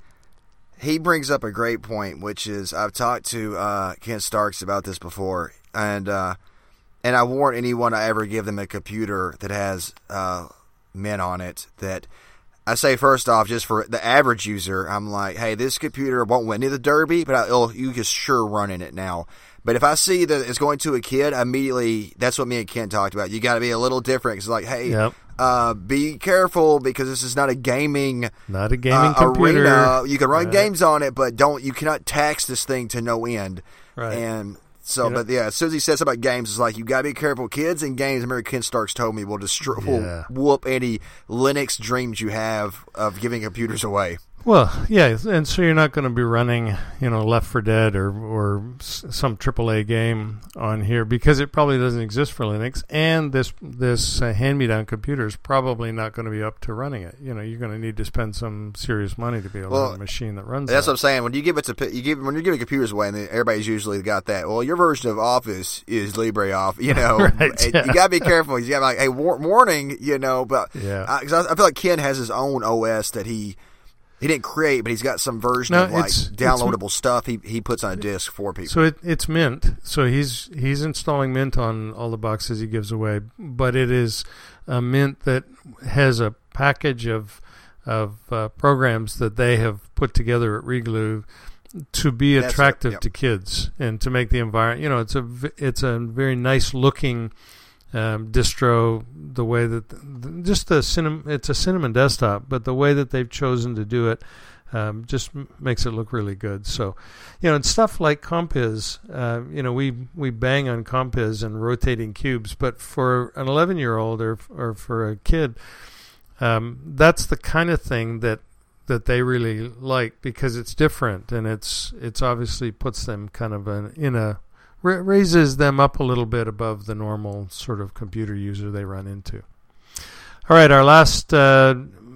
[SPEAKER 1] he brings up a great point, which is I've talked to uh, Kent Starks about this before, and uh, and I warn anyone I ever give them a computer that has uh, Mint on it that I say first off, just for the average user, I'm like, hey, this computer won't win any of the Derby, but I, it'll, you can sure run in it now. But if I see that it's going to a kid, immediately, that's what me and Ken talked about. You got to be a little different. It's like, hey,
[SPEAKER 2] yep.
[SPEAKER 1] uh, be careful because this is not a gaming,
[SPEAKER 2] not a gaming
[SPEAKER 1] uh,
[SPEAKER 2] computer.
[SPEAKER 1] Arena. You can run
[SPEAKER 2] right.
[SPEAKER 1] games on it, but don't. You cannot tax this thing to no end.
[SPEAKER 2] Right.
[SPEAKER 1] And so,
[SPEAKER 2] you know,
[SPEAKER 1] but yeah, as soon as he says about games, it's like you got to be careful. Kids and games, I remember Ken Starks told me, will destroy,
[SPEAKER 2] yeah.
[SPEAKER 1] will whoop any Linux dreams you have of giving computers away.
[SPEAKER 2] Well, yeah, and so you're not going to be running, you know, Left four Dead or or some triple A game on here because it probably doesn't exist for Linux, and this this uh, hand-me-down computer is probably not going to be up to running it. You know, you're going to need to spend some serious money to be able well, to run a machine that runs.
[SPEAKER 1] That's
[SPEAKER 2] that.
[SPEAKER 1] what I'm saying. When you give it to you give when you're giving computers away, and everybody's usually got that. Well, your version of Office is LibreOffice. You know,
[SPEAKER 2] right, yeah.
[SPEAKER 1] You got to be careful. You got like, hey, war- warning. You know, but
[SPEAKER 2] yeah,
[SPEAKER 1] because I, I feel like Ken has his own O S that he. He didn't create, but he's got some version
[SPEAKER 2] no,
[SPEAKER 1] of like
[SPEAKER 2] it's,
[SPEAKER 1] downloadable
[SPEAKER 2] it's,
[SPEAKER 1] stuff he he puts on a disk for people.
[SPEAKER 2] So it, it's Mint. So he's he's installing Mint on all the boxes he gives away, but it is a Mint that has a package of of uh, programs that they have put together at Reglue to be
[SPEAKER 1] That's
[SPEAKER 2] attractive
[SPEAKER 1] it, yep.
[SPEAKER 2] to kids and to make the environment. You know, it's a it's a very nice looking. Um, distro, the way that the, just the cinnamon, it's a Cinnamon desktop, but the way that they've chosen to do it um, just m- makes it look really good. So, you know, and stuff like Compiz, uh, you know, we we bang on Compiz and rotating cubes, but for an eleven-year-old or or for a kid, um, that's the kind of thing that that they really like because it's different and it's it's obviously puts them kind of an, in a raises them up a little bit above the normal sort of computer user they run into. All right, our last uh,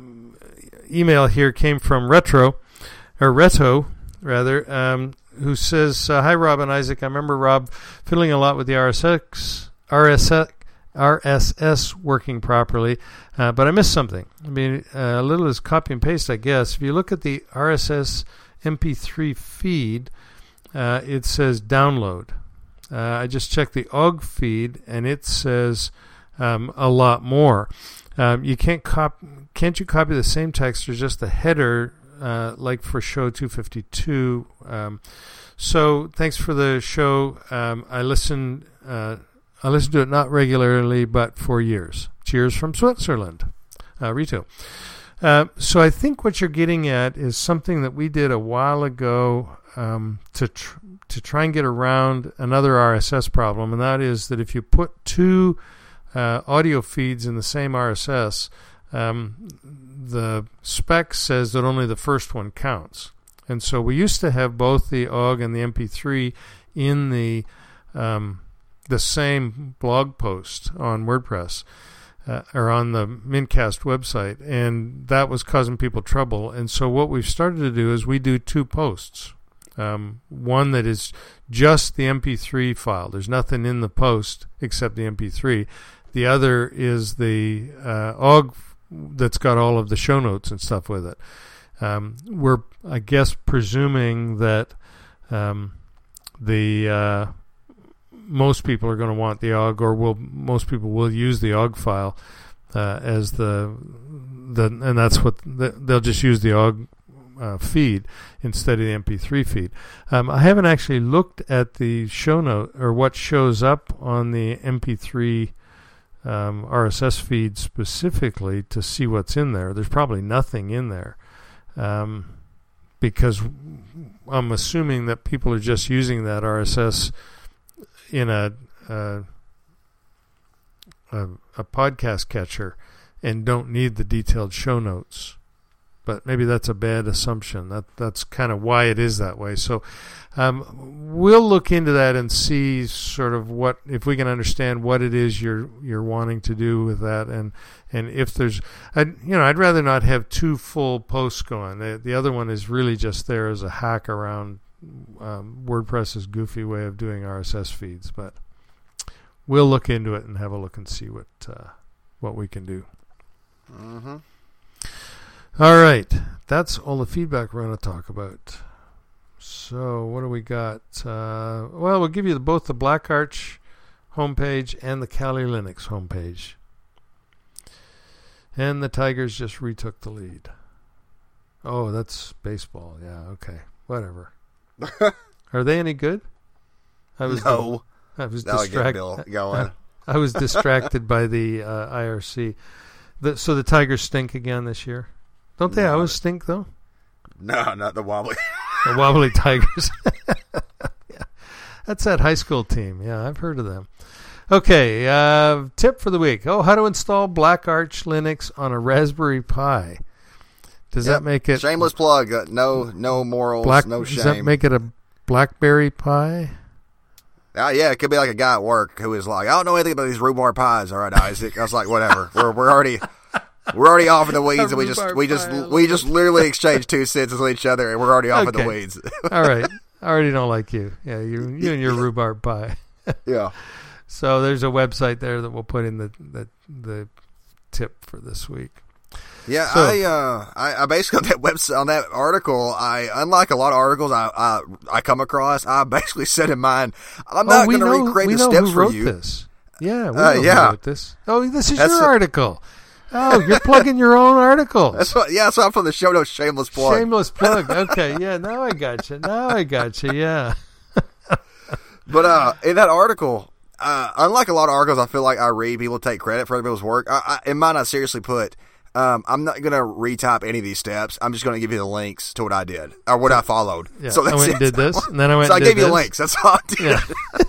[SPEAKER 2] email here came from Retro, or Reto, rather, um, who says, uh, hi, Rob and Isaac. I remember Rob fiddling a lot with the R S X, R S S, R S S working properly, uh, but I missed something. I mean, uh, a little is copy and paste, I guess. If you look at the R S S M P three feed, uh, it says download. Uh, I just checked the O G feed, and it says um, a lot more. Um, you can't cop, can't you copy the same text or just the header, uh, like for show two fifty-two? Um, so thanks for the show. Um, I listen, uh, I listen to it not regularly, but for years. Cheers from Switzerland, uh, Rito. Uh, so I think what you're getting at is something that we did a while ago um, to tr- to try and get around another R S S problem, and that is that if you put two uh, audio feeds in the same R S S, um, the spec says that only the first one counts. And so we used to have both the O G and the M P three in the um, the same blog post on WordPress. Uh, or on the Mintcast website, and that was causing people trouble. And so what we've started to do is we do two posts. Um, one that is just the M P three file. There's nothing in the post except the M P three. The other is the uh, O G that's got all of the show notes and stuff with it. Um, we're, I guess, presuming that um, the... Uh, most people are going to want the O G, or will most people will use the O G file uh, as the the, and that's what the, they'll just use the O G uh, feed instead of the M P three feed. Um, I haven't actually looked at the show note or what shows up on the M P three um, R S S feed specifically to see what's in there. There's probably nothing in there um, because I'm assuming that people are just using that R S S in a, uh, a a podcast catcher and don't need the detailed show notes. But maybe that's a bad assumption. That that's kind of why it is that way. So um, we'll look into that and see sort of what, if we can understand what it is you're you're wanting to do with that, and and if there's, I'd, you know, I'd rather not have two full posts going. The, the other one is really just there as a hack around Um, WordPress's goofy way of doing R S S feeds, but we'll look into it and have a look and see what uh, what we can do.
[SPEAKER 1] Mm-hmm.
[SPEAKER 2] All right, that's all the feedback we're going to talk about. So what do we got? Uh, well, we'll give you the, both the Black Arch homepage and the Kali Linux homepage. And the Tigers just retook the lead. Oh, that's baseball. Yeah, okay, whatever. Are they any good? I was
[SPEAKER 1] no.
[SPEAKER 2] I was
[SPEAKER 1] That'll
[SPEAKER 2] distracted.
[SPEAKER 1] get Bill going.
[SPEAKER 2] I was distracted by the uh, I R C. The, so the Tigers stink again this year. Don't they
[SPEAKER 1] No.
[SPEAKER 2] always stink though?
[SPEAKER 1] No, not the wobbly.
[SPEAKER 2] The wobbly Tigers. Yeah. That's that high school team. Yeah, I've heard of them. Okay, uh, tip for the week. Oh, how to install Black Arch Linux on a Raspberry Pi. Does
[SPEAKER 1] Yep.
[SPEAKER 2] that make it
[SPEAKER 1] Shameless plug. Uh, no no morals,
[SPEAKER 2] black?
[SPEAKER 1] no
[SPEAKER 2] Does that
[SPEAKER 1] shame.
[SPEAKER 2] make it a blackberry pie?
[SPEAKER 1] Uh, yeah, it could be like a guy at work who is like, I don't know anything about these rhubarb pies. All right, Isaac. I was like, whatever. We're we're already we're already off in the weeds, and we just we just
[SPEAKER 2] pie,
[SPEAKER 1] we just literally exchanged two sentences with each other, and we're already off
[SPEAKER 2] Okay.
[SPEAKER 1] in the weeds.
[SPEAKER 2] All right. I already don't like you. Yeah, you you and your rhubarb pie.
[SPEAKER 1] Yeah.
[SPEAKER 2] So there's a website there that we'll put in the the, the tip for this week.
[SPEAKER 1] Yeah,
[SPEAKER 2] So-
[SPEAKER 1] I, uh, I I basically on that website on that article, I unlike a lot of articles I I, I come across, I basically said in mine, I'm not
[SPEAKER 2] we
[SPEAKER 1] going to
[SPEAKER 2] know,
[SPEAKER 1] recreate
[SPEAKER 2] we
[SPEAKER 1] the
[SPEAKER 2] know
[SPEAKER 1] steps
[SPEAKER 2] who
[SPEAKER 1] for
[SPEAKER 2] wrote
[SPEAKER 1] you.
[SPEAKER 2] this. Yeah, we
[SPEAKER 1] Uh,
[SPEAKER 2] know
[SPEAKER 1] yeah.
[SPEAKER 2] who wrote this. Oh, this is
[SPEAKER 1] That's
[SPEAKER 2] your
[SPEAKER 1] a-
[SPEAKER 2] article. Oh, you're plugging your own articles.
[SPEAKER 1] That's what. Yeah, that's why I'm from the show notes. Shameless plug.
[SPEAKER 2] Shameless plug. Okay, yeah, now I got you. Now I got you. Yeah.
[SPEAKER 1] But uh, in that article, uh, unlike a lot of articles, I feel like I read people take credit for other people's work. I, I, in mine, I seriously put, um, I'm not going to retype any of these steps. I'm just going to give you the links to what I did or what I followed.
[SPEAKER 2] Yeah.
[SPEAKER 1] So
[SPEAKER 2] I
[SPEAKER 1] that's
[SPEAKER 2] went
[SPEAKER 1] it.
[SPEAKER 2] and did this, and then I went
[SPEAKER 1] So I
[SPEAKER 2] and
[SPEAKER 1] gave
[SPEAKER 2] did
[SPEAKER 1] you
[SPEAKER 2] this.
[SPEAKER 1] links. That's all I did.
[SPEAKER 2] Yeah.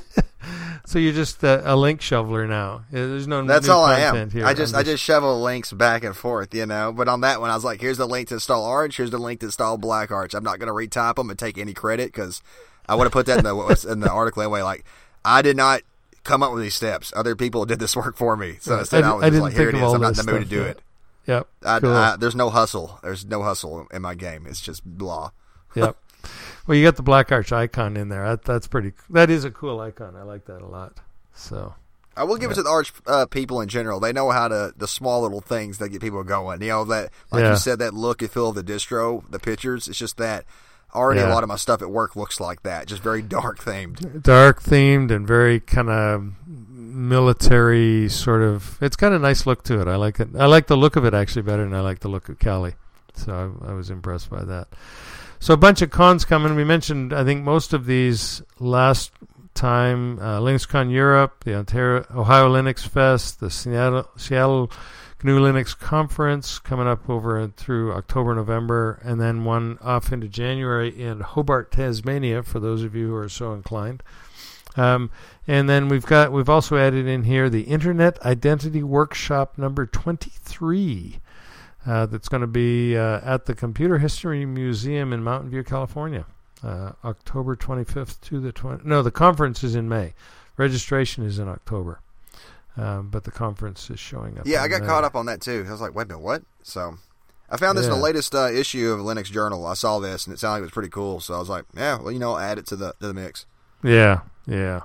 [SPEAKER 2] So you're just uh, a link shoveler now. Yeah, there's no
[SPEAKER 1] That's
[SPEAKER 2] new
[SPEAKER 1] all I
[SPEAKER 2] content
[SPEAKER 1] am.
[SPEAKER 2] here.
[SPEAKER 1] I just
[SPEAKER 2] I'm
[SPEAKER 1] I just shovel links back and forth, you know. But on that one, I was like, here's the link to install Orange. Here's the link to install Black Arch. I'm not going to retype them and take any credit because I would have put that in the in the article anyway. Like, I did not come up with these steps. Other people did this work for me. So
[SPEAKER 2] Yeah,
[SPEAKER 1] instead,
[SPEAKER 2] I
[SPEAKER 1] I,
[SPEAKER 2] d-
[SPEAKER 1] was
[SPEAKER 2] I
[SPEAKER 1] just
[SPEAKER 2] didn't
[SPEAKER 1] like, here
[SPEAKER 2] think
[SPEAKER 1] it
[SPEAKER 2] of
[SPEAKER 1] is.
[SPEAKER 2] all
[SPEAKER 1] I'm not in
[SPEAKER 2] this
[SPEAKER 1] the mood to
[SPEAKER 2] stuff
[SPEAKER 1] do
[SPEAKER 2] yet.
[SPEAKER 1] it.
[SPEAKER 2] Yep.
[SPEAKER 1] I,
[SPEAKER 2] cool.
[SPEAKER 1] I, there's no hustle. There's no hustle in my game. It's just blah.
[SPEAKER 2] Yep. Well, you got the Black Arch icon in there. That, that's pretty. That is a cool icon. I like that a lot. So.
[SPEAKER 1] I will give
[SPEAKER 2] Yeah.
[SPEAKER 1] it to the Arch uh, people in general. They know how to the small little things that get people going. You know that, like
[SPEAKER 2] Yeah.
[SPEAKER 1] you said, that look and feel of the distro, the pictures. It's just that already
[SPEAKER 2] Yeah.
[SPEAKER 1] a lot of my stuff at work looks like that, just very dark themed.
[SPEAKER 2] Dark themed and very kind of military sort of. It's got a nice look to it. I like it. I like the look of it actually better than I like the look of Cali. So I, I was impressed by that. So a bunch of cons coming. We mentioned I think most of these last time. Uh, LinuxCon Europe, the Ontario Ohio Linux Fest, the Seattle Seattle G N U Linux Conference coming up over and through October, November, and then one off into January in Hobart, Tasmania, for those of you who are so inclined. Um, and then we've got we've also added in here the Internet Identity Workshop number twenty-three. Uh, that's going to be uh, at the Computer History Museum in Mountain View, California, uh, October twenty-fifth to the twentieth. No, the conference is in May. Registration is in October. Um, but the conference is showing up.
[SPEAKER 1] Yeah, I
[SPEAKER 2] in
[SPEAKER 1] got
[SPEAKER 2] May.
[SPEAKER 1] caught up on that too. I was like, wait a minute, what? So I found this in
[SPEAKER 2] Yeah.
[SPEAKER 1] the latest uh, issue of Linux Journal. I saw this and it sounded like it was pretty cool. So I was like, yeah, well, you know, add it to the to the mix.
[SPEAKER 2] Yeah, yeah.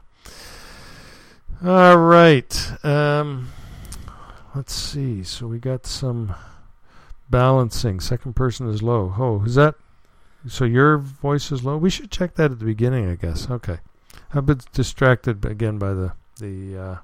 [SPEAKER 2] All right. Um, let's see. So we got some balancing. Second person is low. Oh, is that? So your voice is low? We should check that at the beginning, I guess. Okay. I've been distracted again by the the. Uh,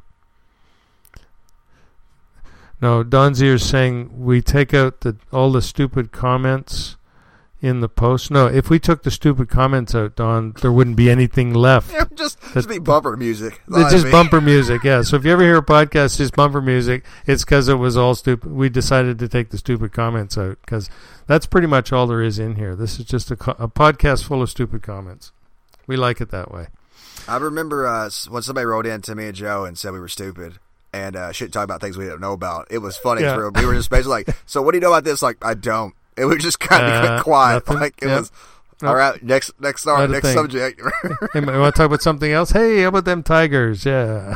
[SPEAKER 2] no, Donzier is saying we take out the all the stupid comments in the post. No, if we took the stupid comments out, Don, there wouldn't be anything left.
[SPEAKER 1] Yeah, just just be bumper music.
[SPEAKER 2] It's just
[SPEAKER 1] I mean.
[SPEAKER 2] bumper music, yeah. So if you ever hear a podcast just bumper music, it's because it was all stupid. We decided to take the stupid comments out because that's pretty much all there is in here. This is just a, co- a podcast full of stupid comments. We like it that way.
[SPEAKER 1] I remember uh, when somebody wrote in to me and Joe and said we were stupid and uh, shouldn't talk about things we didn't know about. It was funny.
[SPEAKER 2] Yeah.
[SPEAKER 1] For, we were just basically like, so what do you know about this? Like, I don't. It was just kind of
[SPEAKER 2] Uh,
[SPEAKER 1] quiet.
[SPEAKER 2] nothing.
[SPEAKER 1] Like it
[SPEAKER 2] Yep.
[SPEAKER 1] was.
[SPEAKER 2] Nope.
[SPEAKER 1] All right, next next
[SPEAKER 2] Not
[SPEAKER 1] star,
[SPEAKER 2] a
[SPEAKER 1] next
[SPEAKER 2] thing.
[SPEAKER 1] subject.
[SPEAKER 2] Hey, you want to talk about something else? Hey, how about them Tigers? Yeah.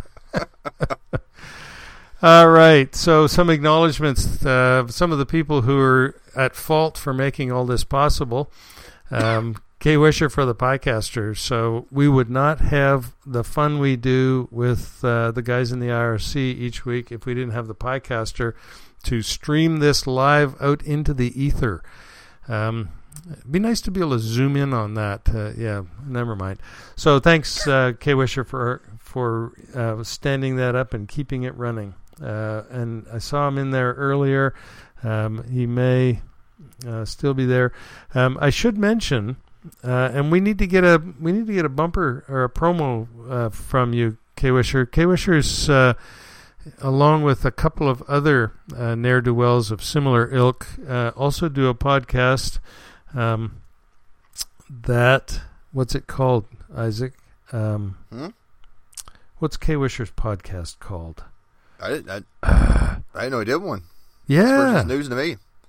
[SPEAKER 2] All right. So some acknowledgments. Uh, some of the people who are at fault for making all this possible. Um, Kay Wisher for the Picaster. So we would not have the fun we do with uh, the guys in the I R C each week if we didn't have the Picaster to stream this live out into the ether. Um, it'd be nice to be able to zoom in on that. Uh, yeah, never mind. So thanks, uh, Kay Wisher, for for uh, standing that up and keeping it running. Uh, and I saw him in there earlier. Um, he may uh, still be there. Um, I should mention, uh, and we need to get a we need to get a bumper or a promo uh, from you, Kay Wisher. Kay Wisher's. Uh, along with a couple of other uh, ne'er-do-wells of similar ilk, uh, also do a podcast um, that, what's it called, Isaac? Um,
[SPEAKER 1] Hmm?
[SPEAKER 2] What's Kay Wisher's podcast called?
[SPEAKER 1] I didn't. I, I didn't know he did one.
[SPEAKER 2] Yeah.
[SPEAKER 1] It's news to me.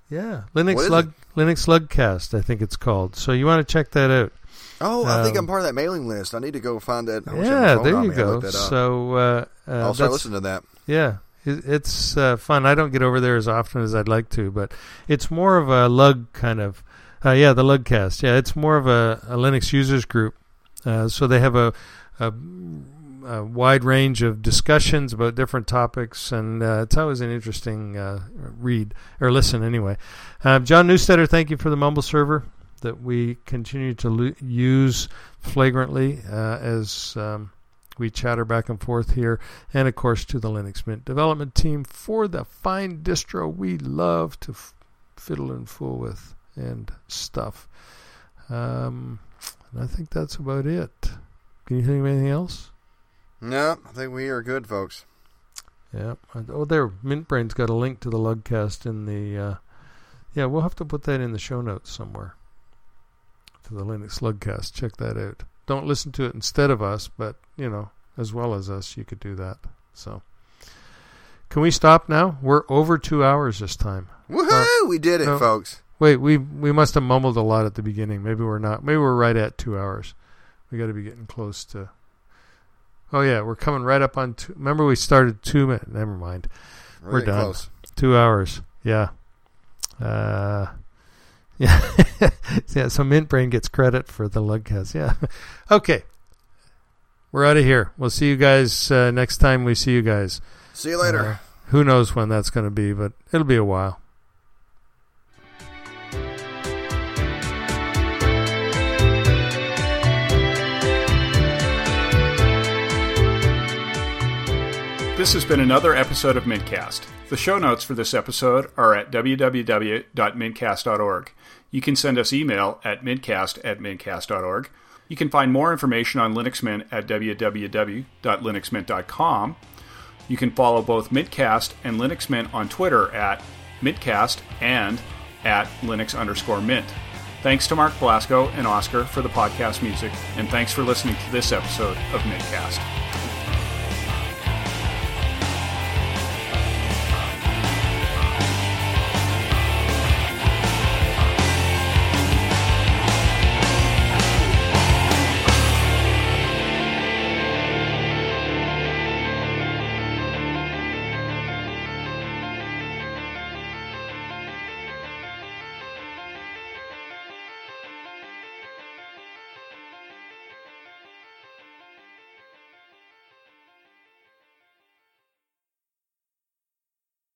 [SPEAKER 2] Yeah, Linux Lug, Linux Lugcast, I think it's called. So you want to check that out.
[SPEAKER 1] Oh, I um, think I'm part of that mailing list. I need to go find that. I
[SPEAKER 2] yeah, there you go. So uh, uh,
[SPEAKER 1] I'll start listening to that.
[SPEAKER 2] Yeah, it, it's uh, fun. I don't get over there as often as I'd like to, but it's more of a lug kind of. Uh, yeah, the Lugcast. Yeah, it's more of a, a Linux users group. Uh, so they have a, a, a wide range of discussions about different topics, and uh, it's always an interesting uh, read, or listen anyway. Uh, John Newstetter, thank you for the Mumble server that we continue to lo- use flagrantly uh, as um, we chatter back and forth here, and of course to the Linux Mint development team for the fine distro we love to f- fiddle and fool with and stuff. Um, and I think that's about it. Can you think of anything else?
[SPEAKER 1] No, I think we are good, folks.
[SPEAKER 2] Yeah. Oh, there. MintBrain's got a link to the Lugcast in the... Uh, yeah, we'll have to put that in the show notes somewhere. To the Linux Lugcast. Check that out. Don't listen to it instead of us, but, you know, as well as us, you could do that. So, can we stop now? We're over two hours this time.
[SPEAKER 1] Woohoo! Uh, we did it,
[SPEAKER 2] no,
[SPEAKER 1] folks.
[SPEAKER 2] Wait, we we must have mumbled a lot at the beginning. Maybe we're not. Maybe we're right at two hours. We got to be getting close to... Oh, yeah, we're coming right up on two. Remember we started two minutes. Never mind.
[SPEAKER 1] Really
[SPEAKER 2] we're done.
[SPEAKER 1] Close.
[SPEAKER 2] Two hours. Yeah. Uh, yeah. yeah. So MintBrain gets credit for the Lugcast. Yeah. Okay. We're out of here. We'll see you guys uh, next time we see you guys.
[SPEAKER 1] See you later.
[SPEAKER 2] Uh, who knows when that's going to be, but it'll be a while.
[SPEAKER 3] This has been another episode of Mintcast. The show notes for this episode are at w w w dot mintcast dot org. You can send us email at mintcast at mintcast dot org. You can find more information on Linux Mint at w w w dot linux mint dot com. You can follow both Mintcast and Linux Mint on Twitter at Mintcast and at Linux underscore Mint. Thanks to Mark Blasco and Oscar for the podcast music, and thanks for listening to this episode of Mintcast.